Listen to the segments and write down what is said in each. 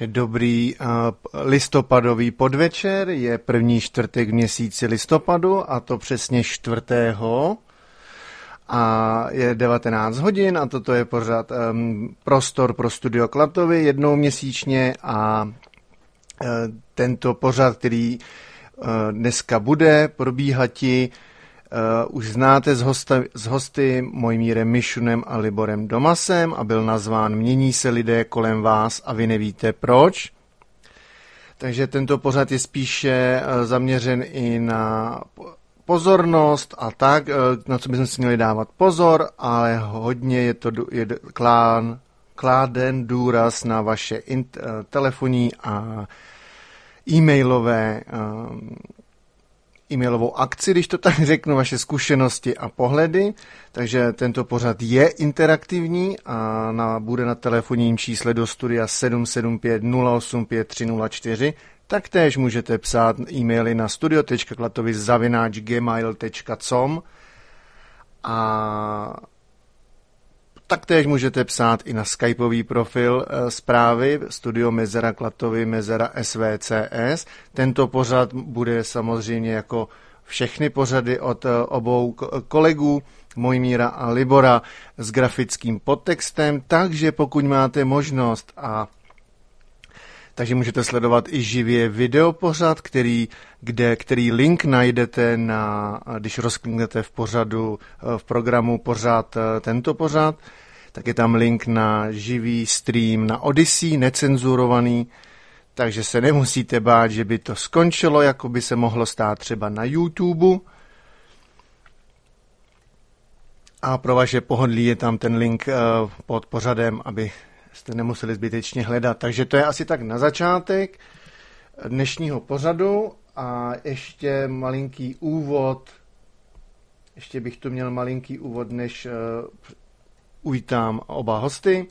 Takže dobrý listopadový podvečer, je první čtvrtek v měsíci listopadu a to přesně 4. A je 19 hodin a toto je pořád prostor pro Studio Klatovy jednou měsíčně a tento pořad, který dneska bude probíhati, už znáte z hosty Mojmírem Mišunem a Liborem Domasem a byl nazván Mění se lidé kolem vás a vy nevíte proč. Takže tento pořad je spíše zaměřen i na pozornost a tak, na co bychom si měli dávat pozor, ale hodně je kláden důraz na vaše telefonní a e-mailovou akci, když to tak řeknu, vaše zkušenosti a pohledy, takže tento pořad je interaktivní a bude na telefonním čísle do studia 775 085 304. Taktéž můžete psát e-maily na studio.klatovy@gmail.com a taktéž můžete psát i na skypový profil zprávy Studio Mezera Klatovy Mezera SVCS. Tento pořad bude samozřejmě jako všechny pořady od obou kolegů Mojmíra a Libora s grafickým podtextem, takže pokud máte možnost takže můžete sledovat i živě videopořad, který link najdete když rozkliknete v programu pořad, tento pořad, tak je tam link na živý stream na Odyssey, necenzurovaný, takže se nemusíte bát, že by to skončilo, jako by se mohlo stát třeba na YouTube. A pro vaše pohodlí je tam ten link pod pořadem, aby jste nemuseli zbytečně hledat. Takže to je asi tak na začátek dnešního pořadu a ještě malinký úvod. Ještě bych tu měl malinký úvod, než uvítám oba hosty.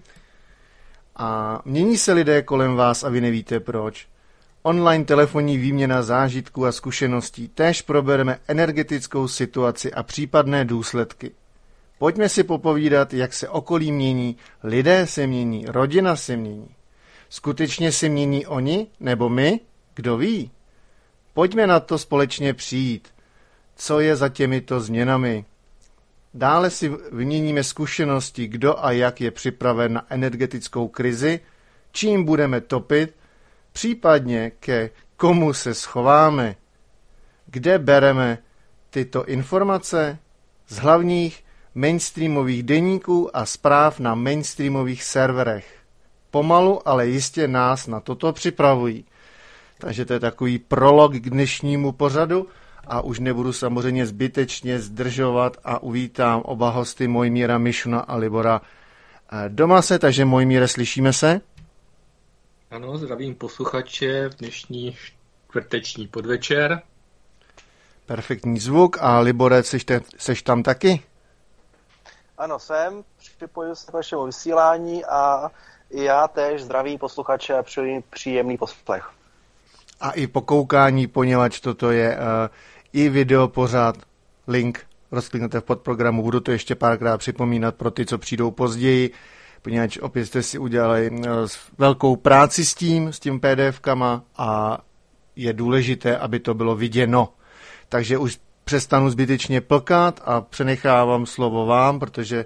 A mění se lidé kolem vás a vy nevíte proč. Online telefonní výměna zážitků a zkušeností. Též probereme energetickou situaci a případné důsledky. Pojďme si popovídat, jak se okolí mění, lidé se mění, rodina se mění. Skutečně se mění oni nebo my? Kdo ví? Pojďme na to společně přijít. Co je za těmito změnami? Dále si vyměníme zkušenosti, kdo a jak je připraven na energetickou krizi, čím budeme topit, případně ke komu se schováme. Kde bereme tyto informace? Z hlavních mainstreamových deníků a zpráv na mainstreamových serverech. Pomalu, ale jistě nás na toto připravují. Takže to je takový prolog k dnešnímu pořadu a už nebudu samozřejmě zbytečně zdržovat a uvítám oba hosty Mojmíra Mišuna a Libora Domase. Takže Mojmíre, slyšíme se? Ano, zdravím posluchače v dnešní čtvrteční podvečer. Perfektní zvuk a Libore, seš tam taky? Ano, jsem, připojuji se k vašemu vysílání a já též zdravím posluchače a přeji příjemný poslech. A i pokoukání, poněvadž toto je i video pořád, link rozkliknete v podprogramu, budu to ještě párkrát připomínat pro ty, co přijdou později, poněvadž opět jste si udělali velkou práci s tím PDF-kama a je důležité, aby to bylo viděno. Takže už přestanu zbytečně plkat a přenechávám slovo vám, protože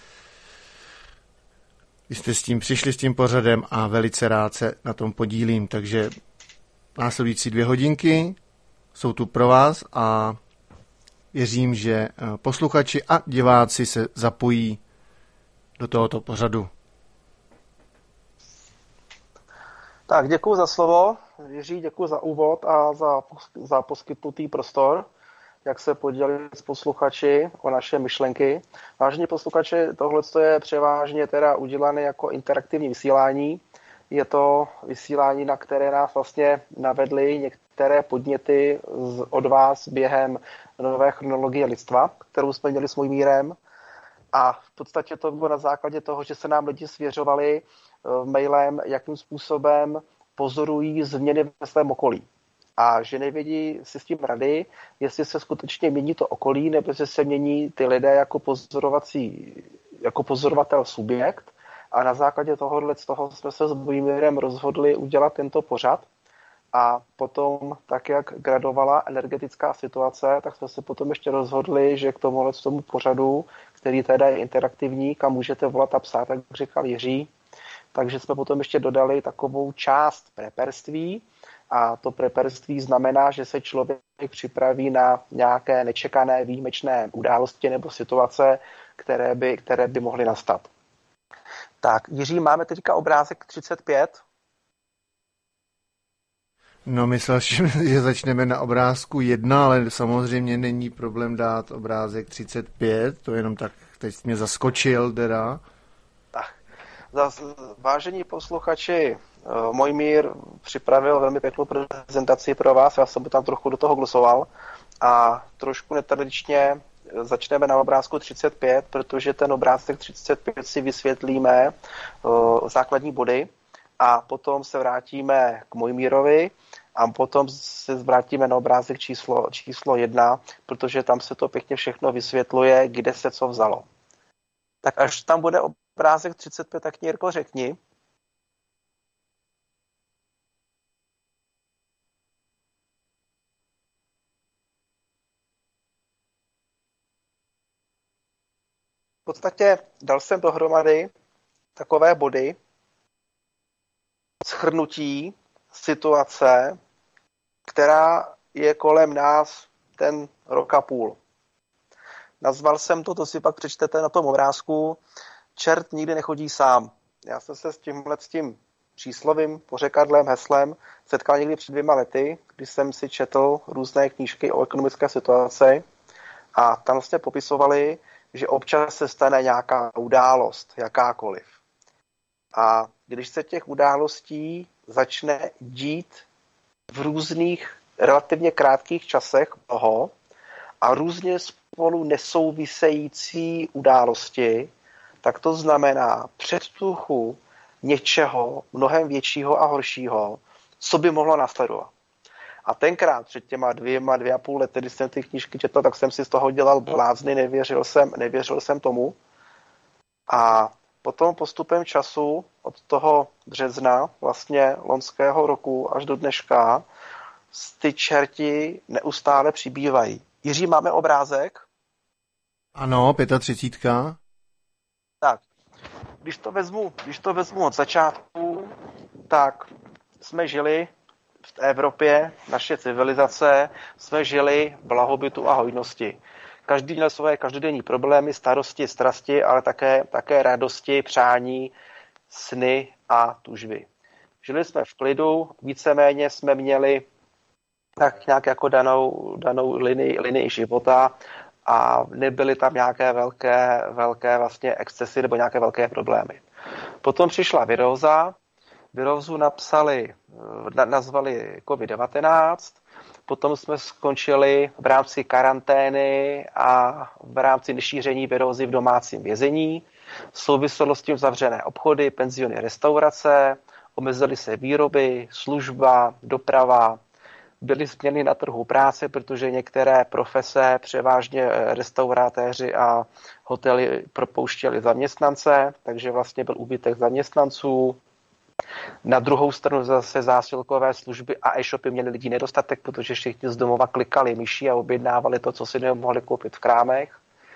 vy jste s tím přišli s tím pořadem a velice rád se na tom podílím. Takže následující 2 hodinky jsou tu pro vás a věřím, že posluchači a diváci se zapojí do tohoto pořadu. Tak, děkuji za slovo, Jiří, děkuji za úvod a za poskytnutý prostor, jak se podělili s posluchači o naše myšlenky. Vážení posluchači, tohle je převážně teda udělané jako interaktivní vysílání. Je to vysílání, na které nás vlastně navedly některé podněty od vás během nové chronologie lidstva, kterou jsme měli s Mojmírem. A v podstatě to bylo na základě toho, že se nám lidi svěřovali mailem, jakým způsobem pozorují změny ve svém okolí. A že nevědí si s tím rady, jestli se skutečně mění to okolí, nebo jestli se mění ty lidé jako pozorovatel subjekt, A na základě z toho jsme se s Vojmírem rozhodli udělat tento pořad. A potom, tak jak gradovala energetická situace, tak jsme se potom ještě rozhodli, že k tomu pořadu, který teda je interaktivní, kam můžete volat a psát, jak říkal Jiří, takže jsme potom ještě dodali takovou část preperství. A to preperství znamená, že se člověk připraví na nějaké nečekané výjimečné události nebo situace, které by mohly nastat. Tak, Jiří, máme teďka obrázek 35. No, myslel jsem, že začneme na obrázku 1, ale samozřejmě není problém dát obrázek 35, to jenom tak, teď mě zaskočil teda. Tak, vážení posluchači, Mojmír připravil velmi pěknou prezentaci pro vás, já jsem tam trochu do toho glosoval a trošku netradičně začneme na obrázku 35, protože ten obrázek 35 si vysvětlíme základní body a potom se vrátíme k Mojmírovi a potom se vrátíme na obrázek číslo 1, protože tam se to pěkně všechno vysvětluje, kde se co vzalo. Tak až tam bude obrázek 35, tak Jirko řekni. V podstatě dal jsem dohromady takové body, shrnutí situace, která je kolem nás ten rok a půl. Nazval jsem to si pak přečtete na tom obrázku, čert nikdy nechodí sám. Já jsem se s tím příslovím, pořekadlem, heslem setkal někdy před 2 lety, když jsem si četl různé knížky o ekonomické situaci a tam vlastně popisovali, že občas se stane nějaká událost, jakákoliv. A když se těch událostí začne dít v různých relativně krátkých časech toho a různě spolu nesouvisející události, tak to znamená předtuchu něčeho mnohem většího a horšího, co by mohlo následovat. A tenkrát před těma 2,5 lety, když jsem ty knížky četl, tak jsem si z toho dělal blázny, nevěřil jsem tomu. A potom postupem času od toho března vlastně loňského roku až do dneška ty čerti neustále přibývají. Jiří, máme obrázek? Ano, 35. Tak, když to vezmu od začátku, tak jsme žili v Evropě, naše civilizace, jsme žili v blahobytu a hojnosti. Každý měl svoje každodenní problémy, starosti, strasti, ale také radosti, přání, sny a tužby. Žili jsme v klidu, víceméně jsme měli tak nějak jako danou linii života a nebyly tam nějaké velké vlastně excesy nebo nějaké velké problémy. Potom přišla viróza, virózu nazvali COVID-19, potom jsme skončili v rámci karantény a v rámci nešíření virózy v domácím vězení. V souvislosti zavřené obchody, penziony, restaurace, omezily se výroby, služba, doprava, byly změny na trhu práce, protože některé profese, převážně restauratéři a hotely, propouštěli zaměstnance, takže vlastně byl úbytek zaměstnanců. Na druhou stranu zase zásilkové služby a e-shopy měli lidi nedostatek, protože všichni z domova klikali myší a objednávali to, co si nemohli koupit v krámech.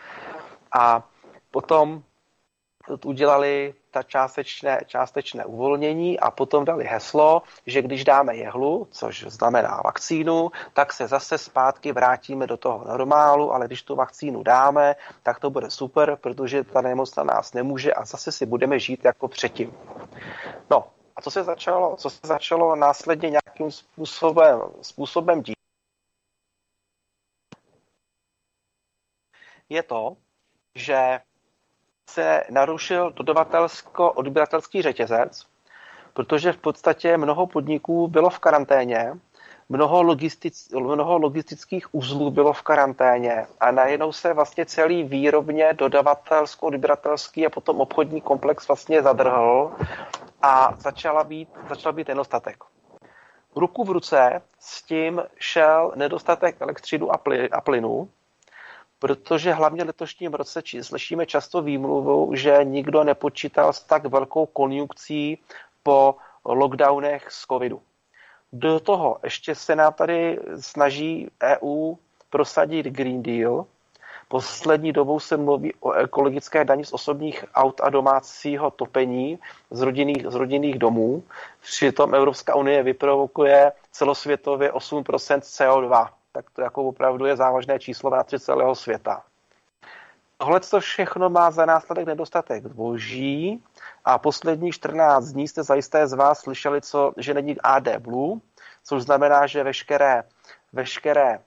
A potom udělali ta částečné uvolnění a potom dali heslo, že když dáme jehlu, což znamená vakcínu, tak se zase zpátky vrátíme do toho normálu, ale když tu vakcínu dáme, tak to bude super, protože ta nemoc na nás nemůže a zase si budeme žít jako předtím. No a co se začalo následně nějakým způsobem dít, je to, že se narušil dodavatelsko-odběratelský řetězec, protože v podstatě mnoho podniků bylo v karanténě, mnoho logistických uzlů bylo v karanténě a najednou se vlastně celý výrobně dodavatelsko-odběratelský a potom obchodní komplex vlastně zadrhl a začal být nedostatek. Ruku v ruce s tím šel nedostatek elektřiny a plynu, protože hlavně v letošním roce slyšíme často výmluvu, že nikdo nepočítal s tak velkou konjunkcí po lockdownech z covidu. Do toho ještě se nám tady snaží EU prosadit Green Deal. Poslední dobou se mluví o ekologické dani z osobních aut a domácího topení z rodinných domů. Přitom Evropská unie vyprovokuje celosvětově 8% CO2. Tak to jako opravdu je závažné číslo v rámci celého světa. Tohle všechno má za následek nedostatek zboží a posledních 14 dní jste zajisté z vás slyšeli, že není AD Blue, což znamená, že veškeré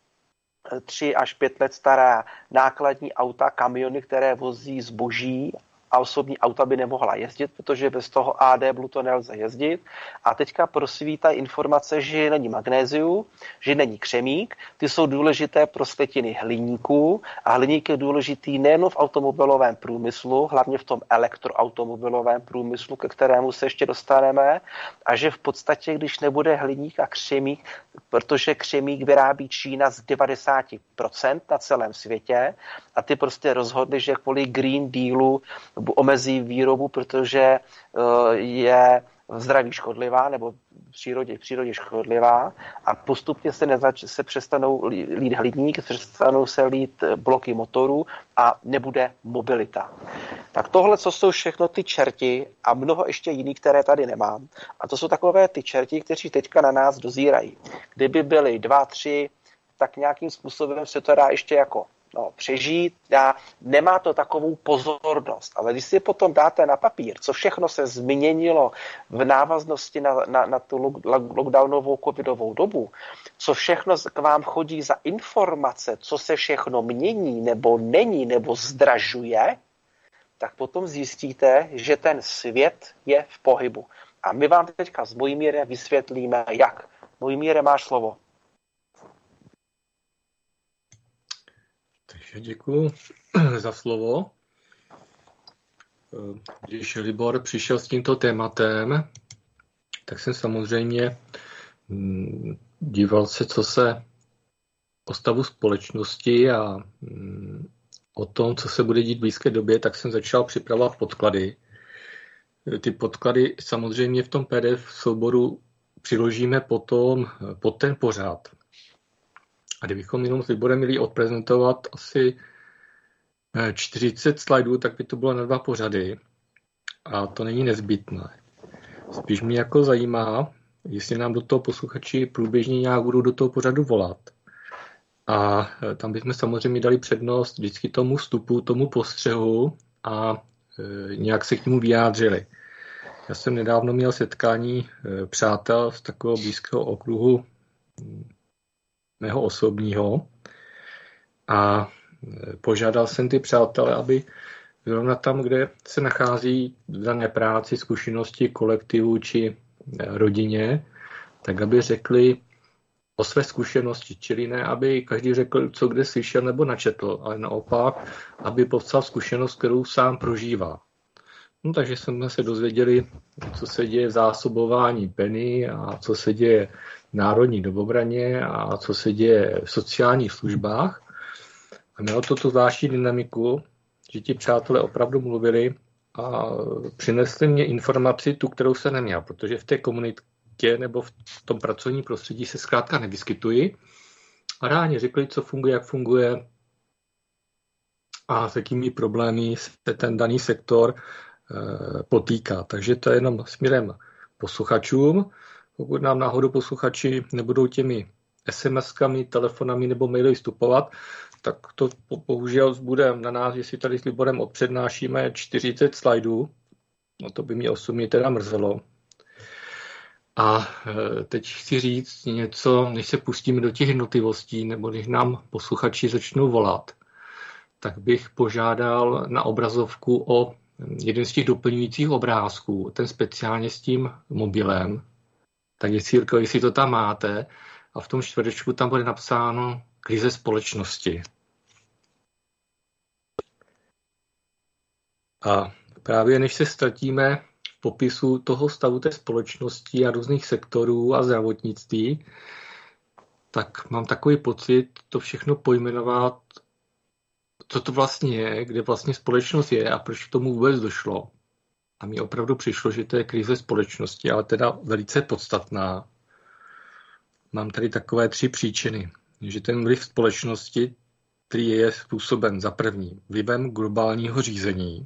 3 až 5 let stará nákladní auta, kamiony, které vozí zboží a osobní auta by nemohla jezdit, protože bez toho AD Blue to nelze jezdit. A teďka prosvítají informace, že není magnéziu, že není křemík. Ty jsou důležité pro sletiny hliníků a hliník je důležitý nejen v automobilovém průmyslu, hlavně v tom elektroautomobilovém průmyslu, ke kterému se ještě dostaneme. A že v podstatě, když nebude hliník a křemík, protože křemík vyrábí Čína z 90% na celém světě a ty prostě rozhodli, že kvůli Green Dealu omezí výrobu, protože je v zdraví škodlivá nebo v přírodě škodlivá a postupně se přestanou lít hliník, přestanou se lít bloky motorů a nebude mobilita. Tak tohle, co jsou všechno ty čerti a mnoho ještě jiných, které tady nemám. A to jsou takové ty čerti, kteří teďka na nás dozírají. Kdyby byli 2, 3, tak nějakým způsobem se to dá ještě jako přežít a nemá to takovou pozornost. Ale když si potom dáte na papír, co všechno se změnilo v návaznosti na tu lockdownovou covidovou dobu, co všechno k vám chodí za informace, co se všechno mění nebo není nebo zdražuje, tak potom zjistíte, že ten svět je v pohybu. A my vám teďka s Mojmírem vysvětlíme, jak. Mojmíre, máš slovo. Takže děkuji za slovo. Když Libor přišel s tímto tématem, tak jsem samozřejmě díval se, co se o stavu společnosti a o tom, co se bude dít v blízké době, tak jsem začal připravovat podklady. Ty podklady samozřejmě v tom PDF souboru přiložíme potom pod ten pořad. A kdybychom jenom s Liborem měli odprezentovat asi 40 slajdů, tak by to bylo na 2 pořady. A to není nezbytné. Spíš mě jako zajímá, jestli nám do toho posluchači průběžně nějak budou do toho pořadu volat. A tam bychom samozřejmě dali přednost vždycky tomu vstupu, tomu postřehu a nějak se k němu vyjádřili. Já jsem nedávno měl setkání přátel z takového blízkého okruhu mého osobního a požádal jsem ty přátelé, aby zrovna tam, kde se nachází v dané práci, zkušenosti, kolektivu či rodině, tak aby řekli o své zkušenosti, čili ne, aby každý řekl, co kde slyšel nebo načetl, ale naopak, aby popsal zkušenost, kterou sám prožívá. No, takže jsme se dozvěděli, co se děje v zásobování Penny a co se děje v národní domobraně a co se děje v sociálních službách. A mělo to tu zvláštní dynamiku, že ti přátelé opravdu mluvili a přinesli mě informaci, tu, kterou jsem neměl, protože v té komunitě nebo v tom pracovním prostředí se zkrátka nevyskytuji. A reálně řekli, co funguje, jak funguje a s jakými problémy se ten daný sektor potýká. Takže to je jenom směrem posluchačům. Pokud nám náhodou posluchači nebudou těmi SMS-kami, telefonami nebo maily vstupovat, tak to bohužel bude na nás, jestli tady s Liborem odpřednášíme 40 slajdů. No to by mě osobně teda mrzelo. A teď chci říct něco, než se pustíme do těch jednotlivostí, nebo než nám posluchači začnou volat, tak bych požádal na obrazovku o jeden z těch doplňujících obrázků, ten speciálně s tím mobilem. Tak jestli to tam máte, a v tom čtverečku tam bude napsáno krize společnosti. A právě než se ztratíme v popisu toho stavu té společnosti a různých sektorů a zdravotnictví, tak mám takový pocit to všechno pojmenovat co to vlastně je, kde vlastně společnost je a proč k tomu vůbec došlo. A mně opravdu přišlo, že to je krize společnosti, ale teda velice podstatná. Mám tady takové 3 příčiny. Že ten vliv společnosti, který je způsoben za první vlivem globálního řízení,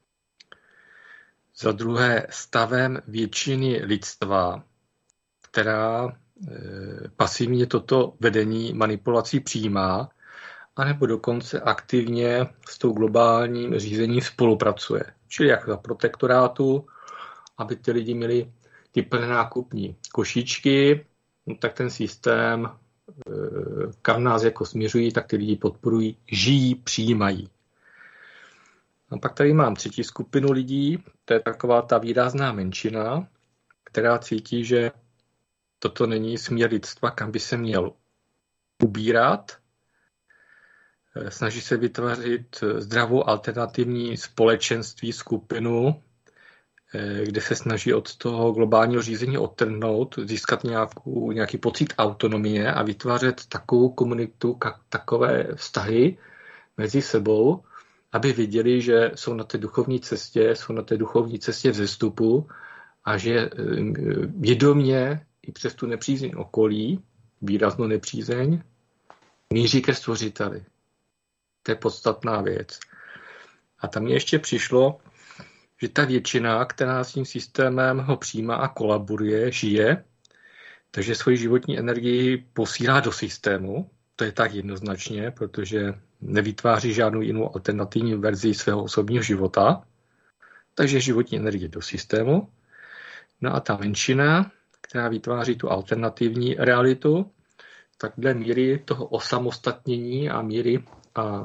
za druhé stavem většiny lidstva, která pasivně toto vedení manipulací přijímá, anebo dokonce aktivně s tou globálním řízením spolupracuje. Čili jak za protektorátu, aby ty lidi měli ty plné nákupní košíčky, no tak ten systém, kam nás jako směřují, tak ty lidi podporují, žijí, přijímají. A pak tady mám 3. skupinu lidí, to je taková ta výrazná menšina, která cítí, že toto není směr lidstva, kam by se měl ubírat. Snaží se vytvořit zdravou alternativní společenství, skupinu, kde se snaží od toho globálního řízení odtrhnout, získat nějaký pocit autonomie a vytvářet takovou komunitu, takové vztahy mezi sebou, aby viděli, že jsou na té duchovní cestě vzestupu a že vědomě i přes tu nepřízeň okolí, výraznou nepřízeň, míří ke Stvořiteli. To je podstatná věc. A tam mě ještě přišlo, že ta většina, která s tím systémem ho přijímá a kolaboruje, žije, takže svoji životní energii posílá do systému. To je tak jednoznačně, protože nevytváří žádnou jinou alternativní verzi svého osobního života. Takže životní energie do systému. No a ta menšina, která vytváří tu alternativní realitu, tak dle míry toho osamostatnění a míry a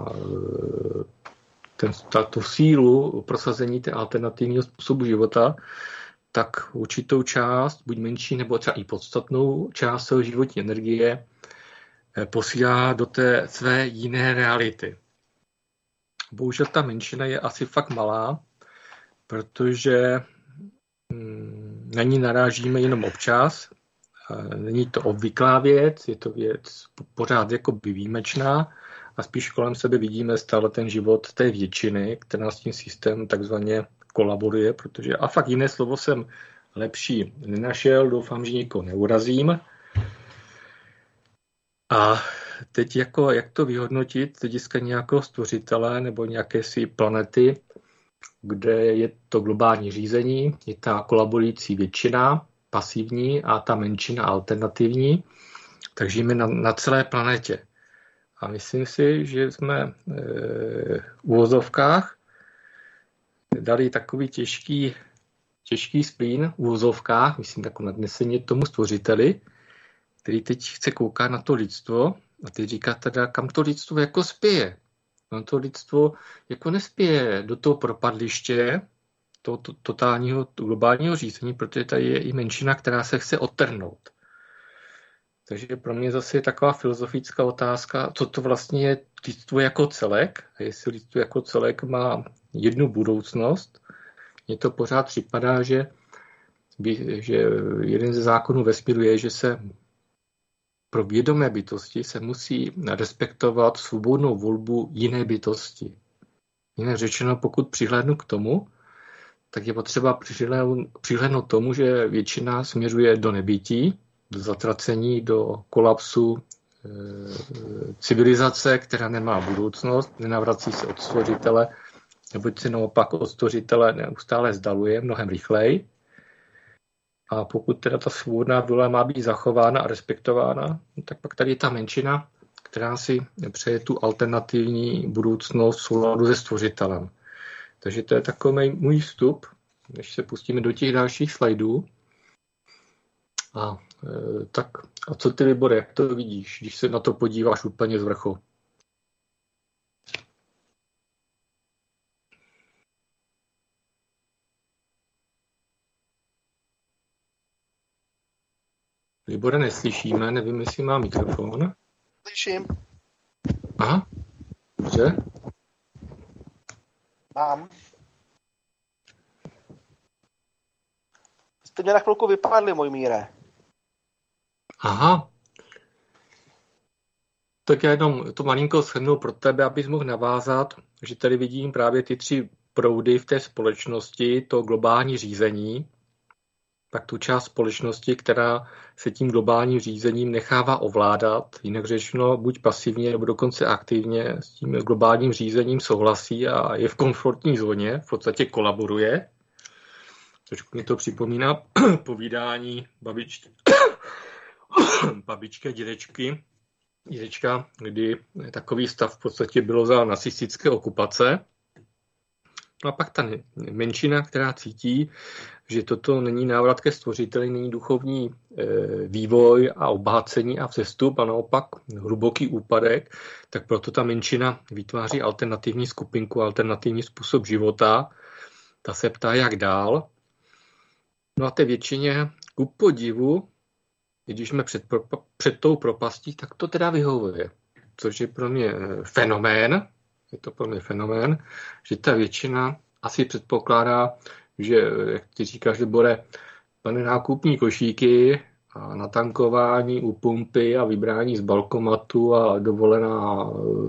tu sílu prosazení té alternativního způsobu života, tak určitou část, buď menší, nebo třeba i podstatnou část svého životní energie posílá do té své jiné reality. Bohužel ta menšina je asi fakt malá, protože na ní narážíme jenom občas. Není to obvyklá věc, je to věc pořád jakoby výjimečná a spíš kolem sebe vidíme stále ten život té většiny, která s tím systémem takzvaně kolaboruje, protože a fakt jiné slovo jsem lepší nenašel, doufám, že nikoho neurazím. A teď jak to vyhodnotit z hlediska nějakého stvořitele nebo nějaké si planety, kde je to globální řízení, je ta kolaborující většina, pasivní a ta menšina alternativní, tak žijeme na celé planetě. A myslím si, že jsme v uvozovkách dali takový těžký splín v uvozovkách, myslím jako nadneseně tomu stvořiteli, který teď chce koukat na to lidstvo a teď říká teda, kam to lidstvo jako spěje. No to lidstvo jako nespěje do toho propadliště, toho totálního globálního řízení, protože tady je i menšina, která se chce odtrhnout. Takže pro mě zase je taková filozofická otázka, co to vlastně je lidstvo jako celek a jestli lidstvo jako celek má jednu budoucnost. Mně to pořád připadá, že jeden ze zákonů vesmíru je, že se pro vědomé bytosti se musí respektovat svobodnou volbu jiné bytosti. Jinak řečeno, pokud přihlédnu k tomu, tak je potřeba přihlédnout tomu, že většina směřuje do nebytí, do zatracení, do kolapsu civilizace, která nemá budoucnost, nenavrací se od stvořitele, neboť se naopak od stvořitele neustále zdaluje mnohem rychleji. A pokud teda ta svobodná vůle má být zachována a respektována, tak pak tady je ta menšina, která si přeje tu alternativní budoucnost v souladu se stvořitelem. Takže to je takový můj vstup, než se pustíme do těch dalších slajdů. A co ty, Libore, jak to vidíš, když se na to podíváš úplně z vrchu? Libore, neslyšíme, nevím, jestli má mikrofon. Slyším. Aha, dobře. Mám. Jste mě na chvilku vypadli, můj Míre. Aha. Tak já jenom to malinko shrnu pro tebe, abys mohl navázat, že tady vidím právě ty 3 proudy v té společnosti, to globální řízení, pak tu část společnosti, která se tím globálním řízením nechává ovládat, jinak řečeno buď pasivně nebo dokonce aktivně s tím globálním řízením souhlasí a je v komfortní zóně, v podstatě kolaboruje. Trošku mi to připomíná povídání babičky a dědečka, kdy takový stav v podstatě bylo za nacistické okupace. No a pak ta menšina, která cítí, že toto není návrat ke stvořiteli, není duchovní vývoj a obohacení a vzestup a naopak hluboký úpadek, tak proto ta menšina vytváří alternativní skupinku, alternativní způsob života. Ta se ptá, jak dál. No a té většině, ku podivu, když jsme před tou propastí, tak to teda vyhovuje. Což je pro mě fenomén, že ta většina asi předpokládá, že, jak ty říkáš, Libore, plné nákupní košíky a natankování u pumpy a vybrání z balkomatu a dovolená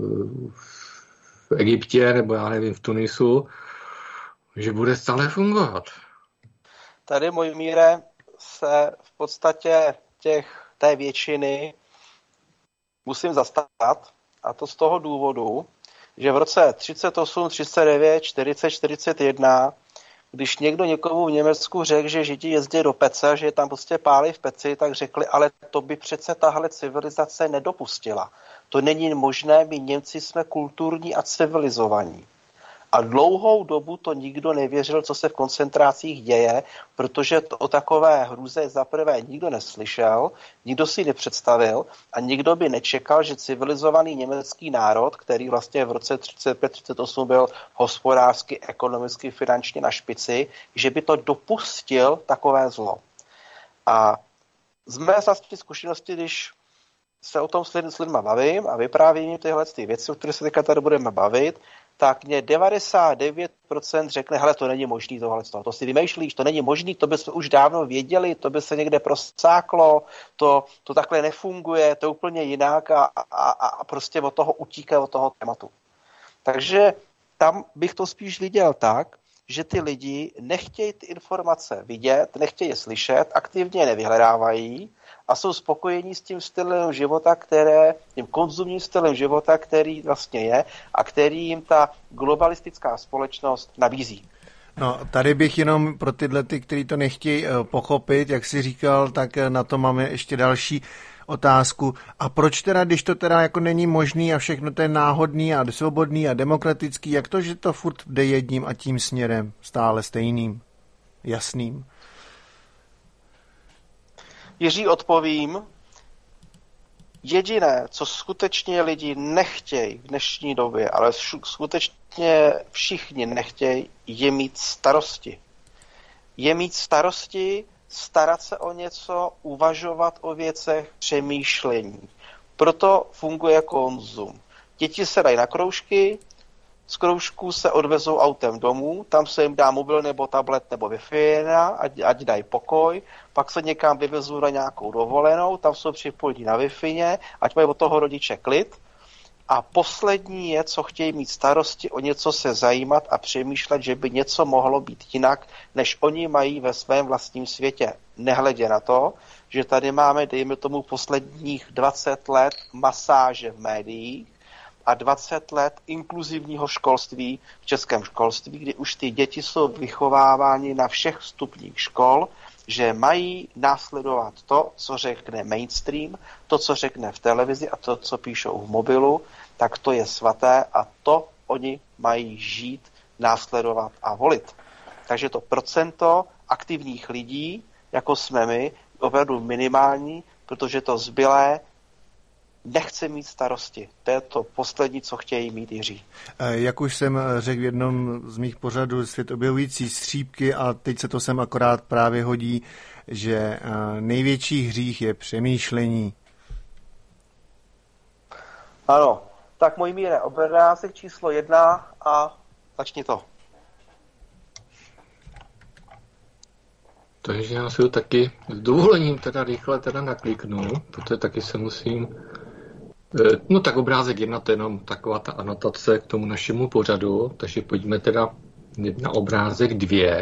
v Egyptě nebo já nevím v Tunisu, že bude stále fungovat. Tady, Mojmíre, se v podstatě té většiny musím zastat, a to z toho důvodu, že v roce 38, 39, 40, 41, když někdo někomu v Německu řekl, že Židi jezdí do pece, že je tam prostě pálí v peci, tak řekli, ale to by přece tahle civilizace nedopustila. To není možné, my Němci jsme kulturní a civilizovaní. A dlouhou dobu to nikdo nevěřil, co se v koncentrácích děje, protože o takové hruze zaprvé nikdo neslyšel, nikdo si nepředstavil a nikdo by nečekal, že civilizovaný německý národ, který vlastně v roce 35-38 byl hospodářsky, ekonomicky, finančně na špici, že by to dopustil takové zlo. A z mé vlastní zkušenosti, když se o tom s lidma bavím a vyprávím tyhle věci, o které se teďka tady budeme bavit, tak mě 99% řekne, hele, to není možný tohleto, to si vymýšlíš, to není možný, to bychom už dávno věděli, to by se někde prosáklo, to takhle nefunguje, to je úplně jinak a prostě od toho utíká od toho tématu. Takže tam bych to spíš viděl tak, že ty lidi nechtějí ty informace vidět, nechtějí je slyšet, aktivně je nevyhledávají a jsou spokojení s tím stylem života, tím konzumním stylem života, který vlastně je a který jim ta globalistická společnost nabízí. No, tady bych jenom pro tyhle, kteří to nechtějí pochopit, jak jsi říkal, tak na to máme ještě další otázku. A proč teda, když to teda jako není možný a všechno to je náhodný a svobodný a demokratický, jak to, že to furt jde jedním a tím směrem, stále stejným, jasným? Jiří, odpovím. Jediné, co skutečně lidi nechtějí v dnešní době, ale skutečně všichni nechtějí, je mít starosti. Je mít starosti, starat se o něco, uvažovat o věcech, přemýšlení. Proto funguje konzum. Děti se dají na kroužky, z kroužků se odvezou autem domů, tam se jim dá mobil nebo tablet nebo Wi-Fi, ať dají pokoj, pak se někam vyvezou na nějakou dovolenou, tam jsou připojení na Wi-Fi, ať mají od toho rodiče klid. A poslední je, co chtějí mít starosti, o něco se zajímat a přemýšlet, že by něco mohlo být jinak, než oni mají ve svém vlastním světě. Nehledě na to, že tady máme, dejme tomu, posledních 20 let masáže v médiích a 20 let inkluzivního školství v českém školství, kdy už ty děti jsou vychovávány na všech stupních škol, že mají následovat to, co řekne mainstream, to, co řekne v televizi a to, co píšou v mobilu, tak to je svaté a to oni mají žít, následovat a volit. Takže to procento aktivních lidí, jako jsme my, opravdu minimální, protože to zbylé nechce mít starosti. To je to poslední, co chtějí mít, Jiří. Jak už jsem řekl v jednom z mých pořadů Svět objevující střípky a teď se to sem akorát právě hodí, že největší hřích je přemýšlení. Ano, tak můj míre, obrázek číslo 1 a začni to. Takže já si taky s dovolením teda rychle nakliknu, protože taky se musím No tak obrázek 1, to je jenom taková ta anotace k tomu našemu pořadu, takže pojďme teda na obrázek 2.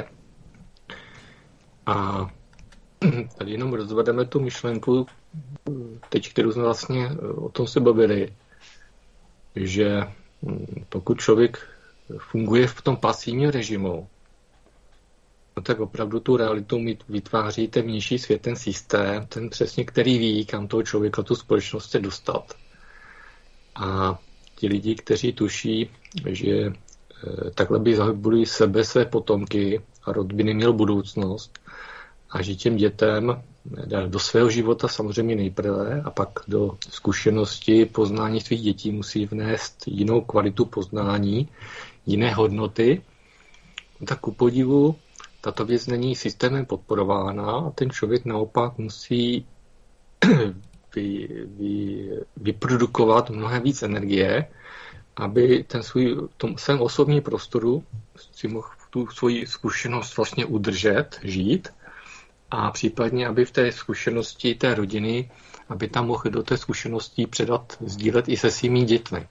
A tady jenom rozvedeme tu myšlenku, teď, kterou jsme vlastně o tom se bavili, že pokud člověk funguje v tom pasivním režimu, no tak opravdu tu realitu vytváří ten vnější svět, ten systém, ten přesně, který ví, kam toho člověka tu společnost chce dostat. A ti lidi, kteří tuší, že takhle by zahybují sebe, své potomky a rod by neměl budoucnost a že těm dětem do svého života samozřejmě nejprve a pak do zkušenosti poznání svých dětí musí vnést jinou kvalitu poznání, jiné hodnoty, tak ku podivu tato věc není systémem podporována a ten člověk naopak musí vyprodukovat mnohem víc energie, aby tom svém osobním prostoru si mohl tu svoji zkušenost vlastně udržet, žít a případně, aby v té zkušenosti té rodiny, aby tam mohl do té zkušenosti předat, sdílet i se svými dětmi.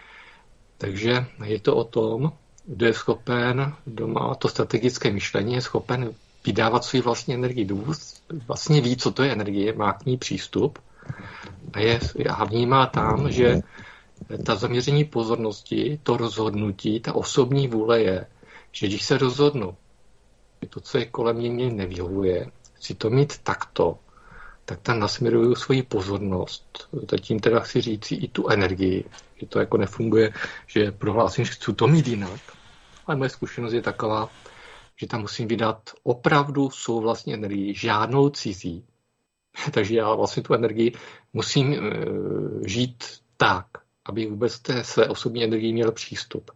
Takže je to o tom, kdo je schopen, kdo má to strategické myšlení, je schopen vydávat svou vlastní energii. Vlastně ví, co to je energie, má k ní přístup a vnímá tam, že ta zaměření pozornosti, to rozhodnutí, ta osobní vůle je, že když se rozhodnu, že to, co je kolem mě nevyhovuje, chci to mít takto, tak tam nasměruju svoji pozornost. Zatím teda chci říct i tu energii, že to jako nefunguje, že prohlásím, že chci to mít jinak. Ale moje zkušenost je taková, že tam musím vydat opravdu svou vlastní energii, žádnou cizí. Takže já vlastně tu energii musím žít tak, aby vůbec té své osobní energii měl přístup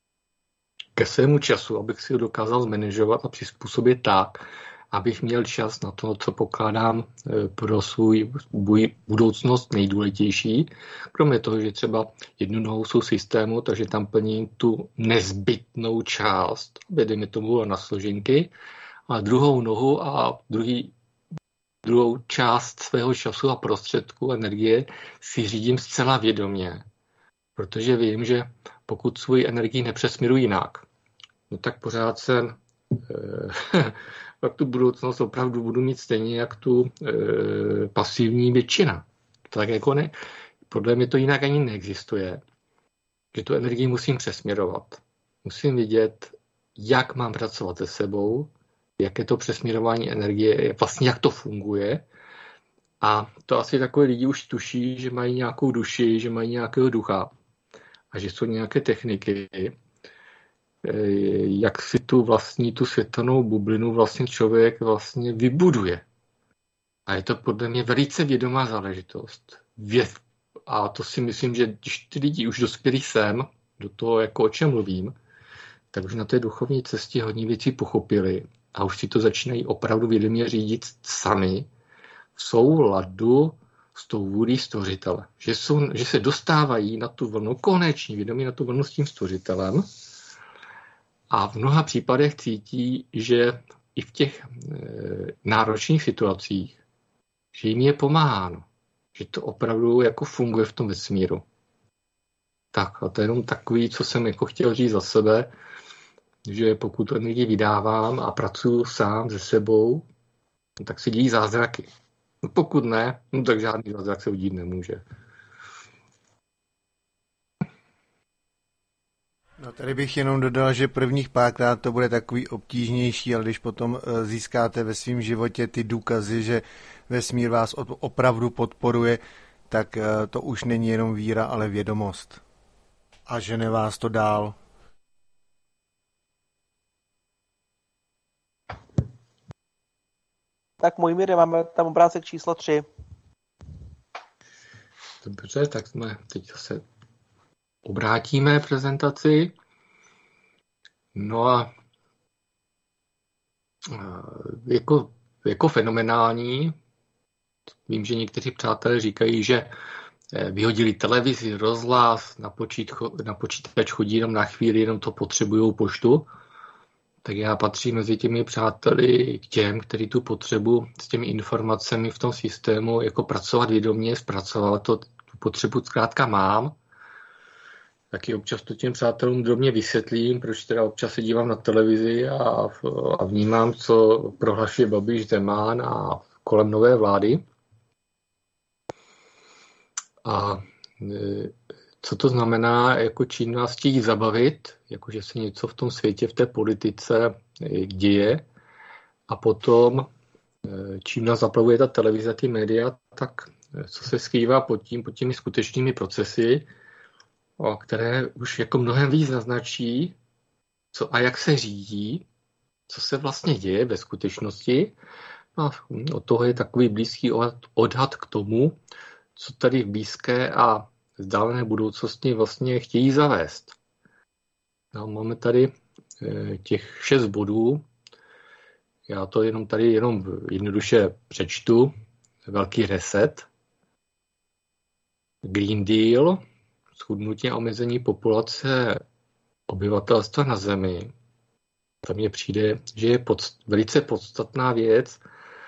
ke svému času, abych si ho dokázal zmanažovat a přizpůsobit tak, abych měl čas na to, co pokládám pro svou budoucnost nejdůležitější. Kromě toho, že třeba jednu nohou jsou systému, takže tam plním tu nezbytnou část, dejme tomu na složenky, a druhou nohu a druhou část svého času a prostředku energie si řídím zcela vědomě. Protože vím, že pokud svoji energii nepřesměruji jinak, no tak pořád jsem pak tu budoucnost opravdu budu mít stejně jak tu pasivní většina. Tak jako ne, podle mě to jinak ani neexistuje. Že tu energii musím přesměrovat. Musím vědět, jak mám pracovat se sebou, jaké to přesměrování energie, vlastně jak to funguje. A to asi takové lidi už tuší, že mají nějakou duši, že mají nějakého ducha a že jsou nějaké techniky, jak si tu světelnou bublinu vlastně člověk vlastně vybuduje. A je to podle mě velice vědomá záležitost. A to si myslím, že když ty lidi už dospělí sem, do toho, jako o čem mluvím, tak už na té duchovní cestě hodně věcí pochopili a už si to začínají opravdu vědomě řídit sami v souladu s tou vůlí stvořitele. Že se dostávají na tu vlnu, konečně vědomě na tu vlnu s tím stvořitelem a v mnoha případech cítí, že i v těch náročných situacích, že jim je pomáháno, že to opravdu jako funguje v tom vesmíru. Tak a to je jenom takový, co jsem jako chtěl říct za sebe, že pokud to energii vydávám a pracuji sám se sebou, tak se dějí zázraky. No pokud ne, no tak žádný zázrak se udít nemůže. No tady bych jenom dodal, že prvních párkrát to bude takový obtížnější, ale když potom získáte ve svém životě ty důkazy, že vesmír vás opravdu podporuje, tak to už není jenom víra, ale vědomost. A žene vás to dál. Tak Mojmíre, máme tam obrázek číslo 3. Dobře, tak jsme teď zase obrátíme prezentaci. No a jako fenomenální, vím, že někteří přátelé říkají, že vyhodili televizi, rozhlas, na počítač chodí jenom na chvíli, jenom to potřebují poštu. Tak já patřím mezi těmi přáteli k těm, kteří tu potřebu s těmi informacemi v tom systému jako pracovat vědomě, zpracovat tu potřebu zkrátka mám. Taky občas to těm přátelům drobně vysvětlím, proč teda občas se dívám na televizi a vnímám, co prohlašuje Babiš, Zeman a kolem nové vlády. A co to znamená, jako čím nás chtějí zabavit, jakože se něco v tom světě, v té politice děje a potom, čím nás zaplavuje ta televize, ty média, tak co se skrývá pod těmi skutečnými procesy, které už jako mnohem víc naznačí, co a jak se řídí, co se vlastně děje ve skutečnosti. A od toho je takový blízký odhad k tomu, co tady v blízké a vzdálené budoucnosti vlastně chtějí zavést. No, máme tady těch 6 bodů. Já to jenom jednoduše přečtu. Velký reset, Green Deal, schudnutí a omezení populace obyvatelstva na Zemi. To mně přijde, že je velice podstatná věc,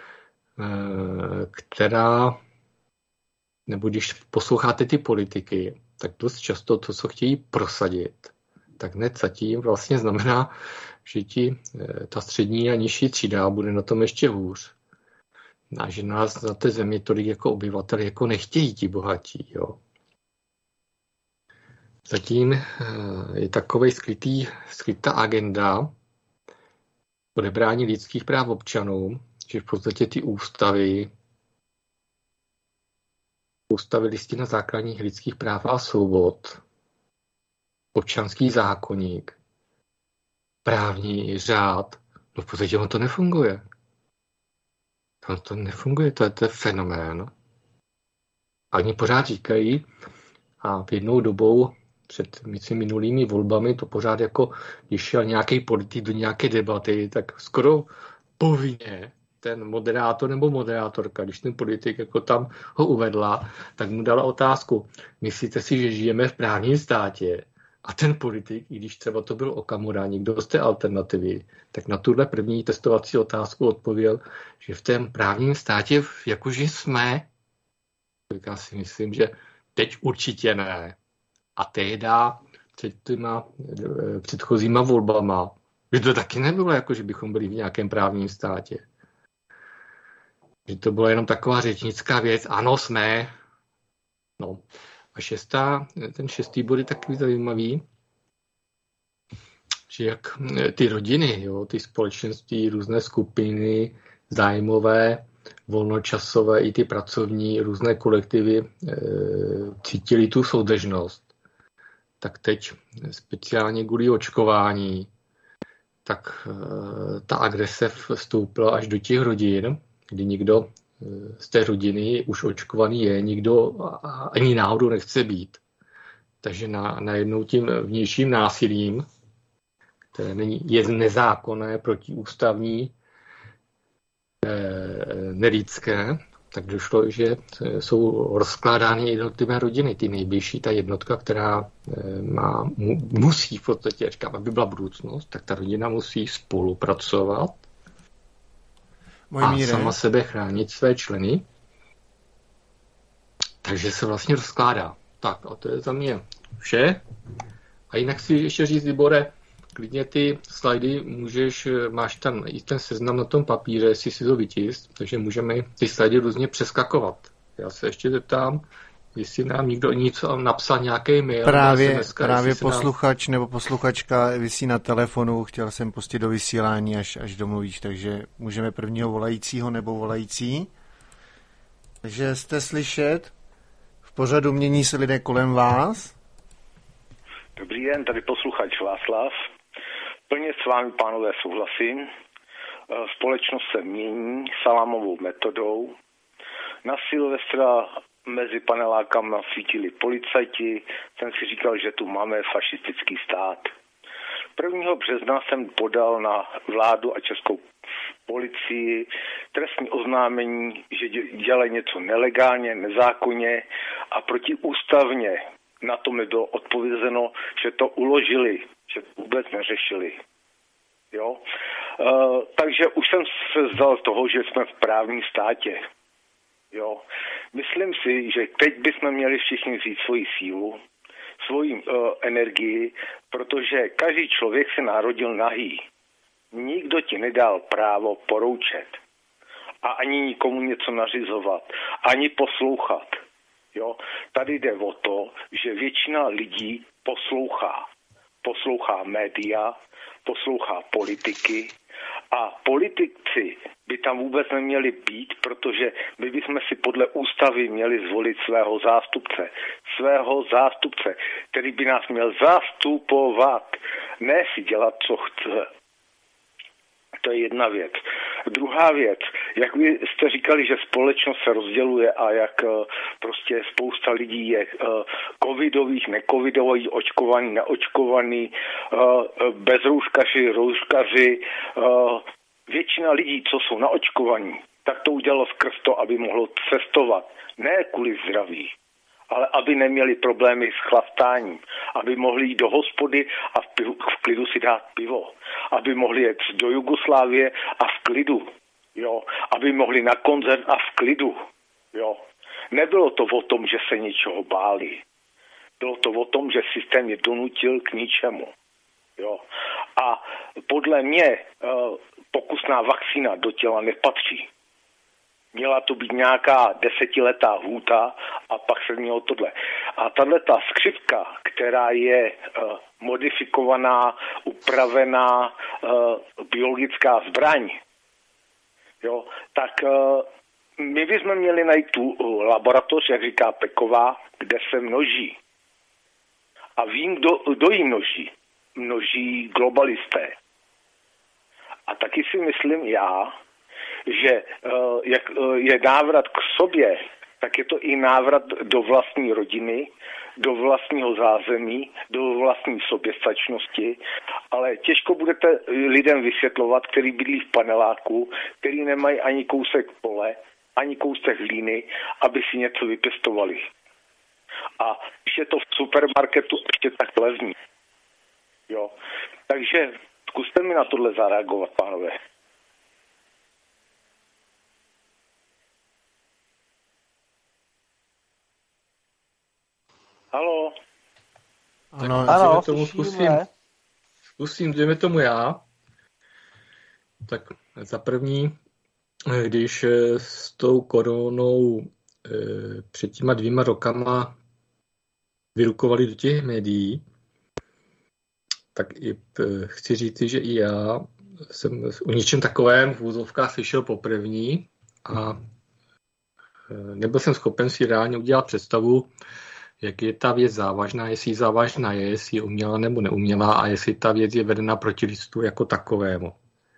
která, nebo když posloucháte ty politiky, tak dost často to, co chtějí prosadit, tak hned zatím vlastně znamená, že ta střední a nižší třída bude na tom ještě hůř. A že nás na té Zemi tolik jako obyvatel jako nechtějí ti bohatí. Jo. Zatím je takovej skrytá agenda odebrání lidských práv občanům, že v podstatě ty ústavy, listina základních lidských práv a svobod, občanský zákoník, právní řád, no v podstatě on to nefunguje. To nefunguje, to je fenomén. A oni pořád říkají, a v jednou dobou před minulými volbami to pořád jako, když šel nějaký politik do nějaké debaty, tak skoro povinně ten moderátor nebo moderátorka, když ten politik jako tam ho uvedla, tak mu dala otázku, myslíte si, že žijeme v právním státě? A ten politik, i když třeba to byl Okamura, někdo z té alternativy, tak na tuhle první testovací otázku odpověděl, že v tom právním státě jakože jsme. Tak já si myslím, že teď určitě ne. A tehda před těma předchozíma volbama, že to taky nebylo, jako že bychom byli v nějakém právním státě. Že to byla jenom taková řečnická věc, ano, jsme. No. A ten 6. bod je takový zajímavý, že jak ty rodiny, jo, ty společenství, různé skupiny, zájmové, volnočasové, i ty pracovní, různé kolektivy cítili tu soudržnost. Tak teď speciálně kvůli očkování, tak ta agrese vstoupila až do těch rodin, kdy někdo z té rodiny už očkovaný je, nikdo ani náhodou nechce být. Takže najednou tím vnějším násilím, které je nezákonné, protiústavní, nelidské, tak došlo, že jsou rozkládány jednotlivé rodiny. Ty nejbližší, ta jednotka, která musí v podstatě, říkám, aby byla budoucnost, tak ta rodina musí spolupracovat a sama sebe chránit své členy. Takže se vlastně rozkládá. Tak a to je za mě vše. A jinak si ještě říct, Libore, klidně ty slajdy máš tam i ten seznam na tom papíře, jestli si to vytisk, takže můžeme ty slajdy různě přeskakovat. Já se ještě zeptám, jestli nám někdo něco napsal nějaký mail. Právě posluchač nebo posluchačka visí na telefonu, chtěl jsem pustit do vysílání, až domluvíš, takže můžeme prvního volajícího nebo volající. Takže jste slyšet, v pořadu Mění se lidé kolem vás. Dobrý den, tady posluchač Václav. Plně s vámi, pánové, souhlasím. Společnost se mění salámovou metodou. Na Silvestra mezi panelákama svítili policajti. Jsem si říkal, že tu máme fašistický stát. 1. března jsem podal na vládu a českou policii trestní oznámení, že dělají něco nelegálně, nezákonně a protiústavně. Na to mi bylo odpovězeno, že to uložili, že to vůbec neřešili. Jo? Takže už jsem se vzdal toho, že jsme v právním státě. Jo. Myslím si, že teď bychom měli všichni vzít svoji sílu, svoji energii, protože každý člověk se narodil nahý. Nikdo ti nedal právo poroučet a ani nikomu něco nařizovat, ani poslouchat. Jo? Tady jde o to, že většina lidí poslouchá. Poslouchá média, poslouchá politiky a politici by tam vůbec neměli být, protože my bychom si podle ústavy měli zvolit svého zástupce, který by nás měl zastupovat, ne si dělat, co chce. To je jedna věc. Druhá věc, jak vy jste říkali, že společnost se rozděluje a jak prostě spousta lidí je covidových, necovidových, očkovaný, neočkovaný, bezrouškaři, rouškaři. Většina lidí, co jsou naočkovaní, tak to udělalo skrz to, aby mohlo cestovat. Ne kvůli zdraví, ale aby neměli problémy s chlastáním, aby mohli jít do hospody a v klidu si dát pivo, aby mohli jet do Jugoslávie a v klidu, jo, aby mohli na koncert a v klidu, jo. Nebylo to o tom, že se něčeho báli. Bylo to o tom, že systém je donutil k ničemu, jo. A podle mě pokusná vakcína do těla nepatří. Měla to být nějaká 10letá hůta a pak se mělo tohle. A tato skřivka, která je modifikovaná, upravená biologická zbraň, jo, tak my bychom měli najít tu laboratoř, jak říká Peková, kde se množí. A vím, kdo jí množí. Množí globalisté. A taky si myslím já, že jak je návrat k sobě, tak je to i návrat do vlastní rodiny, do vlastního zázemí, do vlastní soběstačnosti, ale těžko budete lidem vysvětlovat, který bydlí v paneláku, který nemají ani kousek pole, ani kousek hlíny, aby si něco vypěstovali. A když je to v supermarketu ještě tak levný. Jo. Takže zkuste mi na tohle zareagovat, pánové. Haló. Ano, tomu zkusím, dejme tomu já. Tak za první, když s tou koronou před těma 2 rokama vyrukovali do těch médií, tak i chci říct, že i já jsem o něčem takovém v úzovkách slyšel poprvé a nebyl jsem schopen si reálně udělat představu, jak je ta věc závažná, jestli závažná je, jestli je umělá nebo neumělá a jestli ta věc je vedena proti lidstvu jako takovému.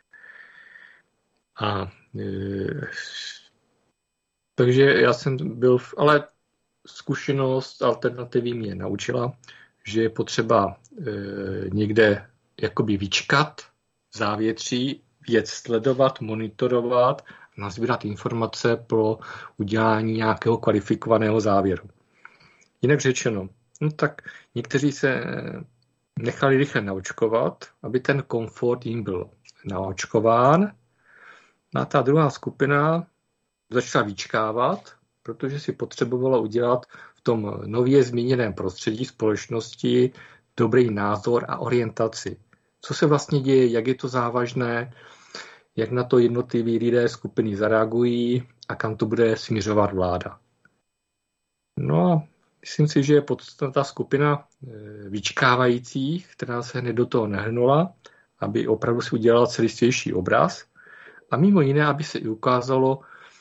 Takže já jsem byl, ale zkušenost alternativy mě naučila, že je potřeba někde jakoby vyčkat, závětří, věc sledovat, monitorovat, nazbírat informace pro udělání nějakého kvalifikovaného závěru. Jinak řečeno, no tak někteří se nechali rychle naočkovat, aby ten komfort jim byl naočkován. A ta druhá skupina začala vyčkávat, protože si potřebovala udělat v tom nově změněném prostředí společnosti dobrý názor a orientaci. Co se vlastně děje, jak je to závažné, jak na to jednotliví lidé skupiny zareagují a kam to bude směřovat vláda. No a myslím si, že je ta skupina vyčkávajících, která se hned do toho nehrnula, aby opravdu si udělala celistvější obraz a mimo jiné, aby se i ukázalo,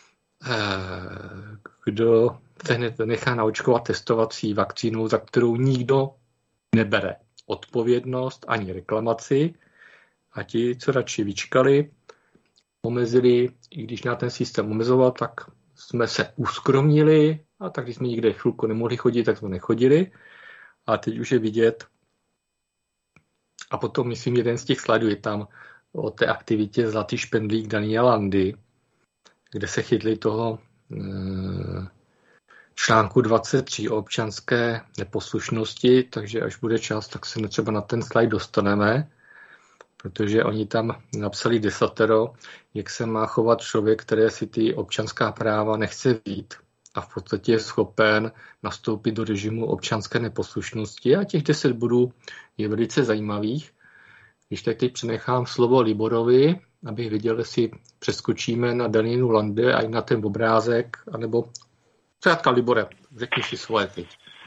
kdo se hned nechá naočkovat testovací vakcínou, za kterou nikdo nebere odpovědnost ani reklamaci a ti, co radši vyčkali, omezili, i když na ten systém omezovat, tak jsme se uskromnili a tak když jsme někde chvilku nemohli chodit, tak jsme nechodili a teď už je vidět. A potom, myslím, jeden z těch slajdů je tam o té aktivitě Zlatý špendlík Daniela Landy, kde se chytli toho článku 23 o občanské neposlušnosti, takže až bude čas, tak se třeba na ten slajd dostaneme, protože oni tam napsali desatero, jak se má chovat člověk, který si ty občanská práva nechce vzít a v podstatě je schopen nastoupit do režimu občanské neposlušnosti. A těch 10 bodů je velice zajímavých. Když tak teď přenechám slovo Liborovi, abych viděl, jestli přeskočíme na Danielu Lande a i na ten obrázek, anebo zkrátka Libore, řekni si svoje teď.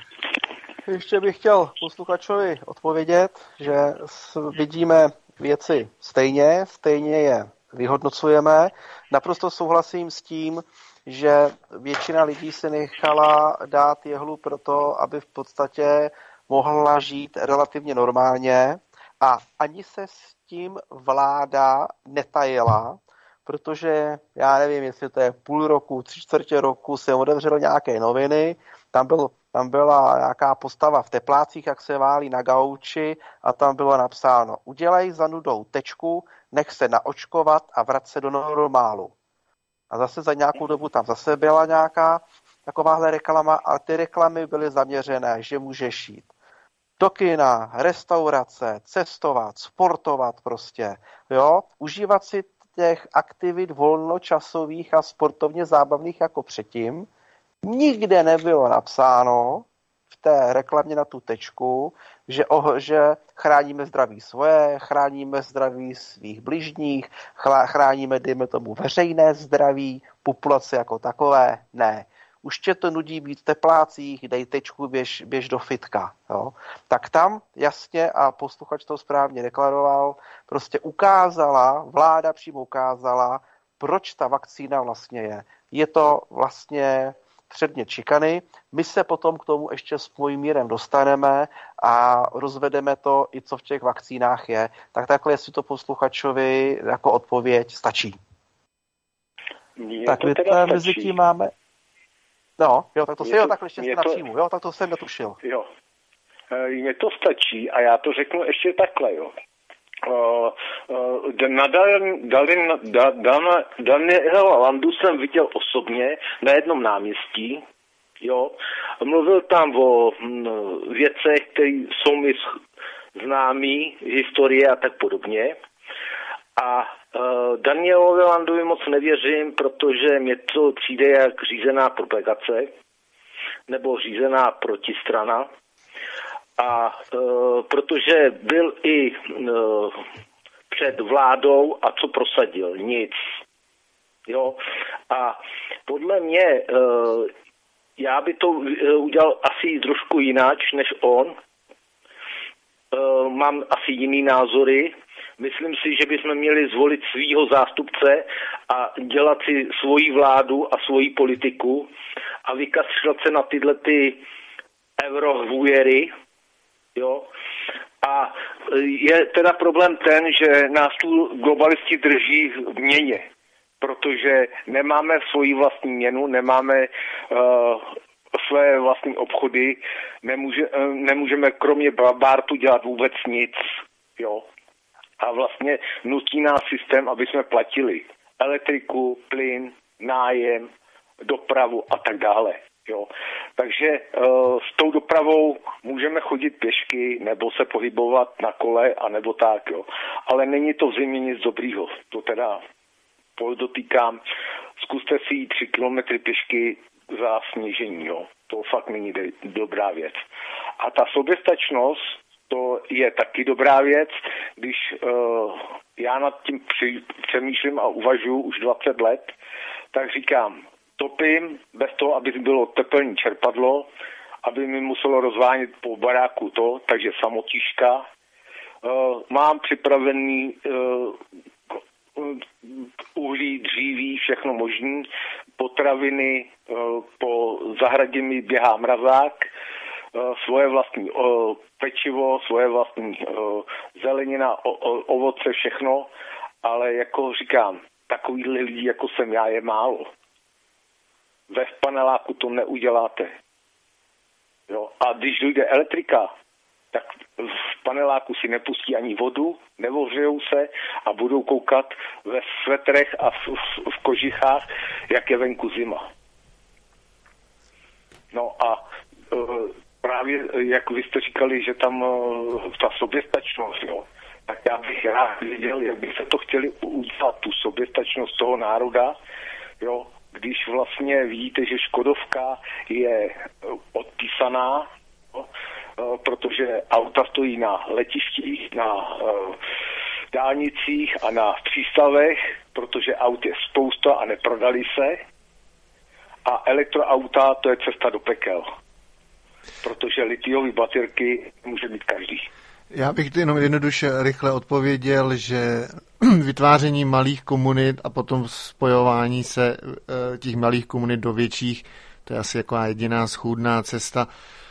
Ještě bych chtěl posluchačovi odpovědět, že vidíme věci stejně je vyhodnocujeme. Naprosto souhlasím s tím, že většina lidí se nechala dát jehlu proto, aby v podstatě mohla žít relativně normálně a ani se s tím vláda netajila, protože já nevím, jestli to je půl roku, 3/4 roku, se otevřelo nějaké noviny, tam byla nějaká postava v teplácích, jak se válí na gauči a tam bylo napsáno: udělej za nudou tečku, nech se naočkovat a vrať se do normálu. A zase za nějakou dobu tam zase byla nějaká takováhle reklama a ty reklamy byly zaměřené, že můžeš jít do kina, restaurace, cestovat, sportovat prostě, jo, užívat si těch aktivit volnočasových a sportovně zábavných jako předtím. Nikde nebylo napsáno v té reklamě na tu tečku, že chráníme zdraví svoje, chráníme zdraví svých bližních, chráníme, dejme tomu, veřejné zdraví, populace jako takové. Ne. Už tě to nudí být v teplácích, dej tečku, běž do fitka. Jo? Tak tam jasně, a posluchač to správně deklaroval, prostě vláda přímo ukázala, proč ta vakcína vlastně je. Je to vlastně předmět šikany. My se potom k tomu ještě s Mojmírem dostaneme a rozvedeme to, i co v těch vakcínách je. Tak takhle, jestli to posluchačovi jako odpověď stačí. Tak my to mezi tím máme... No, jo, tak to si takhle ještě napřímu, jo, tak to jsem netušil. Jo, mně to stačí a já to řeknu ještě takhle, jo. Daniela Landu jsem viděl osobně na jednom náměstí, jo. Mluvil tam o věcech, které jsou mi známý, historie a tak podobně. A Danielovi Landovi moc nevěřím, protože mě to přijde jak řízená propagace nebo řízená protistrana. A protože byl i před vládou a co prosadil? Nic. Jo? A podle mě já by to udělal asi trošku jináč než on. Mám asi jiný názory. Myslím si, že bychom měli zvolit svýho zástupce a dělat si svoji vládu a svoji politiku a vykastřovat se na tyhle ty eurohujery, jo. A je teda problém ten, že nás tu globalisti drží v měně, protože nemáme svoji vlastní měnu, nemáme své vlastní obchody, nemůžeme kromě bártu dělat vůbec nic, jo. A vlastně nutí nás systém, aby jsme platili elektriku, plyn, nájem, dopravu a tak dále. Jo. Takže s tou dopravou můžeme chodit pěšky nebo se pohybovat na kole a nebo tak. Jo. Ale není to v zimě nic dobrýho. To teda podotýkám. Zkuste si jít 3 kilometry pěšky za sněžení. Jo. To fakt není dobrá věc. A ta soběstačnost, to je taky dobrá věc, když já nad tím přemýšlím a uvažuji už 20 let, tak říkám, topím bez toho, aby bylo tepelní čerpadlo, aby mi muselo rozvánět po baráku to, takže samotíška. Mám připravený uhlí, dříví, všechno možný, potraviny, po zahradě mi běhá mrazák, svoje vlastní pečivo, svoje vlastní zelenina, ovoce, všechno, ale jako říkám, takovýhle lidí, jako jsem já, je málo. Ve paneláku to neuděláte. Jo? A když dojde elektrika, tak v paneláku si nepustí ani vodu, neohřejou se a budou koukat ve svetrech a v kožichách, jak je venku zima. No a právě, jak vy jste říkali, že tam ta soběstačnost, jo, tak já bych rád viděl, jak by se to chtěli udělat, tu soběstačnost toho národa, jo, když vlastně vidíte, že Škodovka je odpísaná, jo, protože auta stojí na letištích, na dálnicích a na přístavech, protože aut je spousta a neprodali se. A elektroauta, to je cesta do pekel. Protože litiové baterky může mít každý. Já bych jenom jednoduše rychle odpověděl, že vytváření malých komunit a potom spojování se těch malých komunit do větších, to je asi jako jediná schůdná cesta.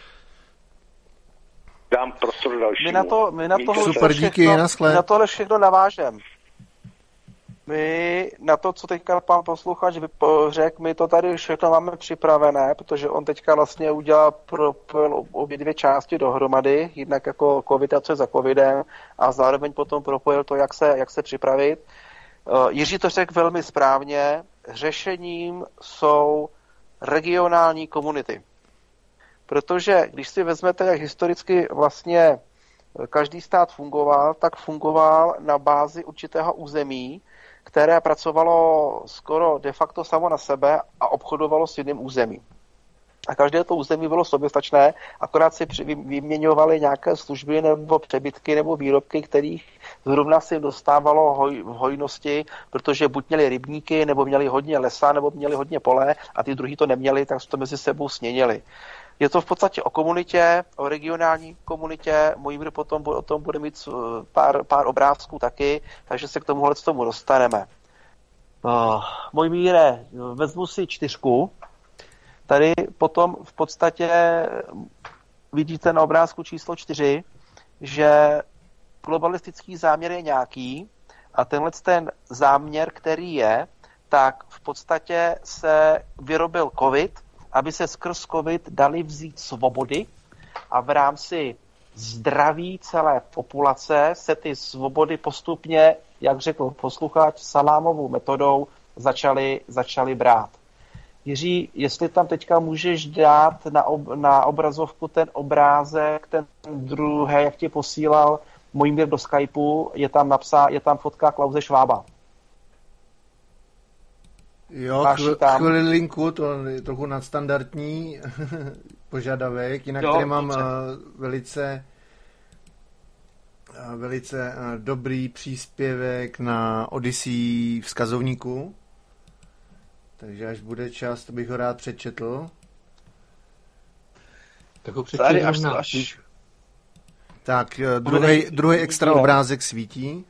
Dám prostor dalšímu. My na to super, díky, naschle. Na tohle všechno navážem. My na to, co teďka pan posluchač řekl, my to tady všechno máme připravené, protože on teďka vlastně udělal obě dvě části dohromady, jednak jako covid a co je za covidem a zároveň potom propojil to, jak se připravit. Jiří to řekl velmi správně, řešením jsou regionální komunity. Protože když si vezmete, jak historicky vlastně každý stát fungoval, tak fungoval na bázi určitého území, které pracovalo skoro de facto samo na sebe a obchodovalo s jiným územím. A každé to území bylo soběstačné, akorát si vyměňovali nějaké služby nebo přebytky nebo výrobky, kterých zrovna si dostávalo hojnosti, protože buď měli rybníky, nebo měli hodně lesa, nebo měli hodně pole a ty druhý to neměli, tak to mezi sebou směnili. Je to v podstatě o komunitě, o regionální komunitě, Mojmír potom o tom bude mít pár obrázků taky, takže se k tomuhle dostaneme. Mojmíre, vezmu si 4. Tady potom v podstatě vidíte na obrázku číslo 4, že globalistický záměr je nějaký a tenhle ten záměr, který je, tak v podstatě se vyrobil covid, aby se skrz covid dali vzít svobody a v rámci zdraví celé populace se ty svobody postupně, jak řekl posluchač, salámovou metodou začaly brát. Jiří, jestli tam teďka můžeš dát na obrazovku ten obrázek, ten druhý, jak ti posílal Mojmír do Skypeu, je tam fotka Klause Schwaba. Jo, chvilinku, to je trochu nadstandardní požadavek, jinak tady mám velice dobrý příspěvek na Odyssey vzkazovníku, takže až bude čas, to bych ho rád přečetl. Tak ho přečetl až... Tak, druhý extra obrázek svítí.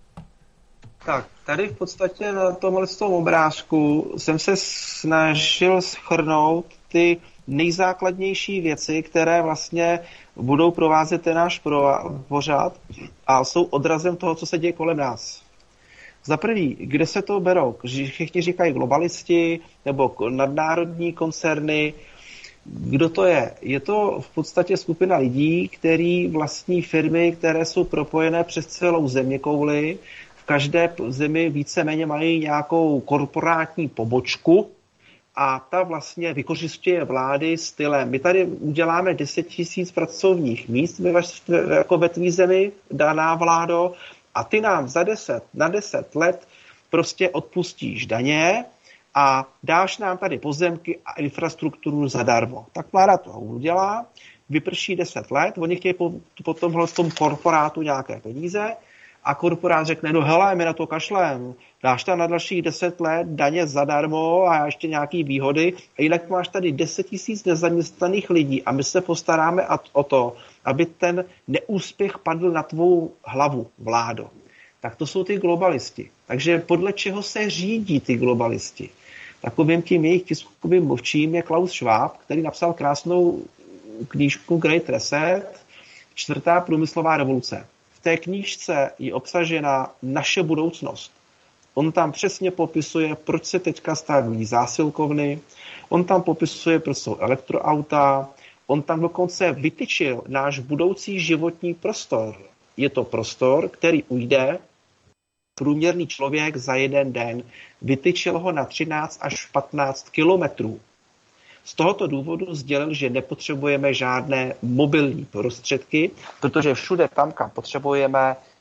Tak, tady v podstatě na tomhle obrázku jsem se snažil shrnout ty nejzákladnější věci, které vlastně budou provázet ten náš pořad a jsou odrazem toho, co se děje kolem nás. Za prvý, kde se to berou? Všichni říkají globalisti nebo nadnárodní koncerny. Kdo to je? Je to v podstatě skupina lidí, který vlastní firmy, které jsou propojené přes celou zeměkouli. V každé zemi víceméně mají nějakou korporátní pobočku a ta vlastně vykořisťuje vlády stylem. My tady uděláme 10 000 pracovních míst jako ve tvý zemi, daná vládo, a ty nám na 10 let prostě odpustíš daně a dáš nám tady pozemky a infrastrukturu zadarmo. Tak vláda to udělá, vyprší 10 let, oni chtějí po tomhle tom korporátu nějaké peníze a korporát řekne, no hele, my na to kašlem, dáš tam na dalších 10 let daně zadarmo a ještě nějaký výhody a jinak máš tady 10 000 nezaměstnaných lidí a my se postaráme o to, aby ten neúspěch padl na tvou hlavu, vládo. Tak to jsou ty globalisti. Takže podle čeho se řídí ty globalisti? Takovým tím jejich tiskovým mluvčím je Klaus Schwab, který napsal krásnou knížku Great Reset, 4. průmyslová revoluce. V té knížce je obsažena naše budoucnost. On tam přesně popisuje, proč se teďka staví zásilkovny, on tam popisuje, proč jsou elektroauta, on tam dokonce vytyčil náš budoucí životní prostor. Je to prostor, který ujde průměrný člověk za jeden den. Vytyčil ho na 13 až 15 kilometrů. Z tohoto důvodu sdělil, že nepotřebujeme žádné mobilní prostředky, protože všude tam, kam potřebujeme,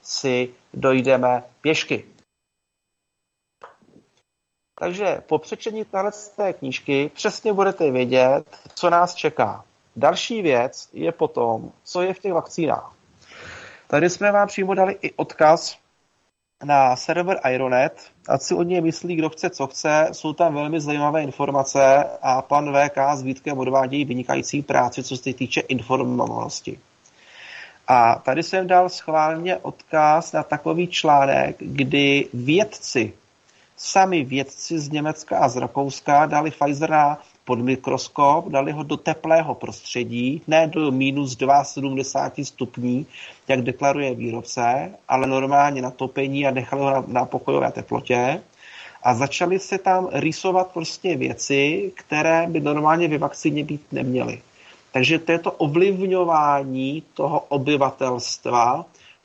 si dojdeme pěšky. Takže po přečtení té knížky přesně budete vědět, co nás čeká. Další věc je potom, co je v těch vakcínách. Tady jsme vám přímo dali i odkaz na server Ironet, ať si od něj myslí, kdo chce, co chce. Jsou tam velmi zajímavé informace a pan VK s Vítkem odvádějí vynikající práci, co se týče informovanosti. A tady jsem dal schválně odkaz na takový článek, kdy sami vědci z Německa a z Rakouska dali Pfizera pod mikroskop, dali ho do teplého prostředí, ne do minus 270 stupní, jak deklaruje výrobce, ale normálně na topení a nechali ho na pokojové teplotě. A začaly se tam rýsovat prostě věci, které by normálně ve vakcíně být neměly. Takže to je to ovlivňování toho obyvatelstva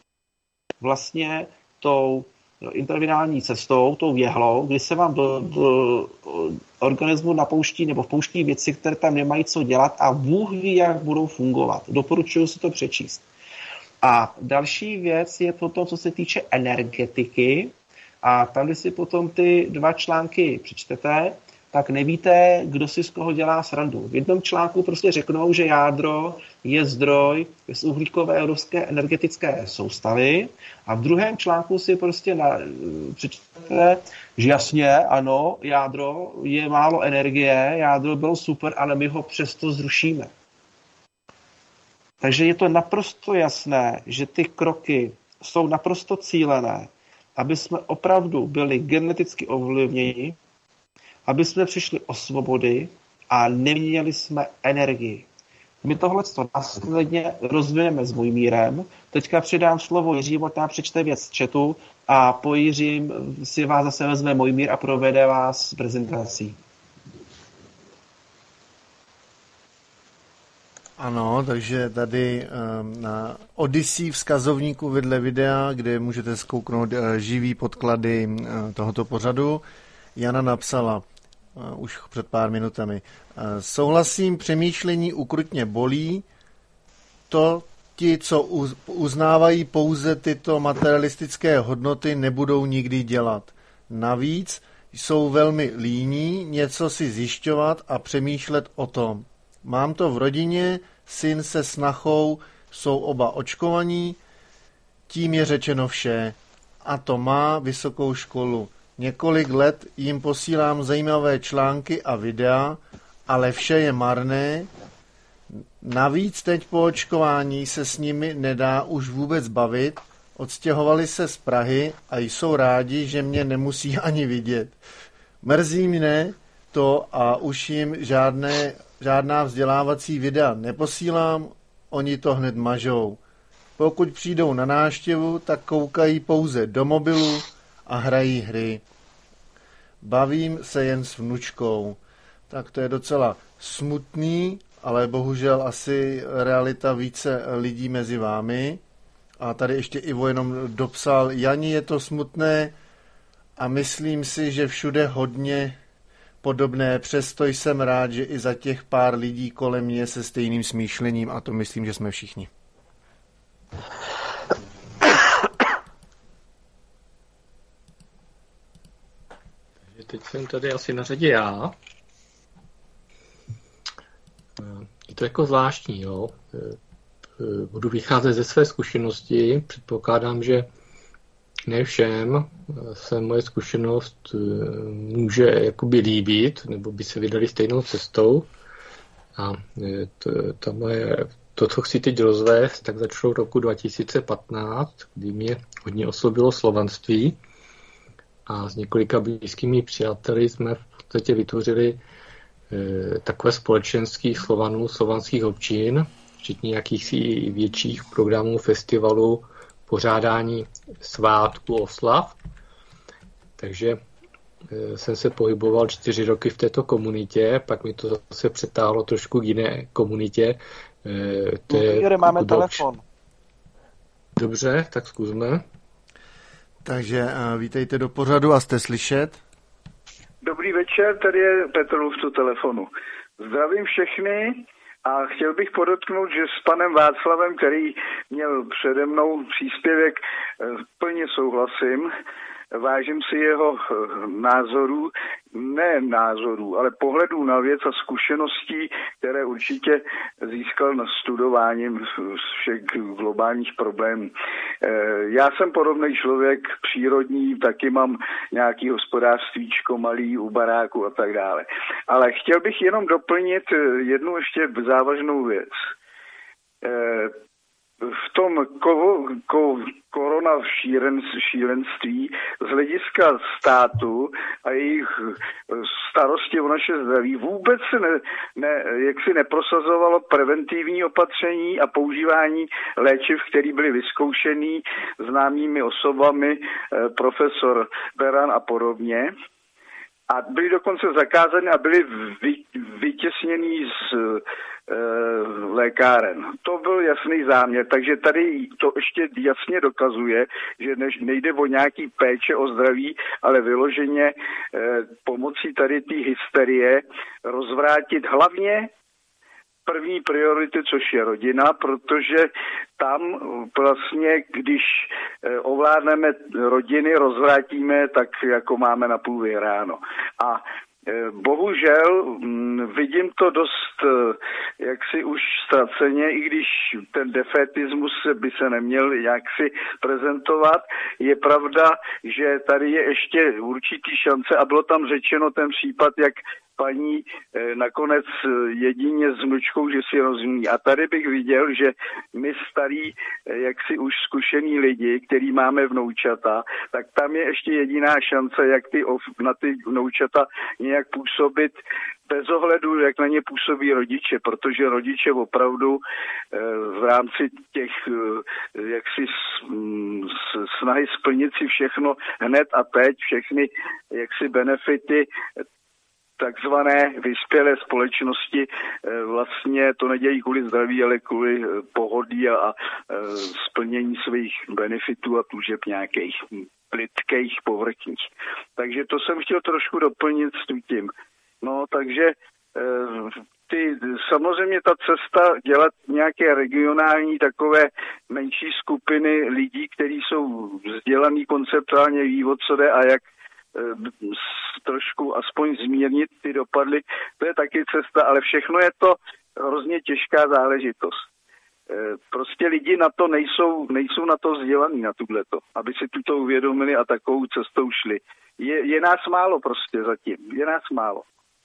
vlastně tou intravenální cestou, tou jehlou, kdy se vám do organismu napouští nebo vpouští věci, které tam nemají co dělat a Bůh ví, jak budou fungovat. Doporučuji si to přečíst. A další věc je potom, co se týče energetiky. A tam, když si potom ty 2 články přečtete, tak nevíte, kdo si z koho dělá srandu. V jednom článku prostě řeknou, že jádro je zdroj bezuhlíkové ruské energetické soustavy a v druhém článku si prostě přečtete, že jasně, ano, jádro je málo energie, jádro bylo super, ale my ho přesto zrušíme. Takže je to naprosto jasné, že ty kroky jsou naprosto cílené, aby jsme opravdu byli geneticky ovlivněni, aby jsme přišli o svobody a neměli jsme energii. My tohleto následně rozvineme s Mojmírem. Teďka přidám slovo Jiřímu, tam přečte věc z chatu a po Jiřím si vás zase vezme Mojmír a provede vás prezentací. Ano, takže tady na Odyssey vzkazovníku vedle videa, kde můžete zkouknout živý podklady tohoto pořadu, Jana napsala už před pár minutami. Souhlasím, přemýšlení ukrutně bolí. To ti, co uznávají pouze tyto materialistické hodnoty, nebudou nikdy dělat. Navíc jsou velmi líní něco si zjišťovat a přemýšlet o tom. Mám to v rodině, syn se snachou jsou oba očkovaní, tím je řečeno vše. A to má vysokou školu. Několik let jim posílám zajímavé články a videa, ale vše je marné. Navíc teď po očkování se s nimi nedá už vůbec bavit. Odstěhovali se z Prahy a jsou rádi, že mě nemusí ani vidět. Mrzí mne to a už jim žádná vzdělávací videa neposílám, oni to hned mažou. Pokud přijdou na návštěvu, tak koukají pouze do mobilu a hrají hry. Bavím se jen s vnučkou. Tak to je docela smutný, ale bohužel asi realita více lidí mezi vámi. A tady ještě Ivo jenom dopsal, Jani, je to smutné a myslím si, že všude hodně podobné, přesto jsem rád, že i za těch pár lidí kolem mě se stejným smýšlením a to myslím, že jsme všichni. Teď jsem tady asi na řadě já. Je to jako zvláštní, jo. Budu vycházet ze své zkušenosti. Předpokládám, že ne všem se moje zkušenost může jakoby líbit, nebo by se vydali stejnou cestou. A to, co chci teď rozvést, tak začalo roku 2015, kdy mě hodně osobilo slovanství. A s několika blízkými přáteli jsme v podstatě vytvořili takové společenství Slovanů, slovanských občin, včetně jakýchsi větších programů, festivalů, pořádání svátků, oslav. Takže jsem se pohyboval 4 roky v této komunitě, pak mi to zase přetáhlo trošku k jiné komunitě. Máme telefon. Dobře, tak zkusme. Takže vítejte do pořadu a jste slyšet. Dobrý večer, tady je Petr Luftu telefonu. Zdravím všechny A chtěl bych podotknout, že s panem Václavem, který měl přede mnou příspěvek, plně souhlasím. Vážím si jeho názorů, ale pohledů na věc a zkušeností, které určitě získal na studováním všech globálních problémů. Já jsem podobný člověk, přírodní, taky mám nějaký hospodářstvíčko malý u baráku a tak dále. Ale chtěl bych jenom doplnit jednu ještě závažnou věc. V tom korona šílenství z hlediska státu a jejich starosti o naše zdraví vůbec se jaksi neprosazovalo preventivní opatření a používání léčiv, které byly vyzkoušený známými osobami, profesor Beran a podobně. A byly dokonce zakázány a byly vytěsněny z lékáren. To byl jasný záměr, takže tady to ještě jasně dokazuje, že nejde o nějaký péče o zdraví, ale vyloženě pomocí tady té hysterie rozvrátit hlavně první priority, což je rodina, protože tam vlastně, když ovládneme rodiny, rozvrátíme, tak jako máme na půl vyhráno. A bohužel vidím to dost jaksi už ztraceně, i když ten defetismus by se neměl jaksi prezentovat. Je pravda, že tady je ještě určitý šance a bylo tam řečeno ten případ, jak paní nakonec jedině s vnučkou, že si rozumí. A tady bych viděl, že my starí, jaksi už zkušení lidi, který máme vnoučata, tak tam je ještě jediná šance, jak na ty vnoučata nějak působit bez ohledu, jak na ně působí rodiče, protože rodiče opravdu v rámci těch jaksi snahy splnit si všechno hned a teď, všechny jaksi benefity takzvané vyspělé společnosti vlastně to nedělají kvůli zdraví, ale kvůli pohodlí a splnění svých benefitů a tužeb nějakých plytkých, povrchních. Takže to jsem chtěl trošku doplnit s tím. No, takže samozřejmě ta cesta dělat nějaké regionální takové menší skupiny lidí, kteří jsou vzdělaný konceptuálně, ví, o co jde a jak trošku aspoň zmírnit ty dopady, to je taky cesta, ale všechno je to hrozně těžká záležitost. Prostě lidi na to nejsou na to vzdělaný, na tuhleto, aby si tuto uvědomili a takovou cestou šli. Je nás málo prostě zatím, je nás málo.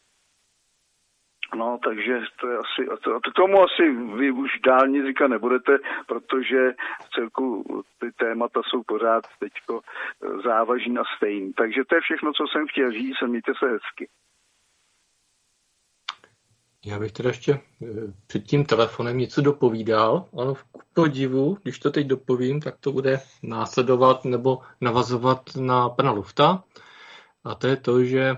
No, takže to je asi, k tomu asi vy už dál nic říkat nebudete, protože v celku ty témata jsou pořád teďko závažný a stejný. Takže to je všechno, co jsem chtěl říct, mějte se hezky. Já bych teda ještě před tím telefonem něco dopovídal, ale v podivu, když to teď dopovím, tak to bude následovat nebo navazovat na pana Lufta. A to je to, že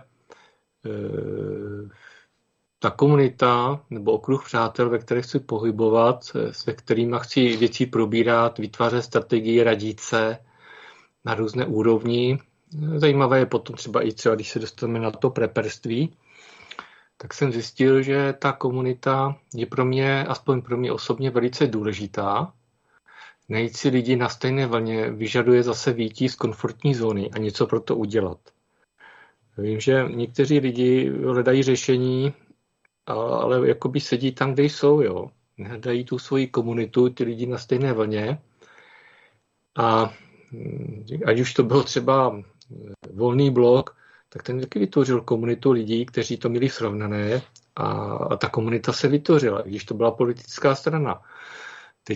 ta komunita nebo okruh přátel, ve kterých chci pohybovat, se kterými chci věcí probírat, vytvářet strategii, radit se na různé úrovni. Zajímavé je potom třeba, když se dostaneme na to preperství, tak jsem zjistil, že ta komunita je pro mě, aspoň pro mě osobně, velice důležitá. Najít si lidi na stejné vlně vyžaduje zase výjití z komfortní zóny a něco pro to udělat. Vím, že někteří lidi hledají řešení, ale jakoby sedí tam, kde jsou, jo. Hledají tu svoji komunitu, ty lidi na stejné vlně. A ať už to bylo třeba Volný blok, tak ten taky vytvořil komunitu lidí, kteří to měli srovnané a ta komunita se vytvořila, když to byla politická strana. Teď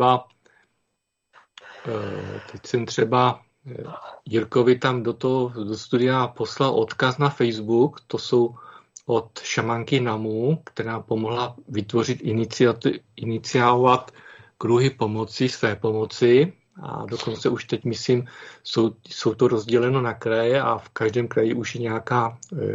jsem třeba Jirkovi tam do studia poslal odkaz na Facebook, to jsou od šamanky Namu, která pomohla vytvořit, iniciovat kruhy pomoci, své pomoci. A dokonce už teď, myslím, jsou to rozděleno na kraje a v každém kraji už je nějaká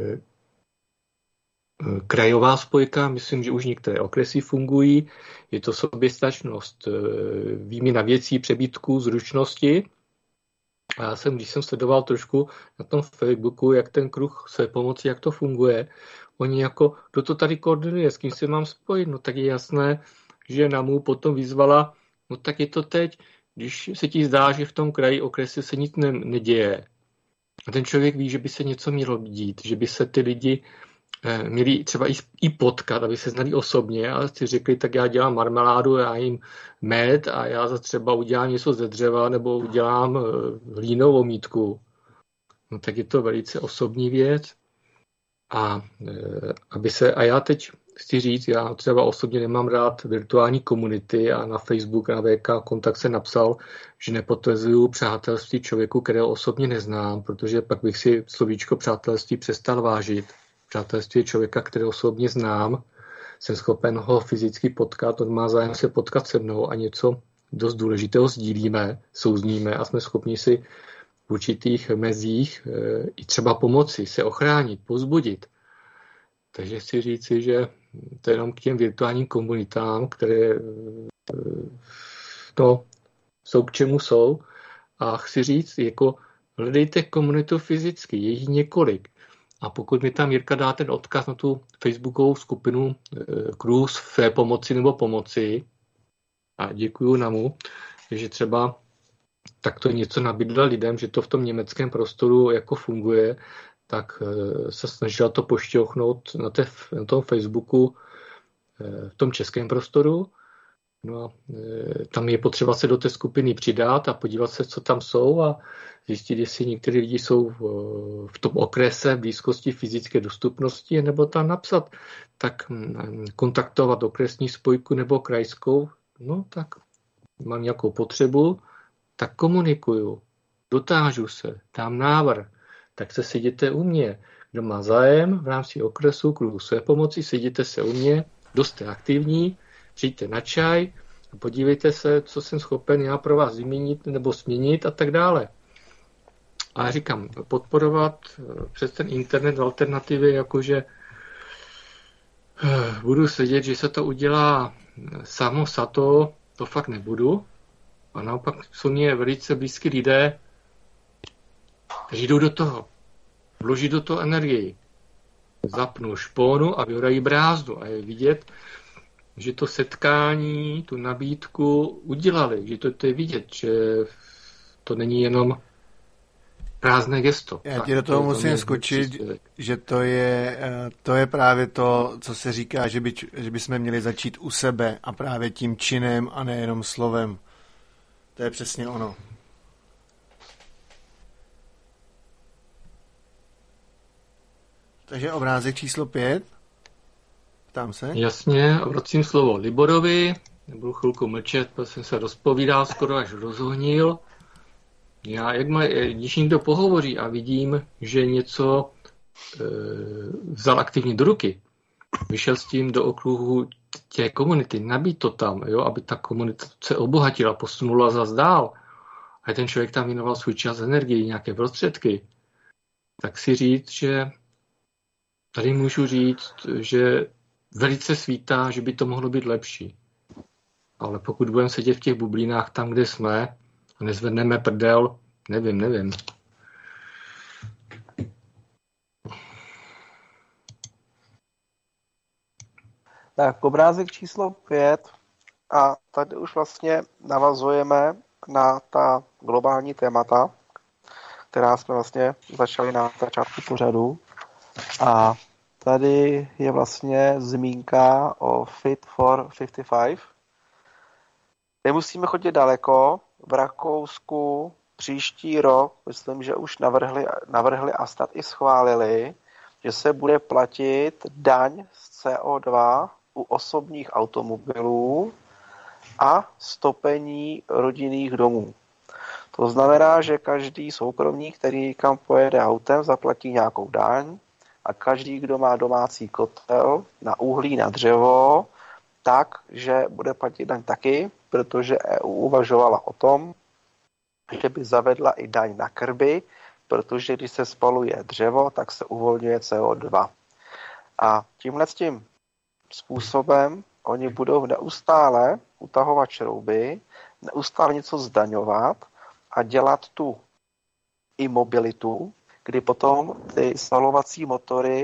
krajová spojka. Myslím, že už některé okresy fungují. Je to soběstačnost, výměna věcí, přebytků, zručnosti. A když jsem sledoval trošku na tom Facebooku, jak ten kruh své pomoci, jak to funguje, oni jako, kdo to tady koordinuje, s kým se mám spojit, no tak je jasné, že NAMU potom vyzvala, no tak je to teď, když se ti zdá, že v tom kraji, okrese se nic neděje. A ten člověk ví, že by se něco mělo dít, že by se ty lidi měli třeba i potkat, aby se znali osobně a si řekli, tak já dělám marmeládu, já jim med a já za třeba udělám něco ze dřeva nebo udělám hlínovou mítku. No tak je to velice osobní věc. A já teď chci říct, já třeba osobně nemám rád virtuální komunity a na Facebook, na VK kontakt se napsal, že nepotvrzuju přátelství člověku, kterého osobně neznám, protože pak bych si slovíčko přátelství přestal vážit. Přátelství je člověka, kterého osobně znám, jsem schopen ho fyzicky potkat, on má zájem se potkat se mnou a něco dost důležitého sdílíme, souzníme a jsme schopni si v určitých mezích i třeba pomoci, se ochránit, povzbudit. Takže chci říci, že to je jenom k těm virtuálním komunitám, které jsou k čemu jsou. A chci říct, jako hledejte komunitu fyzicky, je jí několik. A pokud mi tam Jirka dá ten odkaz na tu facebookovou skupinu Kruh své pomoci nebo pomoci, a děkuju NAMU, že třeba takto něco nabídla lidem, že to v tom německém prostoru jako funguje, tak se snažila to pošťouchnout na tom Facebooku v tom českém prostoru. No a tam je potřeba se do té skupiny přidat a podívat se, co tam jsou a zjistit, jestli někteří lidi jsou v tom okrese v blízkosti fyzické dostupnosti, nebo tam napsat, tak kontaktovat okresní spojku nebo krajskou, no tak mám nějakou potřebu, tak komunikuju, dotážu se, dám návrh, tak se seděte u mě. Kdo má zájem v rámci okresu Kruhu své pomoci, seděte se u mě, kdo jste aktivní, přijďte na čaj a podívejte se, co jsem schopen já pro vás změnit nebo změnit a tak dále. A já říkám, podporovat přes ten internet alternativy, jakože budu sedět, že se to udělá samo sato, to fakt nebudu. A naopak jsou mě velice blízký lidé, kteří jdou do toho, vloží do toho energii, zapnou špónu a vyhorají brázdu. A je vidět, že to setkání, tu nabídku udělali, že to je vidět, že to není jenom prázdné gesto. Já ti do toho musím skočit, že to je právě to, co se říká, že bychom měli začít u sebe a právě tím činem a nejenom slovem. To je přesně ono. Takže obrázek číslo 5. Ptám se. Jasně, vracím slovo Liborovi. Nebudu chvilku mlčet, protože jsem se rozpovídal, skoro až rozhonil. Já, když někdo pohovoří a vidím, že něco vzal aktivně do ruky, vyšel s tím do okruhu té komunity, nabít to tam, jo, aby ta komunita se obohatila, posunula zas dál, a ten člověk tam věnoval svůj čas, energii, nějaké prostředky, tak si říct, že tady můžu říct, že velice svítá, že by to mohlo být lepší. Ale pokud budeme sedět v těch bublinách tam, kde jsme, a nezvedneme prdel, nevím. Tak, obrázek číslo 5. A tady už vlastně navazujeme na ta globální témata, která jsme vlastně začali na začátku pořadu. A tady je vlastně zmínka o Fit for 55. Nemusíme chodit daleko. V Rakousku příští rok, myslím, že už navrhli a snad i schválili, že se bude platit daň z CO2 u osobních automobilů a stopení rodinných domů. To znamená, že každý soukromník, který kam pojede autem, zaplatí nějakou daň a každý, kdo má domácí kotel na uhlí, na dřevo, tak, že bude platit daň taky, protože EU uvažovala o tom, že by zavedla i daň na krby, protože když se spaluje dřevo, tak se uvolňuje CO2. A tímhletím způsobem oni budou neustále utahovat šrouby, neustále něco zdaňovat a dělat tu imobilitu, kdy potom ty spalovací motory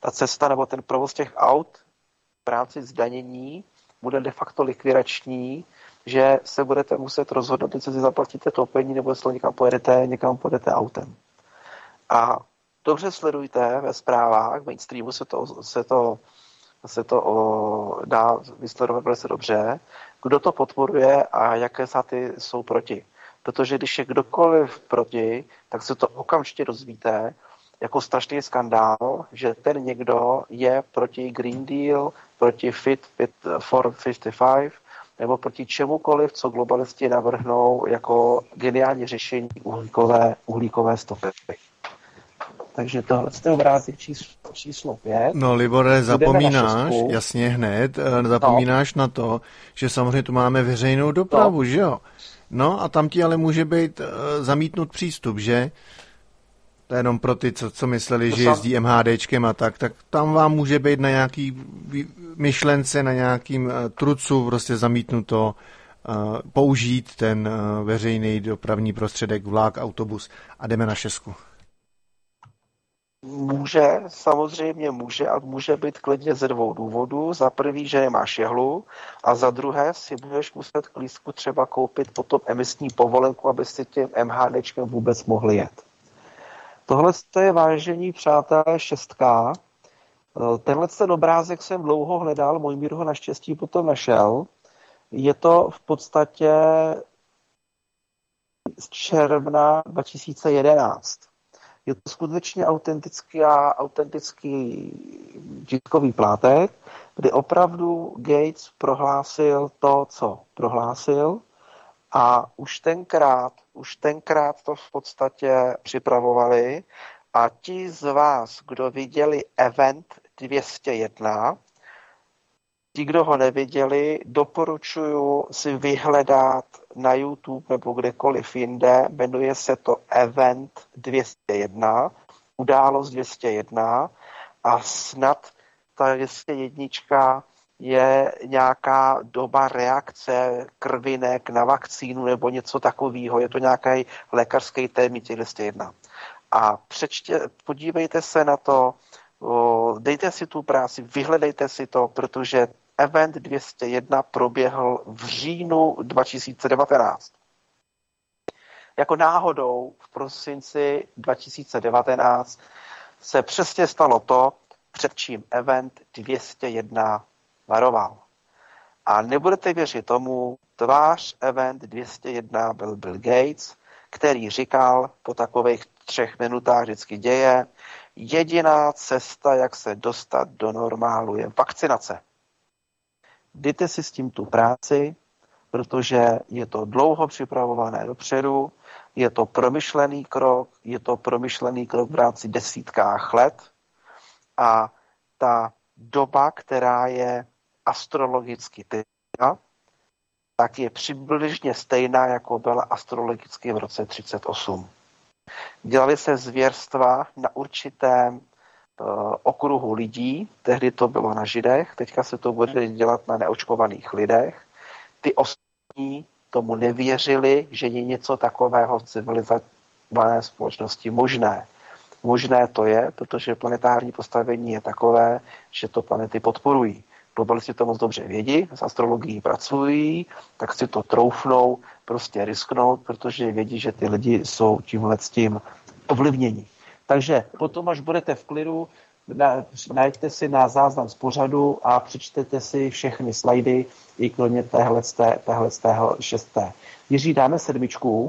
ta cesta nebo ten provoz těch aut v rámci zdanění bude de facto likvidační, že se budete muset rozhodnout, jestli si zaplatíte topení, nebo jestli někam pojedete autem. A dobře sledujte ve zprávách, v mainstreamu se to dá vysledovat velice dobře, kdo to podporuje a jaké státy jsou proti. Protože když je kdokoliv proti, tak se to okamžitě dozvíte jako strašný skandál, že ten někdo je proti Green Deal, proti Fit for 55, nebo proti čemukoliv, co globalisti navrhnou jako geniální řešení uhlíkové stopy. Takže tohle je obrázek číslo 5. No, Libore, zapomínáš, jasně hned, zapomínáš na to, že samozřejmě tu máme veřejnou dopravu, že jo? No a tam ti ale může být zamítnut přístup, že? To je jenom pro ty, co mysleli, že jezdí MHDčkem a tak tam vám může být na nějaký myšlence, na nějakým trucu prostě zamítnuto použít ten veřejný dopravní prostředek, vlak, autobus a jdeme na 6. Samozřejmě může a může být klidně ze 2 důvodů. Za prvý, že nemáš jehlu a za druhé si budeš muset k lístku třeba koupit potom emisní povolenku, aby si tím MHDčkem vůbec mohli jet. Tohle je, vážení přátelé, 6. Tenhle obrázek jsem dlouho hledal, můj mír ho naštěstí potom našel. Je to v podstatě z června 2011. Je to skutečně autentický tiskový plátek, kdy opravdu Gates prohlásil to, co prohlásil, a už tenkrát to v podstatě připravovali, a ti z vás, kdo viděli Event 201, ti, kdo ho neviděli, doporučuji si vyhledat na YouTube nebo kdekoliv jinde. Jmenuje se to Event 201, událost 201, a snad ta 201 je nějaká doba reakce krvinek na vakcínu nebo něco takového. Je to nějaký lékařský termín 201. A podívejte se na to, dejte si tu práci, vyhledejte si to, protože Event 201 proběhl v říjnu 2019. Jako náhodou v prosinci 2019 se přesně stalo to, před čím Event 201 varoval. A nebudete věřit tomu, tvář Event 201 byl Bill Gates, který říkal po takových 3 minutách vždycky děje, jediná cesta, jak se dostat do normálu, je vakcinace. Dejte si s tím tu práci, protože je to dlouho připravované dopředu, je to promyšlený krok v rámci desítkách let, a ta doba, která je astrologicky teď, tak je přibližně stejná, jako byla astrologicky v roce 38. Dělali se zvěrstva na určitém okruhu lidí, tehdy to bylo na Židech, teďka se to bude dělat na neočkovaných lidech. Ty ostatní tomu nevěřili, že je něco takového v civilizované společnosti možné. Možné to je, protože planetární postavení je takové, že to planety podporují. Globalisti to moc dobře vědí, s astrologií pracují, tak si to troufnou prostě risknout, protože vědí, že ty lidi jsou tímhletím ovlivnění. Takže potom, až budete v klidu, najďte si na záznam z pořadu a přečtete si všechny slajdy, i kromě téhle 6. Jiří, dáme 7.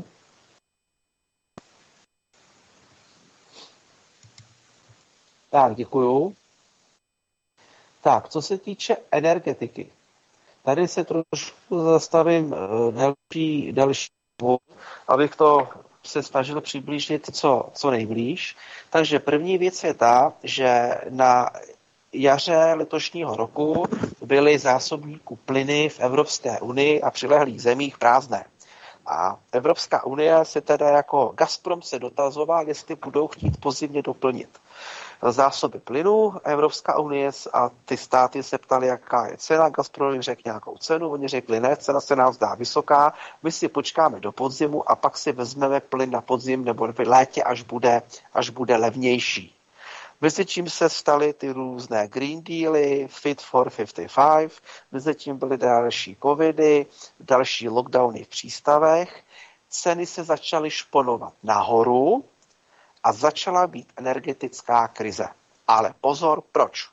Tak, děkuju. Tak, co se týče energetiky, tady se trošku zastavím další abych to se snažil přiblížit co nejblíž. Takže první věc je ta, že na jaře letošního roku byly zásobníky plyny v Evropské unii a přilehlých zemích prázdné. A Evropská unie se teda jako Gazprom se dotazoval, jestli budou chtít pozimně doplnit zásoby plynu. Evropská unie a ty státy se ptali, jaká je cena. Gazprom řekl nějakou cenu, oni řekli, ne, cena se nám zdá vysoká, my si počkáme do podzimu a pak si vezmeme plyn na podzim nebo v létě, až bude levnější. Mezitím se staly ty různé Green Dealy, Fit for 55, mezitím byly další covidy, další lockdowny v přístavech, ceny se začaly šponovat nahoru a začala být energetická krize. Ale pozor, proč?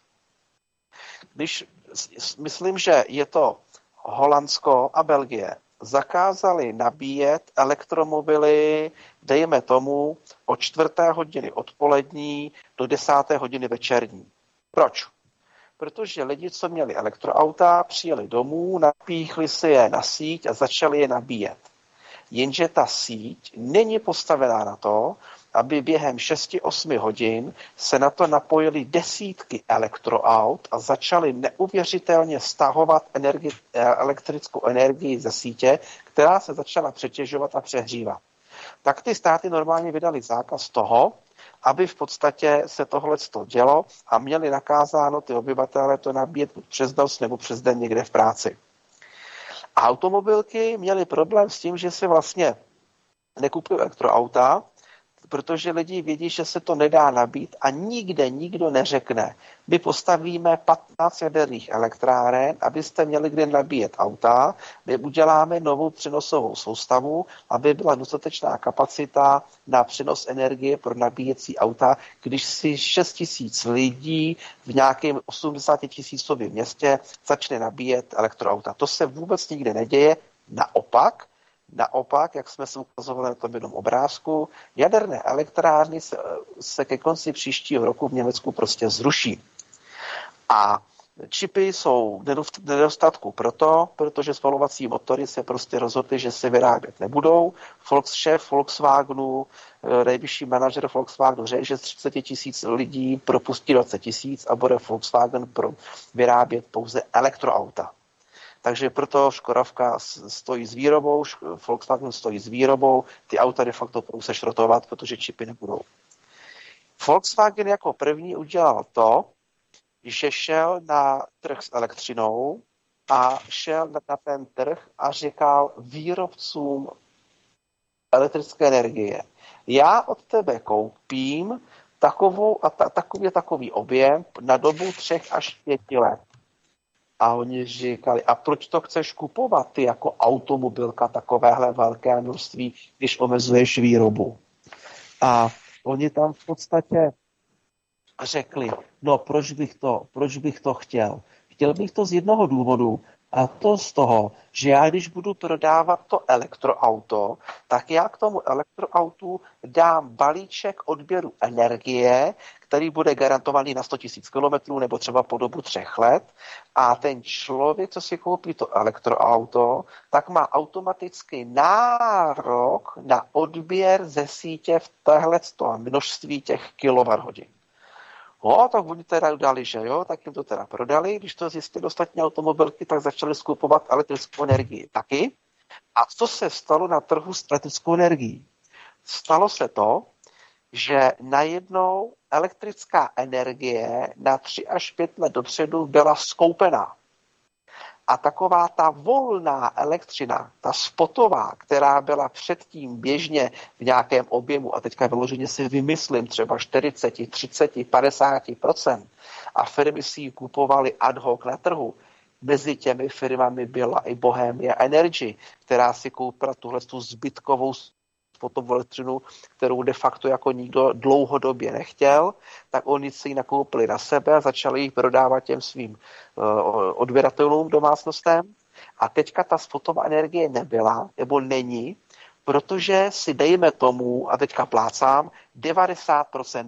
Myslím, že je to Holandsko a Belgie, zakázali nabíjet elektromobily, dejme tomu, od 4. hodiny odpolední do 10. hodiny večerní. Proč? Protože lidi, co měli elektroauta, přijeli domů, napíchli si je na síť a začali je nabíjet. Jenže ta síť není postavená na to, aby během 6-8 hodin se na to napojily desítky elektroaut a začaly neuvěřitelně stahovat elektrickou energii ze sítě, která se začala přetěžovat a přehřívat. Tak ty státy normálně vydali zákaz toho, aby v podstatě se tohle dělo a měli nakázáno ty obyvatele to nabíjet přes noc nebo přes den někde v práci. A automobilky měly problém s tím, že si vlastně nekupují elektroauta, protože lidi vědí, že se to nedá nabít a nikde nikdo neřekne, my postavíme 15 jaderných elektráren, abyste měli kde nabíjet auta, my uděláme novou přenosovou soustavu, aby byla dostatečná kapacita na přenos energie pro nabíjecí auta, když si 6 000 lidí v nějakém 80 000 městě začne nabíjet elektroauta. To se vůbec nikde neděje, Naopak, jak jsme se ukazovali na tom jednom obrázku, jaderné elektrárny se ke konci příštího roku v Německu prostě zruší. A čipy jsou v nedostatku protože spalovací motory se prostě rozhodly, že se vyrábět nebudou. Šéf Volkswagenu, nejvyšší manažer Volkswagenu řekl, že z 30 000 lidí propustí 20 000 a bude Volkswagen vyrábět pouze elektroauta. Takže proto Škodovka stojí s výrobou, Volkswagen stojí s výrobou, ty auta de facto budou se šrotovat, protože čipy nebudou. Volkswagen jako první udělal to, že šel na trh s elektřinou a šel na ten trh a říkal výrobcům elektrické energie, já od tebe koupím takový objem na dobu 3 až 5 let. A oni říkali, a proč to chceš kupovat ty jako automobilka takovéhle velké množství, když omezuješ výrobu? A oni tam v podstatě řekli, no proč bych to chtěl? Chtěl bych to z jednoho důvodu, a to z toho, že já když budu prodávat to elektroauto, tak já k tomu elektroautu dám balíček odběru energie, který bude garantovaný na 100 000 km nebo třeba po dobu 3 let. A ten člověk, co si koupí to elektroauto, tak má automaticky nárok na odběr ze sítě v téhle množství těch kWh. No, tak oni teda dali, že jo, tak jim to teda prodali. Když to zjistili ostatní automobilky, tak začali skupovat elektrickou energii taky. A co se stalo na trhu s elektrickou energií? Stalo se to, že najednou elektrická energie na 3 až 5 let dopředu byla skoupená. A taková ta volná elektřina, ta spotová, která byla předtím běžně v nějakém objemu, a teďka vyloženě si vymyslím třeba 40, 30, 50%, a firmy si ji kupovaly ad hoc na trhu. Mezi těmi firmami byla i Bohemia Energy, která si koupila tuhletu zbytkovou spotovou elektřinu, kterou de facto jako nikdo dlouhodobě nechtěl, tak oni si ji nakoupili na sebe a začali ji prodávat těm svým odběratelům, domácnostem. A teďka ta spotová energie nebyla, nebo není, protože si dejme tomu, a teďka plácám, 90%,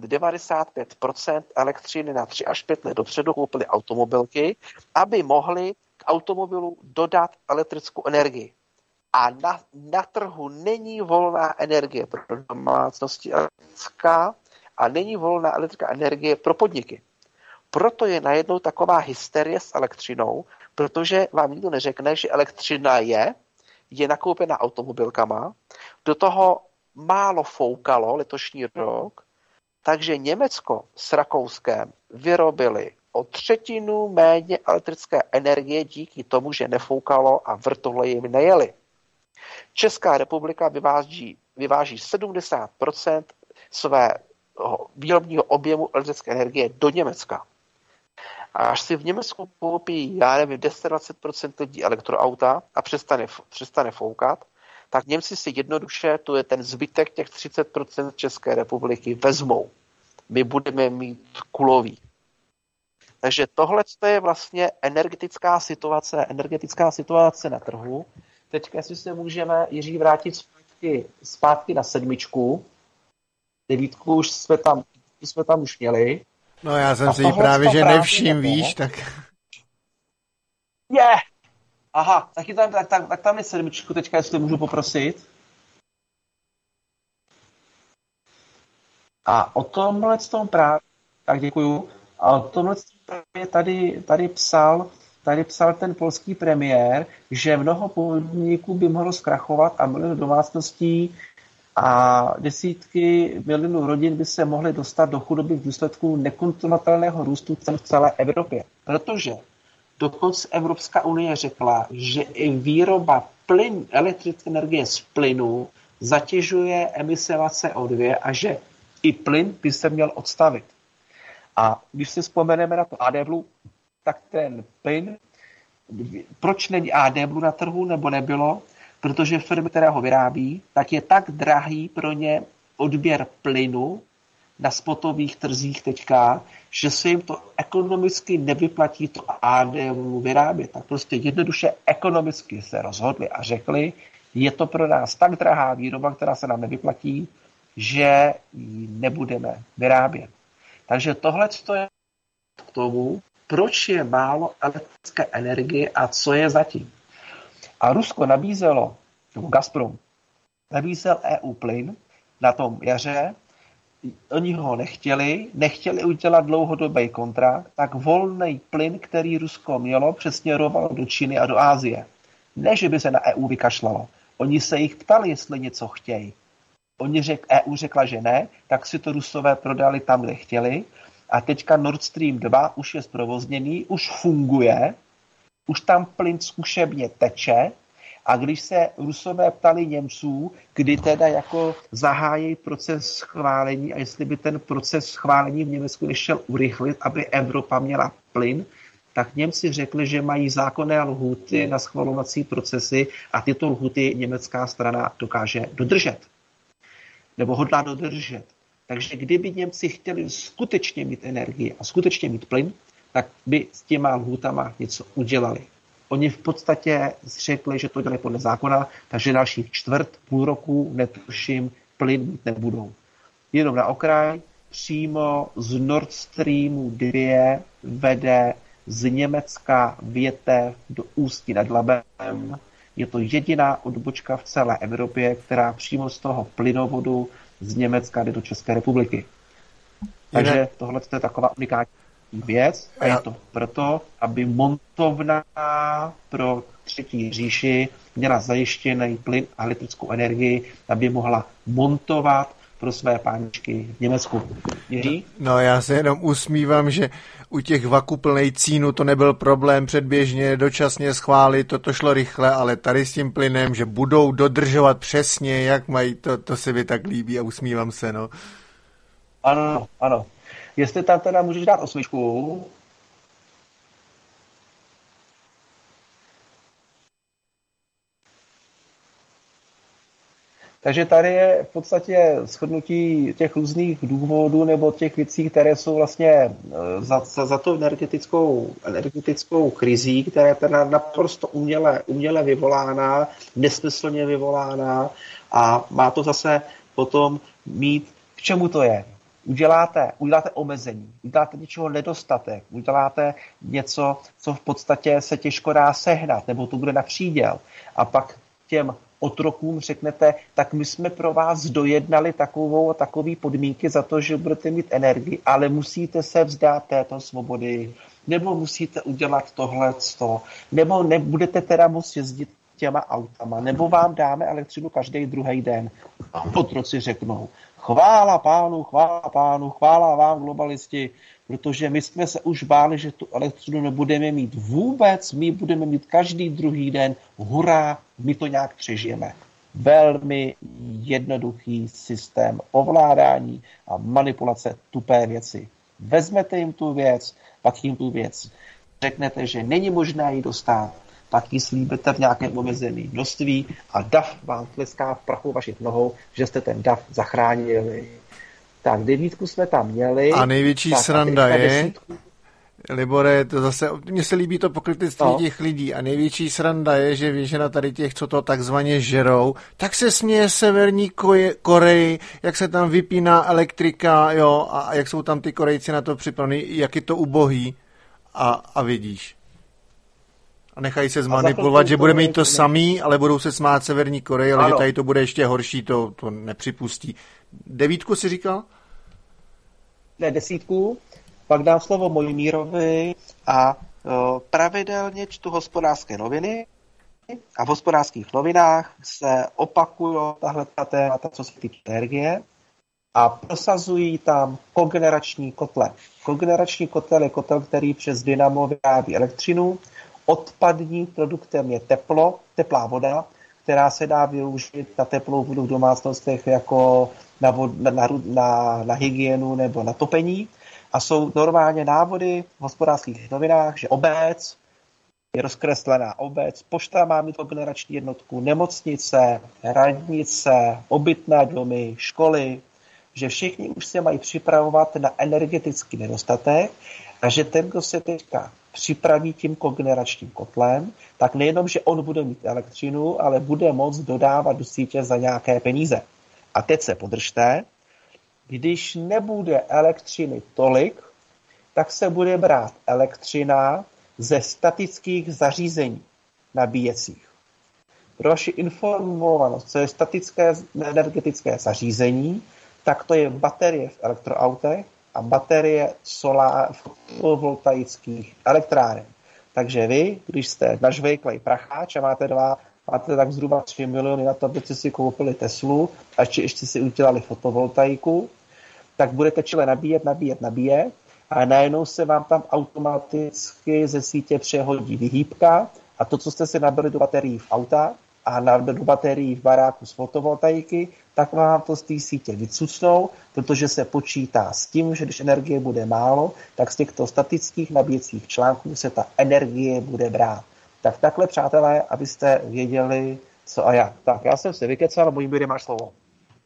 95% elektřiny na 3 až 5 let dopředu koupili automobilky, aby mohli k automobilu dodat elektrickou energii. A na trhu není volná energie pro domácnosti elektrická a není volná elektrická energie pro podniky. Proto je najednou taková hysterie s elektřinou, protože vám nikdo neřekne, že elektřina je nakoupena automobilkama, do toho málo foukalo letošní rok, takže Německo s Rakouskem vyrobili o 1/3 méně elektrické energie díky tomu, že nefoukalo a vrtule jim nejeli. Česká republika vyváží 70% své výrobního objemu elektrické energie do Německa. A až si v Německu koupí, já nevím, 10-20% lidí elektroauta a přestane foukat, tak Němci si jednoduše, to je ten zbytek těch 30% České republiky, vezmou. My budeme mít kulový. Takže tohle je vlastně energetická situace na trhu. Teď, jestli se můžeme, Jiří, vrátit zpátky na 7. 9 už jsme tam už měli. No já jsem si ji právě, že nevšim, víš, tak... Je! Aha, tak tam je 7, teďka, jestli můžu poprosit. A o tomhle právě, tak děkuju, a o tomhle právě tady psal ten polský premiér, že mnoho podniků by mohlo zkrachovat a miliony domácností a desítky milionů rodin by se mohly dostat do chudoby v důsledku nekontrolovatelného růstu cen v celé Evropě. Protože dokonce Evropská unie řekla, že i výroba elektrické energie z plynu zatěžuje emise CO2 a že i plyn by se měl odstavit. A když si vzpomeneme na to AdBlue, tak ten plyn, proč není AdBlue na trhu, nebo nebylo? Protože firmy, která ho vyrábí, tak je tak drahý pro ně odběr plynu na spotových trzích teďka, že se jim to ekonomicky nevyplatí to AdBlue vyrábět. Tak prostě jednoduše ekonomicky se rozhodli a řekli, je to pro nás tak drahá výroba, která se nám nevyplatí, že ji nebudeme vyrábět. Takže tohle je k tomu, proč je málo elektrické energie a co je zatím. A Rusko nabízelo, nebo Gazprom, nabízel EU plyn na tom jaře, oni ho nechtěli udělat dlouhodobý kontrakt, tak volný plyn, který Rusko mělo, přesměrovalo do Číny a do Asie. Ne, že by se na EU vykašlalo. Oni se jich ptali, jestli něco chtějí. EU řekla, že ne, tak si to Rusové prodali tam, kde chtěli. A teďka Nord Stream 2 už je zprovozněný, už funguje, už tam plyn zkušebně teče. A když se Rusové ptali Němců, kdy teda jako zahájí proces schválení a jestli by ten proces schválení v Německu nešel urychlit, aby Evropa měla plyn, tak Němci řekli, že mají zákonné lhůty na schvalovací procesy a tyto lhůty německá strana dokáže dodržet. Nebo hodlá dodržet. Takže kdyby Němci chtěli skutečně mít energii a skutečně mít plyn, tak by s těma lhůtama něco udělali. Oni v podstatě řekli, že to dělají podle zákona, takže dalších půl roku, netuším, plyn mít nebudou. Jenom na okraj, přímo z Nord Streamu 2 vede z Německa větev do Ústí nad Labem. Je to jediná odbočka v celé Evropě, která přímo z toho plynovodu z Německa jde do České republiky. Takže tohle je taková unikátní věc a je to proto, aby montovna pro třetí říši měla zajištěný plyn a elektrickou energii, aby mohla montovat pro své páničky v Německu. Jiří? No já se jenom usmívám, že u těch vakuplnej cínu to nebyl problém předběžně, dočasně schválit, to šlo rychle, ale tady s tím plynem, že budou dodržovat přesně, jak mají, to se mi tak líbí a usmívám se, no. Ano. Jestli tam teda můžeš dát 8. Takže tady je v podstatě shrnutí těch různých důvodů nebo těch věcí, které jsou vlastně za to energetickou krizí, která je teda naprosto uměle vyvolána, nesmyslně vyvolána a má to zase potom mít, k čemu to je. Uděláte omezení, uděláte něčeho nedostatek, uděláte něco, co v podstatě se těžko dá sehnat, nebo to bude na příděl. A pak těm otrokům řeknete, tak my jsme pro vás dojednali takový podmínky za to, že budete mít energii, ale musíte se vzdát této svobody, nebo musíte udělat tohleto, nebo nebudete teda moct jezdit těma autama, nebo vám dáme elektřinu každý druhý den. Otroci řeknou, chvála pánu, chvála vám globalisti, protože my jsme se už báli, že tu elektřinu nebudeme mít vůbec, my budeme mít každý druhý den, hurá, my to nějak přežijeme. velmi jednoduchý systém ovládání a manipulace tupé věci. Vezmete jim tu věc, pak jim tu věc řeknete, že není možné ji dostat, pak ji slíbete v nějakém omezeném množství a dav vám tleská v prachu vašich nohou, že jste ten dav zachránili. Tak 9 jsme tam měli. A největší sranda je, Libore, to zase, mně se líbí to pokrytectví těch lidí a největší sranda je, že většina tady těch, co to takzvaně žerou, tak se směje Severní Koreji, jak se tam vypíná elektrika, jo, a jak jsou tam ty Korejci na to připraveni, jak je to ubohý a vidíš. A nechají se zmanipulovat, že budeme mít to samý, ale budou se smát Severní Koreji, ale že tady to bude ještě horší, to nepřipustí. 9 si říkal? Ne, 10. Pak dám slovo Mojmírovi a pravidelně čtu Hospodářské noviny a v Hospodářských novinách se opakují tahle témata, co se týče energie a prosazují tam kogenerační kotle. Kogenerační kotel je kotel, který přes dynamo vyrábí elektřinu. Odpadním produktem je teplá voda, která se dá využít na teplou vodu v domácnostech jako na hygienu nebo na topení. A jsou normálně návody v Hospodářských novinách, že obec je rozkreslená obec, pošta má mít kogenerační jednotku, nemocnice, radnice, obytné domy, školy, že všichni už se mají připravovat na energetický nedostatek a že ten, kdo se teďka připraví tím kogeneračním kotlem, tak nejenom, že on bude mít elektřinu, ale bude moct dodávat do sítě za nějaké peníze. A teď se podržte, když nebude elektřiny tolik, tak se bude brát elektřina ze statických zařízení nabíjecích. Pro vaši informovanost, co je statické energetické zařízení, tak to je baterie v elektroautech a baterie fotovoltaických elektráren. Takže vy, když jste nažvejklej pracháč a máte tak zhruba 3 miliony na to, abyste si koupili Teslu a ještě si udělali fotovoltaiku, tak budete čile nabíjet a najednou se vám tam automaticky ze sítě přehodí vyhýbka a to, co jste si nabili do baterií v auta a nabili do baterií v baráku z fotovoltaiky, tak vám to z té sítě vycucnou, protože se počítá s tím, že když energie bude málo, tak z těchto statických nabíjecích článků se ta energie bude brát. Tak takhle, přátelé, abyste věděli, co a jak. Tak, já jsem se vykecal, Mojmír, máš slovo.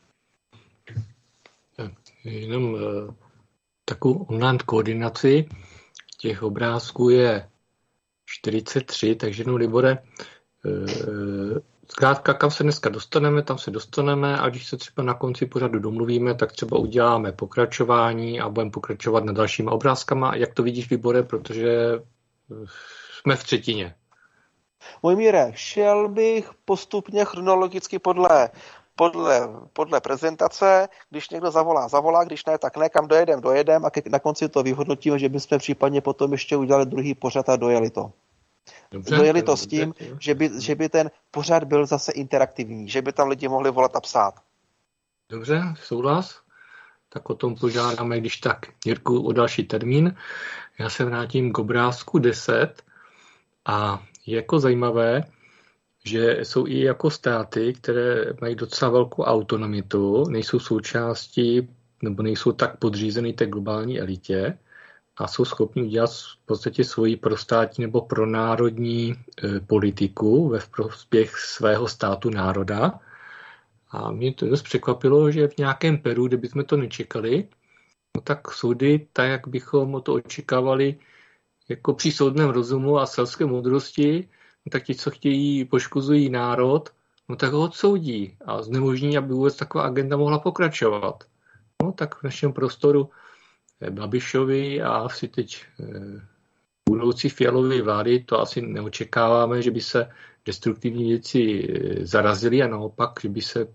Jenom takovou online koordinaci těch obrázků je 43, takže jenom, Libore, zkrátka, kam se dneska dostaneme, tam se dostaneme a když se třeba na konci pořadu domluvíme, tak třeba uděláme pokračování a budeme pokračovat na dalšíma obrázkama. Jak to vidíš, Libore, protože jsme v třetině. Mojmíre, šel bych postupně chronologicky podle prezentace, když někdo zavolá, když ne, tak ne, kam dojedem a na konci to vyhodnotíme, že bychom případně potom ještě udělali druhý pořad a dojeli to. Dobře, dojeli to s tím, že by ten pořad byl zase interaktivní, že by tam lidi mohli volat a psát. Dobře, souhlas. Tak o tom požádáme, když tak, Jirku, o další termín. Já se vrátím k obrázku 10 a je jako zajímavé, že jsou i jako státy, které mají docela velkou autonomitu, nejsou součástí nebo nejsou tak podřízený té globální elitě a jsou schopni udělat v podstatě svoji prostátní nebo pronárodní politiku ve prospěch svého státu národa. A mě to dost překvapilo, že v nějakém Peru, kde bychom to nečekali, no tak soudy, tak jak bychom to očekávali jako při soudném rozumu a selské moudrosti, no tak ti, co poškozují národ, no tak ho odsoudí a znemožní, aby vůbec taková agenda mohla pokračovat. No tak v našem prostoru Babišovi a asi teď budoucí Fialovy vlády to asi neočekáváme, že by se destruktivní věci zarazily a naopak, že by se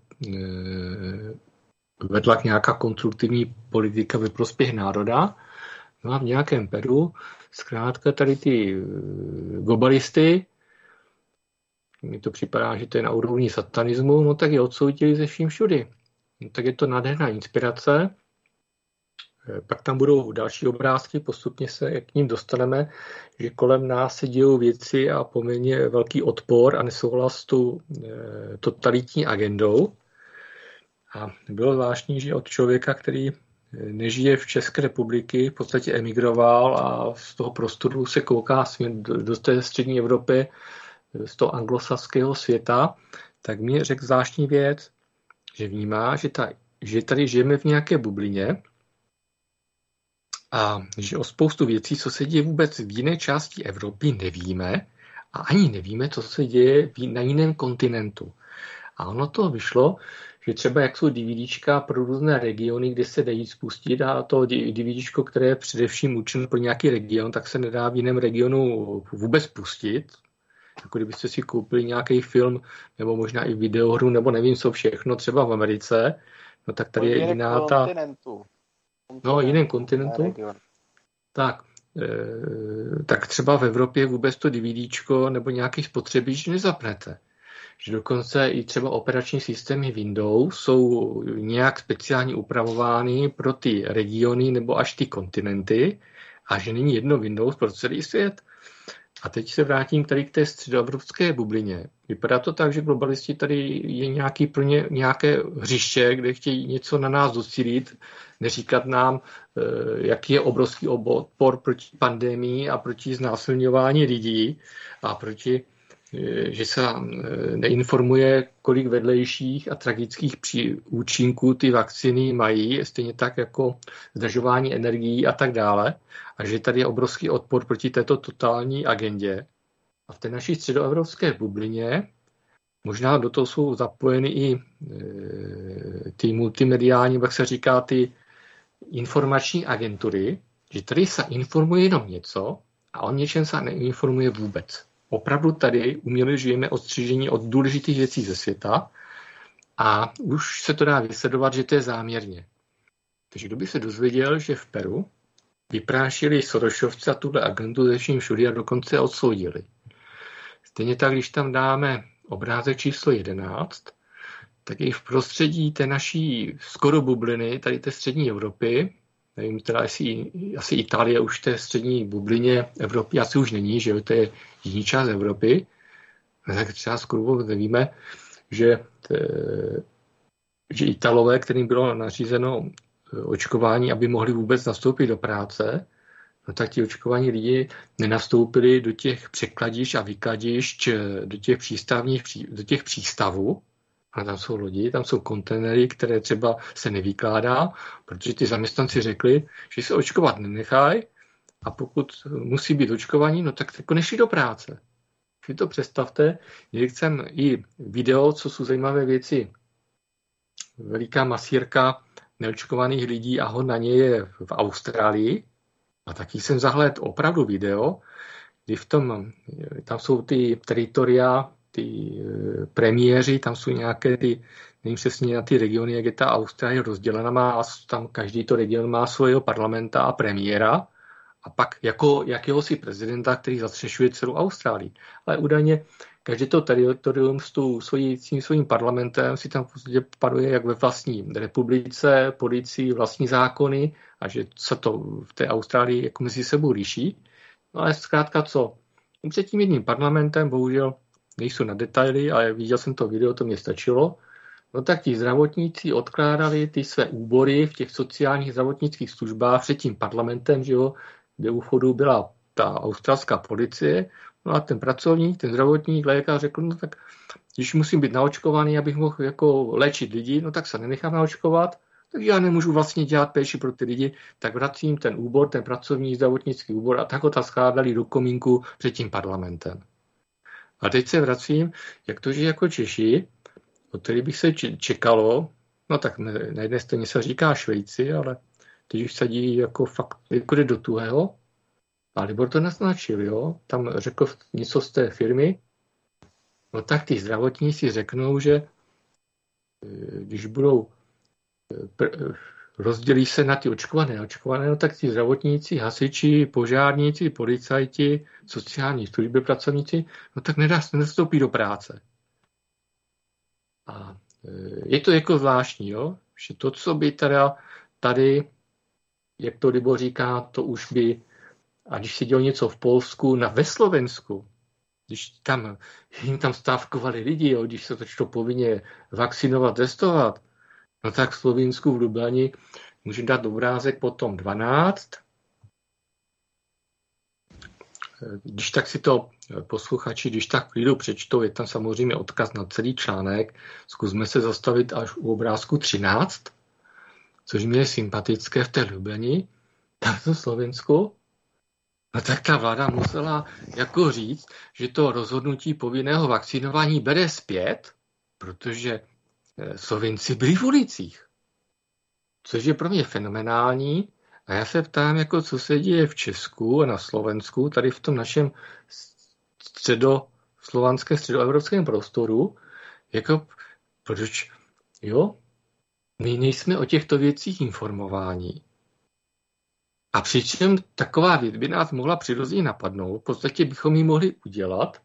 vedla k nějaká konstruktivní politika ve prospěch národa. No a v nějakém Peru zkrátka tady ty globalisty, mi to připadá, že to je na úrovni satanismu, no tak je odsoudili ze vším všudy. No tak je to nádherná inspirace. Pak tam budou další obrázky, postupně se k ním dostaneme, že kolem nás se dějou věci a poměrně velký odpor a nesouhlas s tou totalitní agendou. A bylo zvláštní, že od člověka, který nežije v České republiky, v podstatě emigroval a z toho prostoru se kouká do té střední Evropy, z toho anglosaského světa, tak mi řekl zvláštní věc, že vnímá, že tady žijeme v nějaké bublině a že o spoustu věcí, co se děje vůbec v jiné části Evropy, nevíme a ani nevíme, co se děje na jiném kontinentu. A ono to vyšlo, že třeba jak jsou DVDčka pro různé regiony, kde se dají spustit a to DVDčko, které je především určeno pro nějaký region, tak se nedá v jiném regionu vůbec pustit. Jako kdybyste si koupili nějaký film nebo možná i videohru nebo nevím co všechno, třeba v Americe, no tak tady je jiná ta... No, jiném kontinentu. Tak třeba v Evropě vůbec to DVDčko nebo nějaký spotřebič nezapnete. Že dokonce i třeba operační systémy Windows jsou nějak speciálně upravovány pro ty regiony nebo až ty kontinenty a že není jedno Windows pro celý svět. A teď se vrátím tady k té středoevropské bublině. Vypadá to tak, že globalisti tady je nějaký pro ně nějaké hřiště, kde chtějí něco na nás docílit, neříkat nám, jaký je obrovský odpor proti pandemii a proti znásilňování lidí a proti, že se neinformuje, kolik vedlejších a tragických účinků ty vakcíny mají, stejně tak jako zdražování energií a tak dále. A že tady je obrovský odpor proti této totální agendě. A v té naší středoevropské bublině možná do toho jsou zapojeny i ty multimediální, jak se říká, ty informační agentury, že tady se informuje jenom něco a o něčem se neinformuje vůbec. Opravdu tady uměle žijeme odstřižení od důležitých věcí ze světa a už se to dá vysledovat, že to je záměrně. Takže kdo by se dozvěděl, že v Peru vyprášili Sorosovci a tuhle agentu ze vším všudy a dokonce odsoudili. Stejně tak, když tam dáme obrázek číslo 11, tak i v prostředí té naší skoro bubliny, tady té střední Evropy, nevím, teda asi Itálie už v té střední bublině Evropy asi už není, že to je jiný část Evropy, tak třeba skoro nevíme, že Italové, kterým bylo nařízeno očkování, aby mohli vůbec nastoupit do práce, no tak ti očkovaní lidi nenastoupili do těch překladišť a vykladišť, do těch přístavů, a tam jsou lodi, tam jsou kontejnery, které třeba se nevykládá, protože ty zaměstnanci řekli, že se očkovat nenechají a pokud musí být očkovaní, no tak jako nešli do práce. Si to představte, někdy jsem i video, co jsou zajímavé věci. Veliká masírka neočkovaných lidí a hon na ně je v Austrálii. A taky jsem zahlédl opravdu video, kdy tam jsou ty teritoria, ty premiéři, tam jsou nějaké nevím přesně na ty regiony, jak je ta Austrálie rozdělena, a tam každý to region má svého parlamenta a premiéra a pak jakéhosi prezidenta, který zastřešuje celou Austrálii. Ale údajně každý to teritorium s svým parlamentem si tam paduje jak ve vlastní republice, policii, vlastní zákony a že se to v té Austrálii jako mezi sebou liší. No ale zkrátka co? Před tím jedním parlamentem bohužel nejsou na detaily, ale viděl jsem to video, to mě stačilo. No tak ti zdravotníci odkládali ty své úbory v těch sociálních zdravotnických službách před tím parlamentem, že jo, kde u vchodu byla ta australská policie. No a ten pracovník, ten zdravotník, lékař řekl, no tak když musím být naočkovaný, abych mohl jako léčit lidi, no tak se nenechám naočkovat, takže já nemůžu vlastně dělat péči pro ty lidi, tak vracím ten úbor, ten pracovní zdravotnický úbor a tak ho tam skládali do komínku před tím parlamentem. A teď se vracím, jak to žije jako Češi, od kterých bych se čekalo, no tak na jedné straně se říká Švejci, ale teď už sadí jako fakt jako do tuhého. A Libor to naznačil, jo, tam řekl něco z té firmy, no tak ty zdravotníci řeknou, že když budou rozdělí se na ty očkované, no tak ti zdravotníci, hasiči, požárníci, policajti, sociální služby, pracovníci, no tak nenastoupí do práce. A je to jako zvláštní, jo? Že to, co by tady jak to Libor říká, to už by, a když se dělo něco v Polsku, ve Slovensku, když jim tam stávkovali lidi, jo, když se to povinně vakcinovat, testovat, no tak v Slovinsku v Lublani můžeme dát obrázek potom 12. Když tak si to posluchači, když tak klidu přečtou, je tam samozřejmě odkaz na celý článek. Zkusme se zastavit až u obrázku 13, což mi je sympatické v té Lublani, tak v Slovensku. No tak ta vláda musela jako říct, že to rozhodnutí povinného vakcinování bere zpět, protože Slovenci byli v ulicích. Což je pro mě fenomenální. A já se ptám, jako co se děje v Česku a na Slovensku, tady v tom našem středoevropském prostoru, jako proč, jo, my nejsme o těchto věcích informováni. A přičem taková věc by nás mohla přirozeně napadnout, v podstatě bychom ji mohli udělat.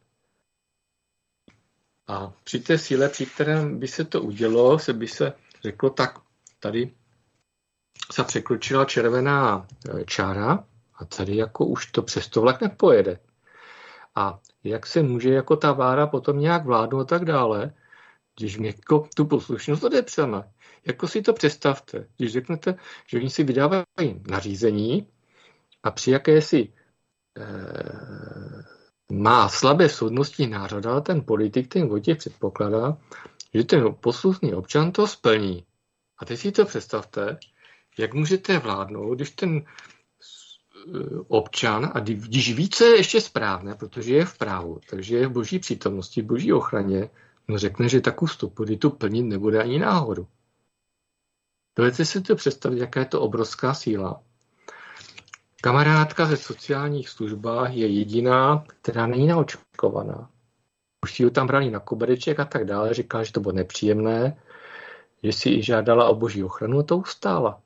A při té síle, při kterém by se to udělalo, by se řeklo, tak tady se překročila červená čára a tady jako už to přes to vlak nepojede. A jak se může jako ta vláda potom nějak vládnout a tak dále, když mě jako tu poslušnost odepřeme. Jako si to představte, když řeknete, že oni si vydávají nařízení a při jakési má slabé soudnosti národa, ten politik, ten Vojtěch předpokládá, že ten poslušný občan to splní. A teď si to představte, jak můžete vládnout, když ten občan, a když ví, co je ještě správné, protože je v právu, takže je v boží přítomnosti, v boží ochraně, no řekne, že takovou stupoditu plnit nebude ani náhodou. Dovedete si to představit, jaká je to obrovská síla. Kamarádka ze sociálních službách je jediná, která není naočkovaná. Už si ji tam brali na kobereček a tak dále, říkala, že to bylo nepříjemné, že si i žádala o boží ochranu a to ustála.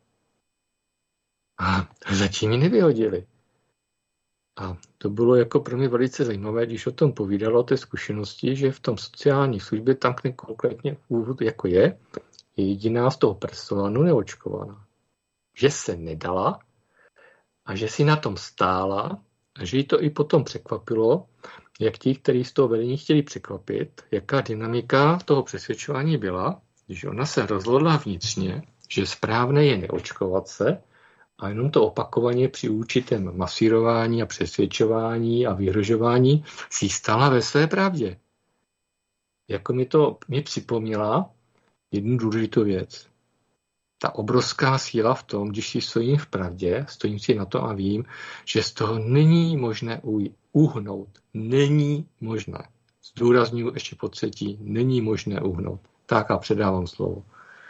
A zatím ji nevyhodili. A to bylo jako pro mě velice zajímavé, když o tom povídalo o té zkušenosti, že v tom sociální službě tam konkrétně jako je jediná z toho personálu neočkovaná. Že se nedala a že si na tom stála a že jí to i potom překvapilo, jak ti, kteří z toho vedení chtěli překvapit, jaká dynamika toho přesvědčování byla, když ona se rozhodla vnitřně, že správné je neočkovat se a jenom to opakovaně při určitém masírování a přesvědčování a vyhrožování si stála ve své pravdě. Jako mi připomněla jednu důležitou věc. Ta obrovská síla v tom, když si stojím v pravdě, stojím si na to a vím, že z toho není možné uhnout. Není možné. Zdůrazňuji ještě po třetí, není možné uhnout. Tak a předávám slovo.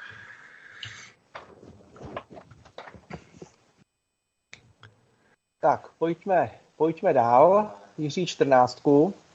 Tak, pojďme dál. Jiří 14.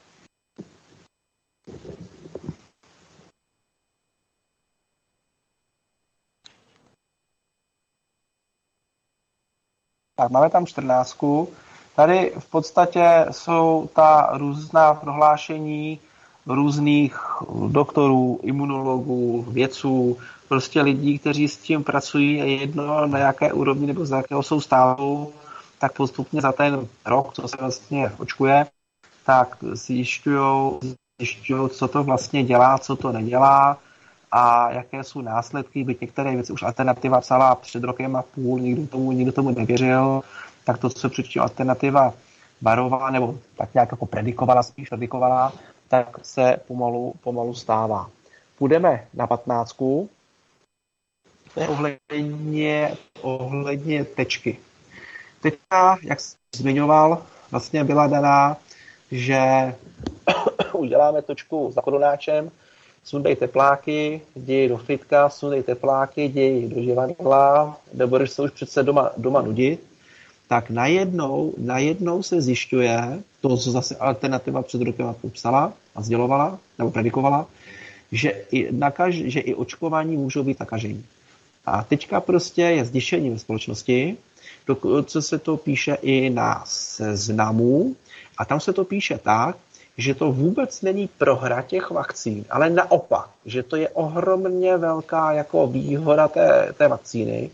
Tak, máme tam 14. Tady v podstatě jsou ta různá prohlášení různých doktorů, imunologů, vědců, prostě lidí, kteří s tím pracují a jedno na jaké úrovni nebo z jakého jsou stávu, tak postupně za ten rok, co se vlastně očkuje, tak zjišťují, co to vlastně dělá, co to nedělá a jaké jsou následky, byť některé věci už Alternativa psala před rokem a půl, nikdo tomu nevěřil, tak to, co předtím Alternativa varovala, nebo tak nějak jako predikovala, tak se pomalu stává. Půjdeme na 15. To je ohledně tečky. Tečka, jak jsem zmiňoval, vlastně byla daná, že uděláme točku za korunáčem, sundej tepláky, jdi do fitka, sundej tepláky, jdi do živadla, nebudeš se už přece doma nudit, tak najednou se zjišťuje, to, co zase Alternativa před rokem popsala a sdělovala, nebo predikovala, že i očkování můžou být nakažení. A teďka prostě je zděšení ve společnosti, dokonce se to píše i na Seznamu, a tam se to píše tak, že to vůbec není prohra těch vakcín, ale naopak, že to je ohromně velká jako výhoda té vakcíny,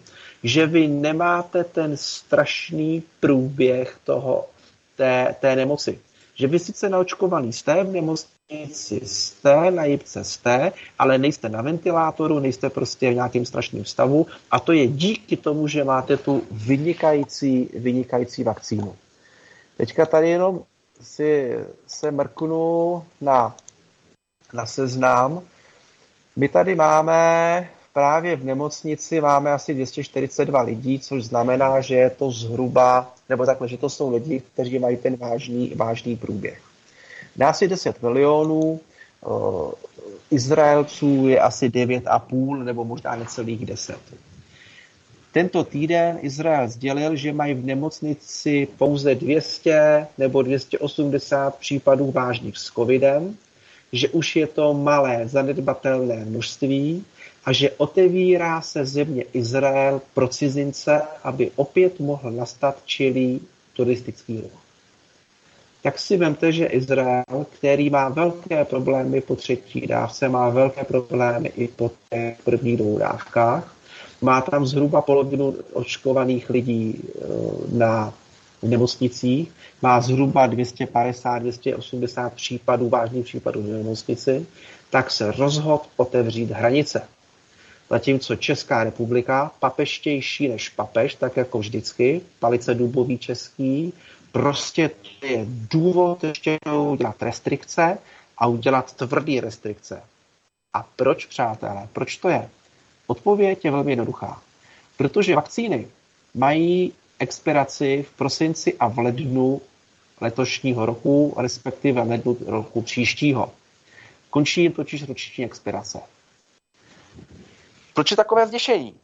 že vy nemáte ten strašný průběh té nemoci. Že vy sice naočkovaný jste, v nemocnici jste, na jipce jste, ale nejste na ventilátoru, nejste prostě v nějakém strašném stavu a to je díky tomu, že máte tu vynikající vakcínu. Teďka tady jenom se mrknu na seznam. My tady máme právě v nemocnici máme asi 242 lidí, což znamená, že je to zhruba, nebo takhle, že to jsou lidi, kteří mají ten vážný průběh. Nás je 10 milionů, Izraelců je asi 9,5 nebo možná necelých 10. Tento týden Izrael sdělil, že mají v nemocnici pouze 200 nebo 280 případů vážných s covidem, že už je to malé, zanedbatelné množství a že otevírá se země Izrael pro cizince, aby opět mohl nastat čilý turistický ruch. Tak si vemte, že Izrael, který má velké problémy po třetí dávce, má velké problémy i po těch prvních 2 dávkách, má tam zhruba polovinu očkovaných lidí na nemocnicích, má zhruba 250-280 případů, vážných případů v nemocnici, tak se rozhodl otevřít hranice. Zatímco Česká republika, papeštější než papež, tak jako vždycky, palice dubový český, prostě to je důvod ještě udělat restrikce a udělat tvrdý restrikce. A proč, přátelé? Proč to je? Odpověď je velmi jednoduchá. Protože vakcíny mají expiraci v prosinci a v lednu letošního roku, respektive lednu roku příštího. Končí jim totiž roční expirace. Proč je takové zděšení,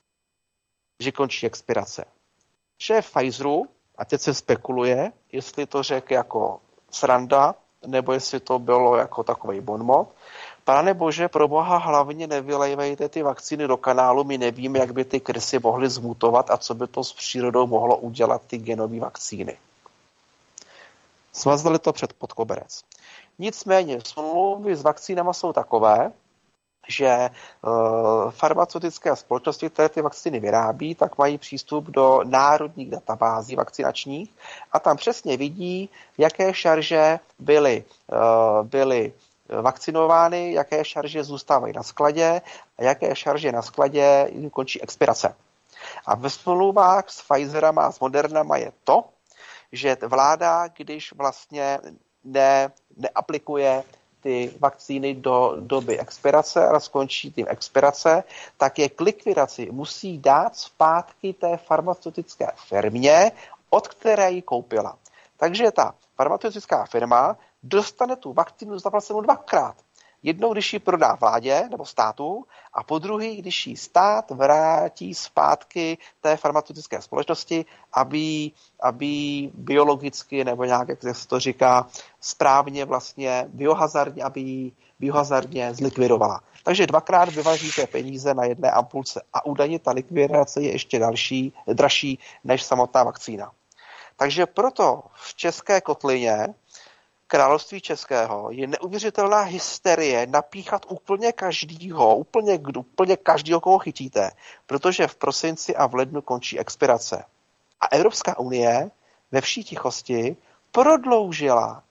že končí expirace? Šéf Pfizeru, a teď se spekuluje, jestli to řekl jako sranda, nebo jestli to bylo jako takovej bonmot. Pane bože, pro boha hlavně nevylejvejte ty vakcíny do kanálu, my nevíme, jak by ty krysy mohly zmutovat a co by to s přírodou mohlo udělat ty genové vakcíny. Smazali to pod koberec. Nicméně smlouvy s vakcínama jsou takové, že farmaceutické společnosti, které ty vakcíny vyrábí, tak mají přístup do národních databází vakcinačních a tam přesně vidí, jaké šarže byly vakcinovány, jaké šarže zůstávají na skladě a jaké šarže na skladě jim končí expirace. A ve smlouvách s Pfizerama a s Modernama je to, že vláda, když vlastně neaplikuje ty vakcíny do doby expirace a skončí tím expirace, tak je k likvidaci musí dát zpátky té farmaceutické firmě, od které ji koupila. Takže ta farmaceutická firma dostane tu vakcínu zaplacenou 2krát. Jednou, když ji prodá vládě nebo státu a po druhý, když ji stát vrátí zpátky té farmaceutické společnosti, aby biologicky nebo nějak, jak se to říká, správně vlastně biohazardně zlikvidovala. Takže 2krát vyvažíte peníze na jedné ampulce a údajně ta likvidace je ještě dražší než samotná vakcína. Takže proto v české kotlině Království českého je neuvěřitelná hysterie napíchat úplně každýho, koho chytíte, protože v prosinci a v lednu končí expirace. A Evropská unie ve vší tichosti prodloužila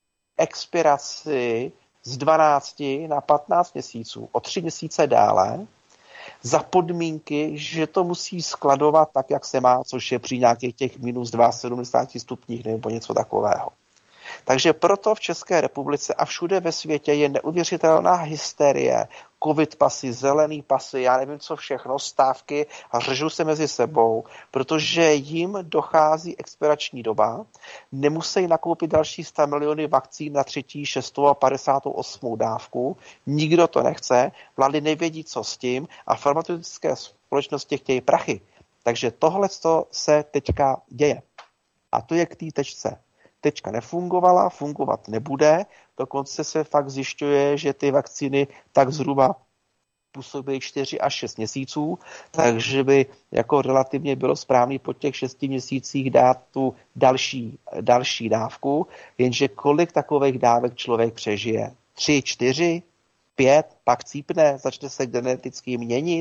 expiraci z 12 na 15 měsíců, o 3 měsíce dále, za podmínky, že to musí skladovat tak, jak se má, což je při nějakých těch minus 2,70 stupních nebo něco takového. Takže proto v České republice a všude ve světě je neuvěřitelná hysterie, covid pasy, zelený pasy, já nevím co všechno, stávky a řežou se mezi sebou, protože jim dochází expirační doba, nemusí nakoupit další 100 miliony vakcín na 3., 6. a 58. dávku, nikdo to nechce, vlády nevědí, co s tím a farmaceutické společnosti chtějí prachy. Takže tohle se teďka děje. A to je k té tečce. Tečka nefungovala, fungovat nebude, dokonce se fakt zjišťuje, že ty vakcíny tak zhruba působí 4 až 6 měsíců, takže by jako relativně bylo správný po těch 6 měsících dát tu další dávku, jenže kolik takových dávek člověk přežije? 3, 4, 5, pak cípne, začne se geneticky měnit,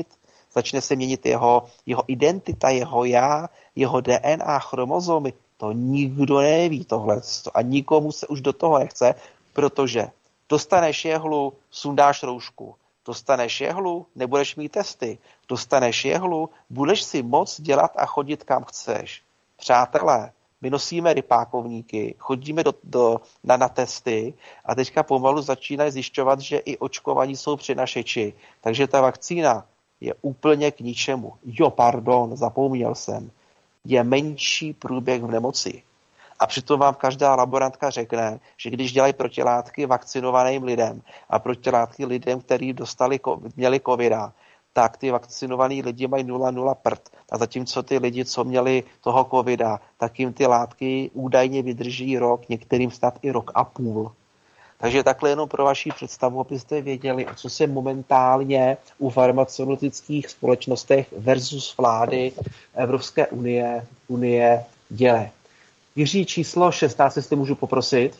začne se měnit jeho identita, jeho já, jeho DNA, chromozomy. To nikdo neví tohle a nikomu se už do toho nechce, protože dostaneš jehlu, sundáš roušku. Dostaneš jehlu, nebudeš mít testy. Dostaneš jehlu, budeš si moc dělat a chodit kam chceš. Přátelé, my nosíme rypákovníky, chodíme na testy a teďka pomalu začínají zjišťovat, že i očkovaní jsou přinašeči. Takže ta vakcína je úplně k ničemu. Zapomněl jsem. Je menší průběh v nemoci. A přitom vám každá laborantka řekne, že když dělají protilátky vakcinovaným lidem a protilátky lidem, kteří měli covida, tak ty vakcinovaný lidi mají 0,0 prd. A zatímco ty lidi, co měli toho covida, tak jim ty látky údajně vydrží rok, některým snad i rok a půl. Takže takhle jenom pro vaši představu, abyste věděli, co se momentálně u farmaceutických společnostech versus vlády Evropské unie děje. Jiří, číslo 16, jestli můžu poprosit.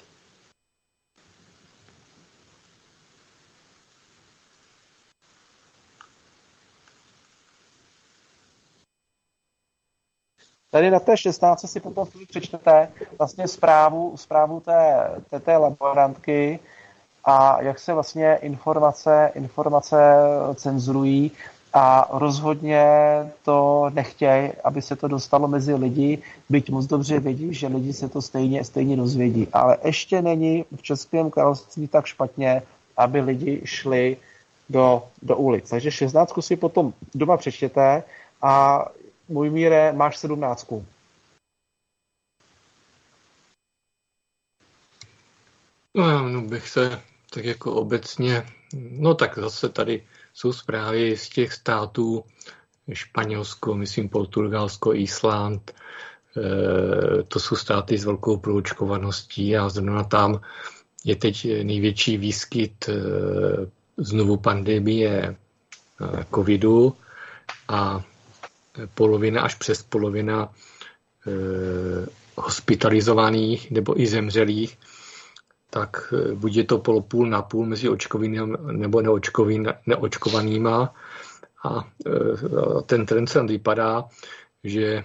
Tady na té 16 si potom přečtete vlastně zprávu té laborantky a jak se vlastně informace cenzurují a rozhodně to nechtějí, aby se to dostalo mezi lidi, byť moc dobře vědí, že lidi se to stejně dozvědí. Ale ještě není v Českém království tak špatně, aby lidi šli do ulic. Takže 16 si potom doma přečtěte a můj Míre, máš 17. No, bych se tak jako obecně, tak zase tady jsou zprávy z těch států, Španělsko, myslím Portugalsko, Island, to jsou státy s velkou proočkovaností a zrovna tam je teď největší výskyt znovu pandemie covidu a polovina až přes polovina hospitalizovaných nebo i zemřelých, tak buď je to půl na půl mezi očkovanými nebo neočkovanýma a ten trend se vypadá, že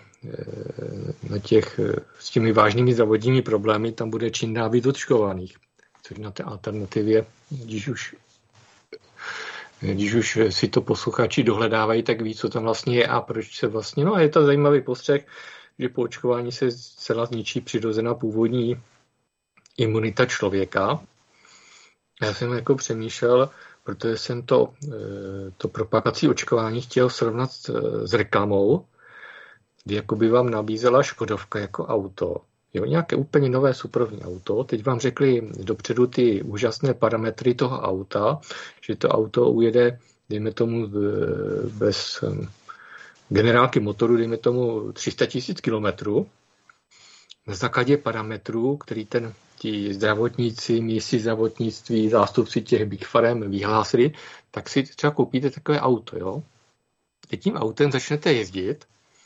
s těmi vážnými zdravotními problémy tam bude čím dál víc očkovaných, což na té alternativě, když už si to posluchači dohledávají, tak ví, co tam vlastně je a proč se vlastně... No a je to zajímavý postřeh, že po očkování se zcela zničí přirozená původní imunita člověka. Já jsem jako přemýšlel, protože jsem to propagací očkování chtěl srovnat s reklamou, kdy jako by vám nabízela Škodovka jako auto. Jo, nějaké úplně nové superovní auto. Teď vám řekli dopředu ty úžasné parametry toho auta, že to auto ujede, dejme tomu, bez generálky motoru, dejme tomu 300 000 kilometrů. Na základě parametrů, který ti zdravotníci, místní zdravotnictví, zástupci těch big farem vyhlásili, tak si třeba koupíte takové auto. Jo? Teď tím autem začnete jezdit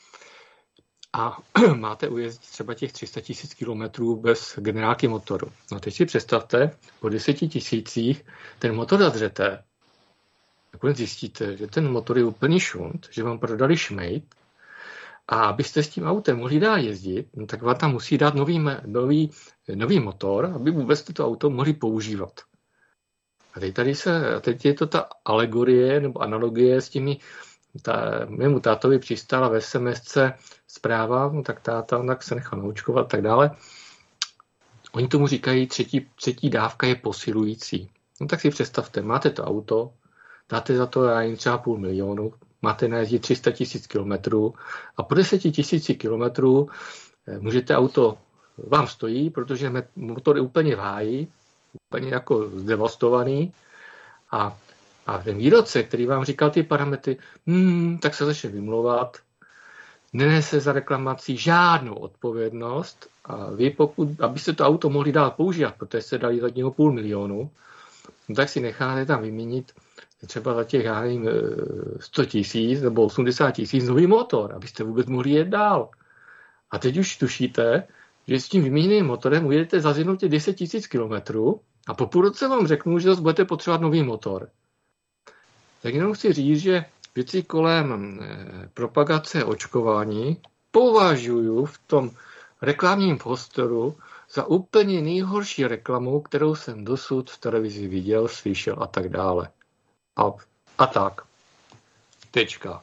a máte ujezdit třeba těch 300 000 kilometrů bez generálky motoru. No teď si představte, po 10 000 ten motor zadřete. Nakonec zjistíte, že ten motor je úplný šunt, že vám prodali šmejt a abyste s tím autem mohli dál jezdit, no tak vám tam musí dát nový motor, aby vůbec to auto mohli používat. A teď je to ta alegorie nebo analogie s těmi mému tátovi přistála ve SMSce zpráva, no tak táta tak se nechal naočkovat a tak dále. Oni tomu říkají, třetí dávka je posilující. No tak si představte, máte to auto, dáte za to třeba 500 000, máte najezdit 300 000 kilometrů a po 10 000 kilometrů můžete auto, vám stojí, protože motor je úplně v háji, úplně jako zdevastovaný a ten výrobce, který vám říkal ty parametry, tak se začne vymlouvat, nenese za reklamací žádnou odpovědnost a vy abyste to auto mohli dál používat, protože se dali za něho 500 000, no tak si necháte tam vyměnit třeba za těch, 100 000 nebo 80 000 nový motor, abyste vůbec mohli jet dál. A teď už tušíte, že s tím vyměněným motorem ujedete za zjednou 10 000 kilometrů a po půl roce vám řeknu, že zase budete potřebovat nový motor. Tak jenom chci říct, že věci kolem propagace očkování považuji v tom reklamním prostoru za úplně nejhorší reklamu, kterou jsem dosud v televizi viděl, slyšel a tak dále. A tak. Tečka.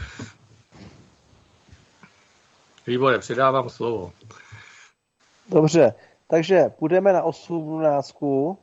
Výbore, předávám slovo. Dobře, takže půjdeme na 18.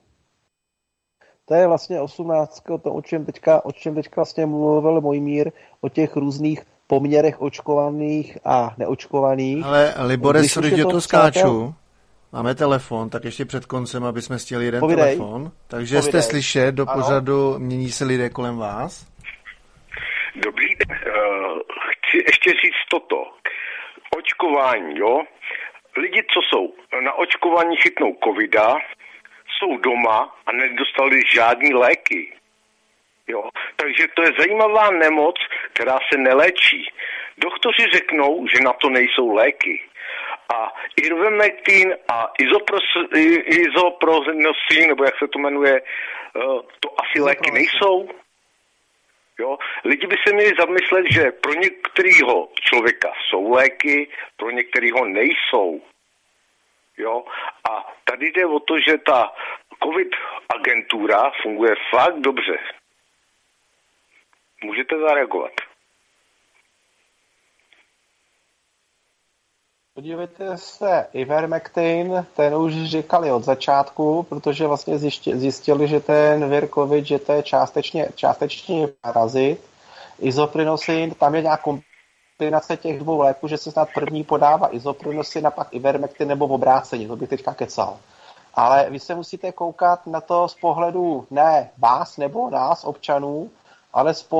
To je vlastně 18. O čem teďka vlastně mluvil Mojmír, o těch různých poměrech očkovaných a neočkovaných. Ale Libore, když to skáču, máme telefon, tak ještě před koncem, aby jsme stihli jeden telefon. Takže jste slyšet do pořadu Mění se lidé kolem vás? Dobrý den. Chci ještě říct toto. Očkování, jo? Lidi, co jsou na očkování, chytnou covida, jsou doma a nedostali žádný léky. Jo? Takže to je zajímavá nemoc, která se neléčí. Doktoři řeknou, že na to nejsou léky. A Ivermectin a isoprostanoxin, nebo jak se to jmenuje, to asi léky nejsou. Jo? Lidi by se měli zamyslet, že pro některého člověka jsou léky, pro některého nejsou. Jo? A tady jde o to, že ta COVID agentura funguje fakt dobře. Můžete zareagovat. Podívejte se, Ivermectin, ten už říkali od začátku, protože vlastně zjistili, že ten vir COVID, že to je částečně parazit. Isoprinosin, tam je nějaká kombinace těch dvou léků, že se snad první podává isoprinosin a pak Ivermectin nebo v obrácení, to bych teďka kecal. Ale vy se musíte koukat na to z pohledu ne vás nebo nás, občanů, ale z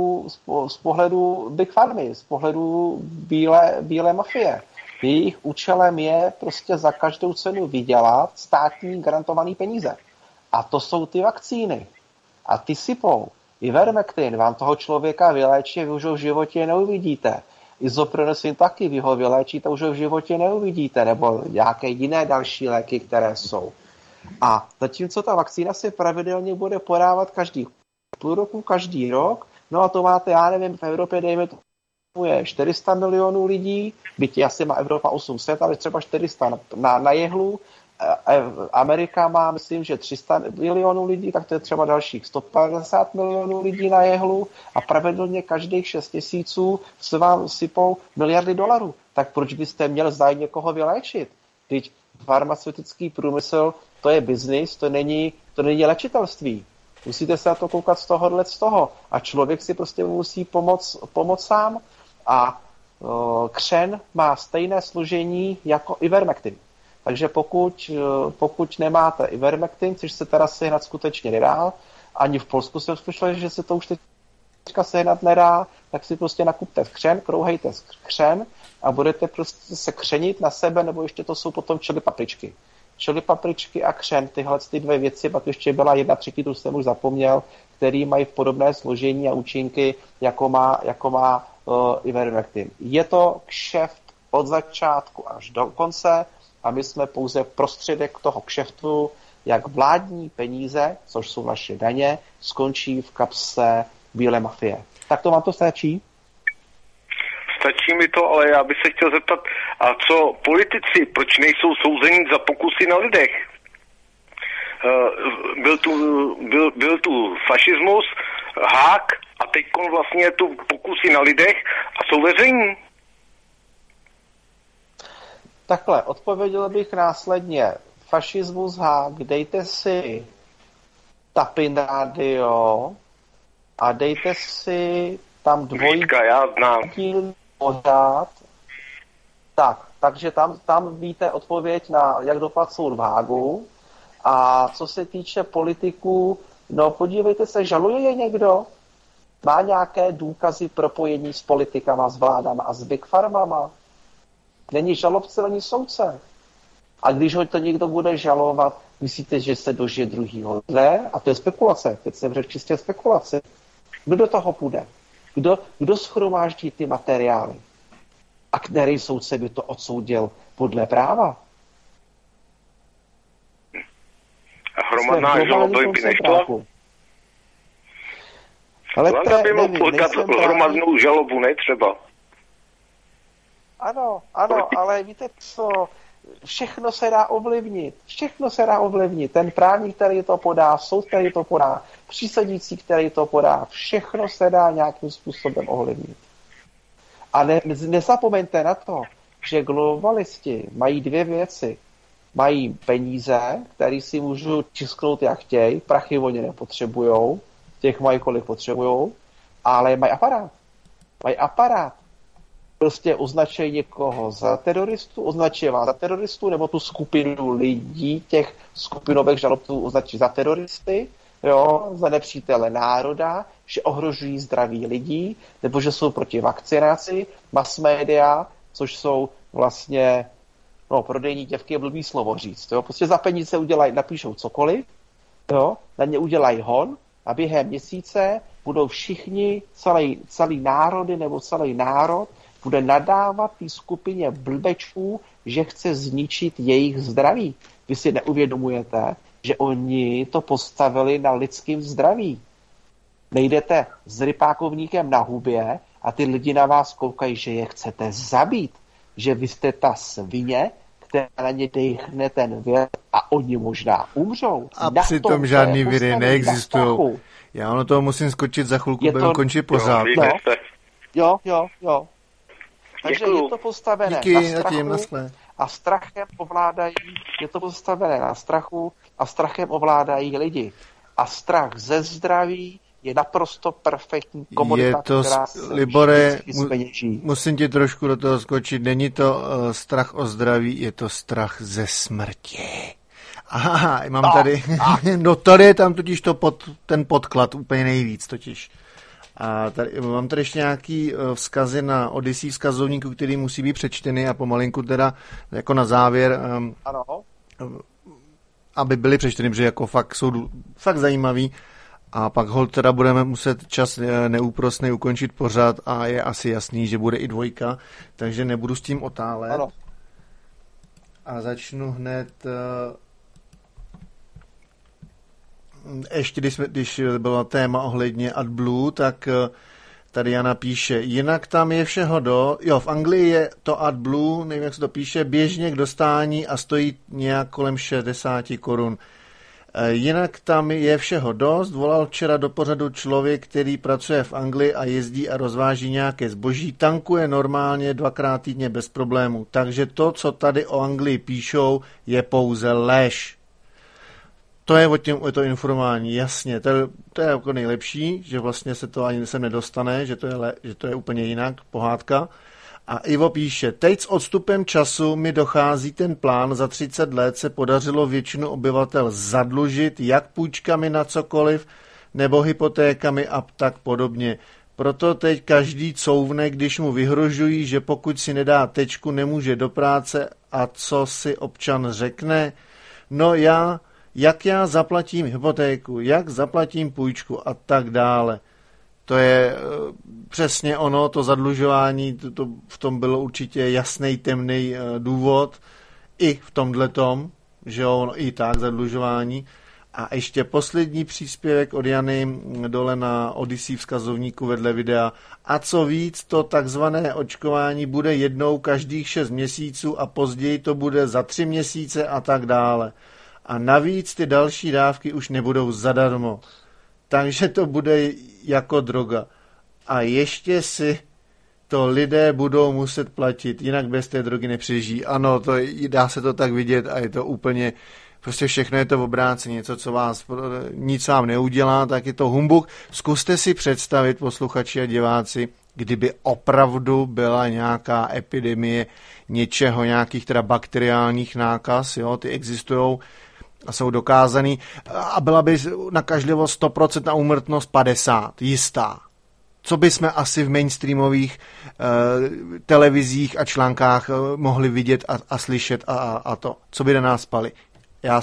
pohledu Big Pharmy, z pohledu bílé mafie. Jejich účelem je prostě za každou cenu vydělat státní garantovaný peníze. A to jsou ty vakcíny. A ty sypou. Ivermectin vám toho člověka vyléčí, vy už ho v životě neuvidíte. Isoprinosin taky, vy ho vyléčíte, už ho v životě neuvidíte. Nebo nějaké jiné další léky, které jsou. A zatímco ta vakcína se pravidelně bude podávat každý půl roku, každý rok, no a to máte, já nevím, v Evropě dejme to je 400 milionů lidí, byť asi má Evropa 800, ale třeba 400 na jehlu. Amerika má, myslím, že 300 milionů lidí, tak to je třeba dalších 150 milionů lidí na jehlu a pravidelně každých 6 měsíců se vám sypou miliardy dolarů. Tak proč byste měl zájem někoho vyléčit? Teď farmaceutický průmysl, to je biznis, to není léčitelství. Musíte se na to koukat z toho. A člověk si prostě musí pomoct sám. A křen má stejné složení jako Ivermectin. Takže pokud nemáte Ivermectin, což se teda sehnat skutečně nedá, ani v Polsku jsem slyšel, že se to už teďka sehnat nedá, tak si prostě nakupte křen, krouhejte křen a budete prostě se křenit na sebe, nebo ještě to jsou potom čili papričky. Čili papričky a křen, tyhle ty dvě věci, pak ještě byla 1/3, tu jsem už zapomněl, který mají podobné složení a účinky, jako má Ivermectin. Je to kšeft od začátku až do konce a my jsme pouze prostředek toho kšeftu, jak vládní peníze, což jsou naše daně, skončí v kapse bílé mafie. Tak to vám to stačí? Stačí mi to, ale já bych se chtěl zeptat, a co politici, proč nejsou souzeni za pokusy na lidech? Byl tu fašismus, Hák a teď vlastně tu pokusy na lidech a jsou veřejní. Takhle, odpověděl bych následně. Fašismus, Hák, dejte si Tapin Radio a dejte si tam dvojitý pořád. Takže tam víte odpověď na jak dopadl soud v Hágu. A co se týče politiků, no podívejte se, žaluje je někdo? Má nějaké důkazy propojení s politikama, s vládama a s Big Pharmama? Není žalobce, není soudce. A když ho to někdo bude žalovat, myslíte, že se dožije druhýho? Ne, a to je spekulace. Teď jsem řekl čistě spekulace. Kdo do toho půjde? Kdo shromáždí ty materiály? A který soudce by to odsoudil podle práva? A hromadná žaloba by nešla? Ale Vláda by mohl podat hromadnou žalobu, ne třeba? Ano, ale víte co, všechno se dá ovlivnit. Ten právník, který to podá, soud, který to podá, přísedící, který to podá, všechno se dá nějakým způsobem ovlivnit. A nezapomeňte na to, že globalisti mají dvě věci. Mají peníze, které si můžou tisknout jak chtějí, prachy oni nepotřebujou, těch mají kolik potřebujou, ale mají aparát. Prostě označí někoho za teroristu, označí vás za teroristu, nebo tu skupinu lidí, těch skupinových žalobců označí za teroristy, jo, za nepřítele národa, že ohrožují zdraví lidí, nebo že jsou proti vakcinaci, mass media, což jsou vlastně prodejní děvky je blbý slovo říct. Jo? Prostě za peníze napíšou cokoliv, jo? Na ně udělají hon a během měsíce budou všichni, celý národy nebo celý národ bude nadávat té skupině blbečů, že chce zničit jejich zdraví. Vy si neuvědomujete, že oni to postavili na lidském zdraví. Nejdete s rypákovníkem na hubě a ty lidi na vás koukají, že je chcete zabít. Že vy jste ta svině, která na ně dejchne ten věr a oni možná umřou. A přitom žádný viry neexistují. Já ono toho musím skočit za chvilku, budeme končit pořád. Jo. Takže je to postavené na strachu a strachem ovládají, je to postavené na strachu a strachem ovládají lidi. A strach ze zdraví je naprosto perfektní komodita, která se Libore, musím ti trošku do toho skočit. Není to strach o zdraví, je to strach ze smrti. Aha, mám tady... No tady je tam totiž ten podklad úplně nejvíc totiž. A tady, mám tady ještě nějaký vzkazy na Odyssey vzkazovníku, který musí být přečteny a pomalinku teda jako na závěr... Ano. Aby byly přečteny, protože jako jsou fakt zajímavý. A pak holt teda budeme muset čas neúprosnej ukončit pořad a je asi jasný, že bude i 2, takže nebudu s tím otálet. Ano. A začnu hned... Ještě když byla téma ohledně AdBlue, tak tady Jana píše, jinak tam je všeho v Anglii je to AdBlue, nevím, jak se to píše, běžně k dostání a stojí nějak kolem 60 korun. Jinak tam je všeho dost. Volal včera do pořadu člověk, který pracuje v Anglii a jezdí a rozváží nějaké zboží. Tankuje normálně 2x týdně bez problémů. Takže to, co tady o Anglii píšou, je pouze lež. To je o to informování, jasně. To je jako nejlepší, že vlastně se to ani sem nedostane, že to je úplně jinak, pohádka. A Ivo píše, teď s odstupem času mi dochází ten plán, za 30 let se podařilo většinu obyvatel zadlužit jak půjčkami na cokoliv, nebo hypotékami a tak podobně. Proto teď každý couvne, když mu vyhrožují, že pokud si nedá tečku, nemůže do práce a co si občan řekne? No jak já zaplatím hypotéku, jak zaplatím půjčku a tak dále. To je přesně ono, to zadlužování, v tom bylo určitě jasný temný důvod, i v tomhletom, že jo, i tak zadlužování. A ještě poslední příspěvek od Jany dole na Odyssey vzkazovníku vedle videa. A co víc, to takzvané očkování bude jednou každých 6 měsíců a později to bude za 3 měsíce a tak dále. A navíc ty další dávky už nebudou zadarmo. Takže to bude jako droga. A ještě si to lidé budou muset platit, jinak bez té drogy nepřežijí. Ano, dá se to tak vidět a je to úplně, prostě všechno je to v obráceně. Něco, co vás nic vám neudělá, tak je to humbuk. Zkuste si představit, posluchači a diváci, kdyby opravdu byla nějaká epidemie něčeho, nějakých teda bakteriálních nákaz, jo, ty existujou, a jsou dokázaný a byla by nakažlivost 100% a úmrtnost 50%, jistá. Co by jsme asi v mainstreamových televizích a článkách mohli vidět a slyšet a to, co by na nás spali. Já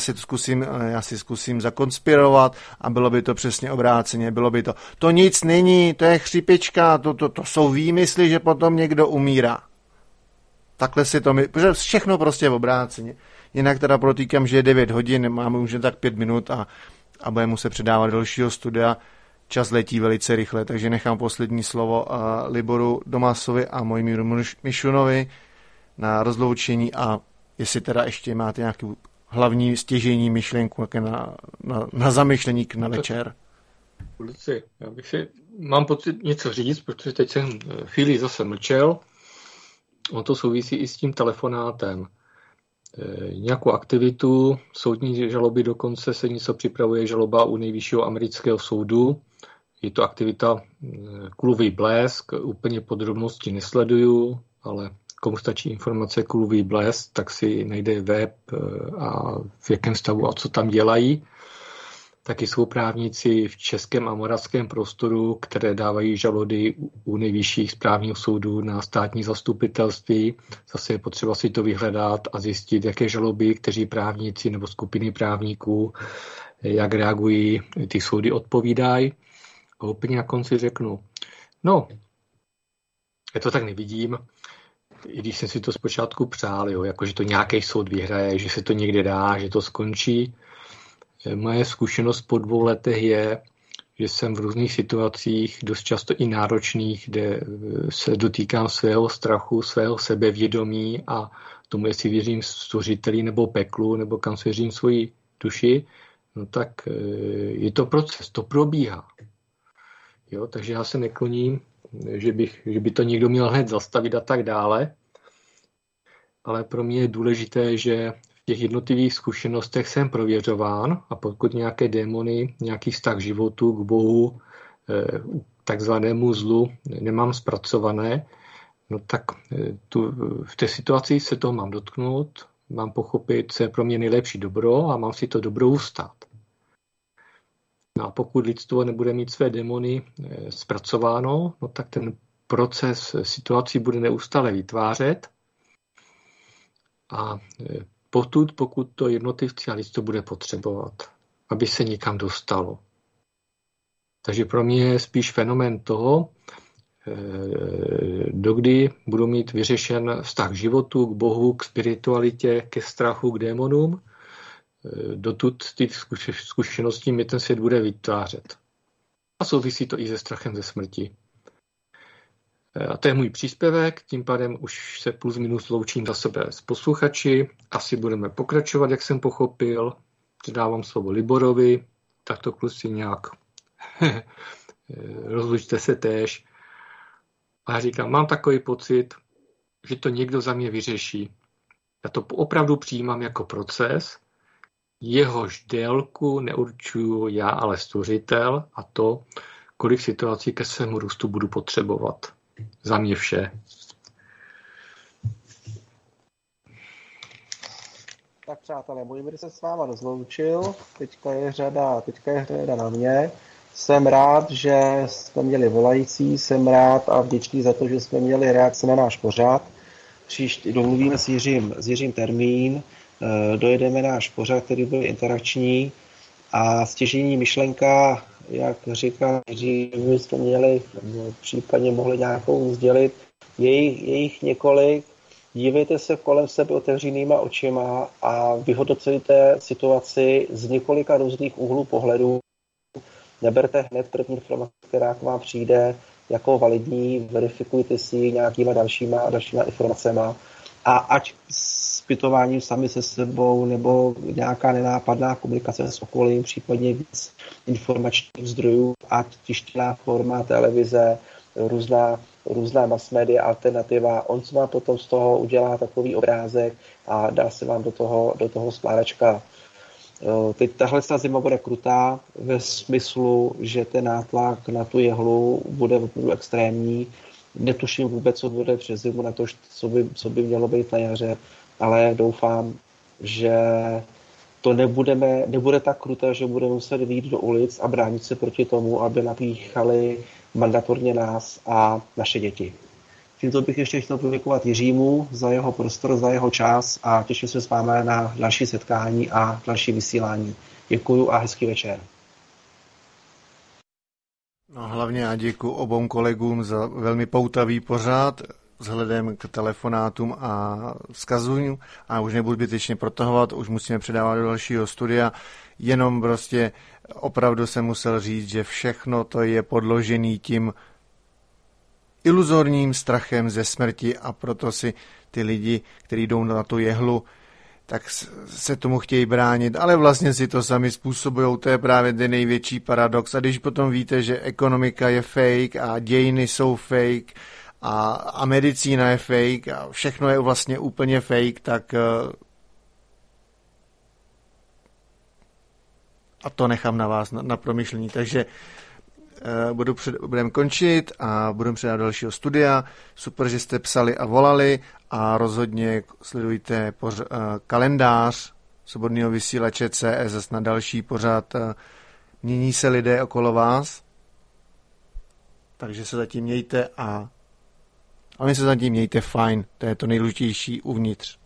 si zkusím zakonspirovat a bylo by to přesně obráceně, bylo by to nic není, to je chřipička, to jsou výmysly, že potom někdo umírá. Takhle si to protože všechno prostě v obráceně. Jinak teda protýkám, že je 9 hodin, máme už tak 5 minut a budeme muset předávat dalšího studia. čas letí velice rychle, takže nechám poslední slovo Liboru Domásovi a Mojmíru Mišunovi na rozloučení a jestli teda ještě máte nějakou hlavní stěžejní myšlenku na zamyšlení na večer. Mám pocit něco říct, protože teď jsem chvíli zase mlčel. On to souvisí i s tím telefonátem. Nějakou aktivitu, soudní žaloby dokonce se něco připravuje, žaloba u nejvyššího amerického soudu. Je to aktivita Kulový blesk, úplně podrobnosti nesleduju, ale komu stačí informace Kulový blesk, tak si najde web a v jakém stavu a co tam dělají. Taky jsou právníci v českém a moravském prostoru, které dávají žaloby u nejvyšších správních soudů na státní zastupitelství. Zase je potřeba si to vyhledat a zjistit, jaké žaloby, kteří právníci nebo skupiny právníků, jak reagují, ty soudy odpovídají. A úplně na konci řeknu, já to tak nevidím, i když jsem si to zpočátku přál, jako že to nějaký soud vyhraje, že se to někde dá, že to skončí. Moje zkušenost po 2 letech je, že jsem v různých situacích, dost často i náročných, kde se dotýkám svého strachu, svého sebevědomí a tomu, jestli věřím stvořiteli nebo peklu, nebo kam svěřím svoji duši, tak je to proces, to probíhá. Takže já se nekloním, že by to někdo měl hned zastavit a tak dále, ale pro mě je důležité, že v těch jednotlivých zkušenostech jsem prověřován a pokud nějaké démony, nějaký vztah k životu, k Bohu, takzvanému zlu nemám zpracované, tak v té situaci se toho mám dotknout, mám pochopit, co je pro mě nejlepší dobro a mám si to dobro ustát. A pokud lidstvo nebude mít své démony zpracováno, tak ten proces situací bude neustále vytvářet a pokud to jednotlivci a lidstvo bude potřebovat, aby se někam dostalo. Takže pro mě je spíš fenomén toho, dokdy budu mít vyřešen vztah k životu, k Bohu, k spiritualitě, ke strachu, k démonům, dotud ty zkušenosti mi ten svět bude vytvářet. A souvisí to i se strachem ze smrti. A to je můj příspěvek, tím pádem už se plus minus loučím za sebe s posluchači. Asi budeme pokračovat, jak jsem pochopil. Předávám slovo Liborovi, tak to kluci nějak rozlučte se též. A já říkám, mám takový pocit, že to někdo za mě vyřeší. Já to opravdu přijímám jako proces, jehož délku neurčuju já, ale stvořitel a to, kolik situací ke svému růstu budu potřebovat. Za mě vše. Tak přátelé, Mojmír se s váma rozloučil, teďka je řada na mě. Jsem rád, že jsme měli volající, jsem rád a vděčný za to, že jsme měli reakce na náš pořad. Příště domluvíme s Jiřím termín, dojedeme náš pořad, který byl interakční a stěžejní myšlenka, jak říkal Jiří, my jsme měli, případně mohli nějakou sdělit, jejich několik, dívejte se kolem sebe otevřenýma očima a vyhodnocujte situaci z několika různých úhlů pohledu. Neberte hned první informace, která k vám přijde jako validní, verifikujte si ji nějakýma dalšíma informacema a ať s pitováním sami se sebou nebo nějaká nenápadná komunikace s okolím, případně víc informačních zdrojů, ať tištěná forma, televize, různá mass media, alternativa. On se vám potom z toho udělá takový obrázek a dá se vám do toho skládačka. Teď tahle zima bude krutá ve smyslu, že ten nátlak na tu jehlu bude opravdu extrémní. Netuším vůbec, co bude přes zimu, na to, co by mělo být na jaře, ale doufám, že to nebude tak kruté, že budeme muset vyjít do ulic a bránit se proti tomu, aby napíchali mandatorně nás a naše děti. Tímto bych ještě chtěl poděkovat Jiřímu za jeho prostor, za jeho čas a těším se s vámi na další setkání a další vysílání. Děkuju a hezký večer. No, hlavně já děkuji obou kolegům za velmi poutavý pořad. vzhledem k telefonátům a vzkazům a už nebudu zbytečně protahovat, už musíme předávat do dalšího studia, jenom prostě opravdu jsem musel říct, že všechno to je podložený tím iluzorním strachem ze smrti a proto si ty lidi, kteří jdou na tu jehlu, tak se tomu chtějí bránit, ale vlastně si to sami způsobujou, to je právě ten největší paradox. A když potom víte, že ekonomika je fake a dějiny jsou fake a medicína je fake a všechno je vlastně úplně fake, tak a to nechám na vás na promyšlení. Takže budeme končit a budeme předat do dalšího studia. Super, že jste psali a volali a rozhodně sledujte kalendář Svobodného vysílače CSS na další pořad. Mění se lidé okolo vás, takže se zatím mějte a my se zatím mějte fajn. To je to nejdůležitější uvnitř.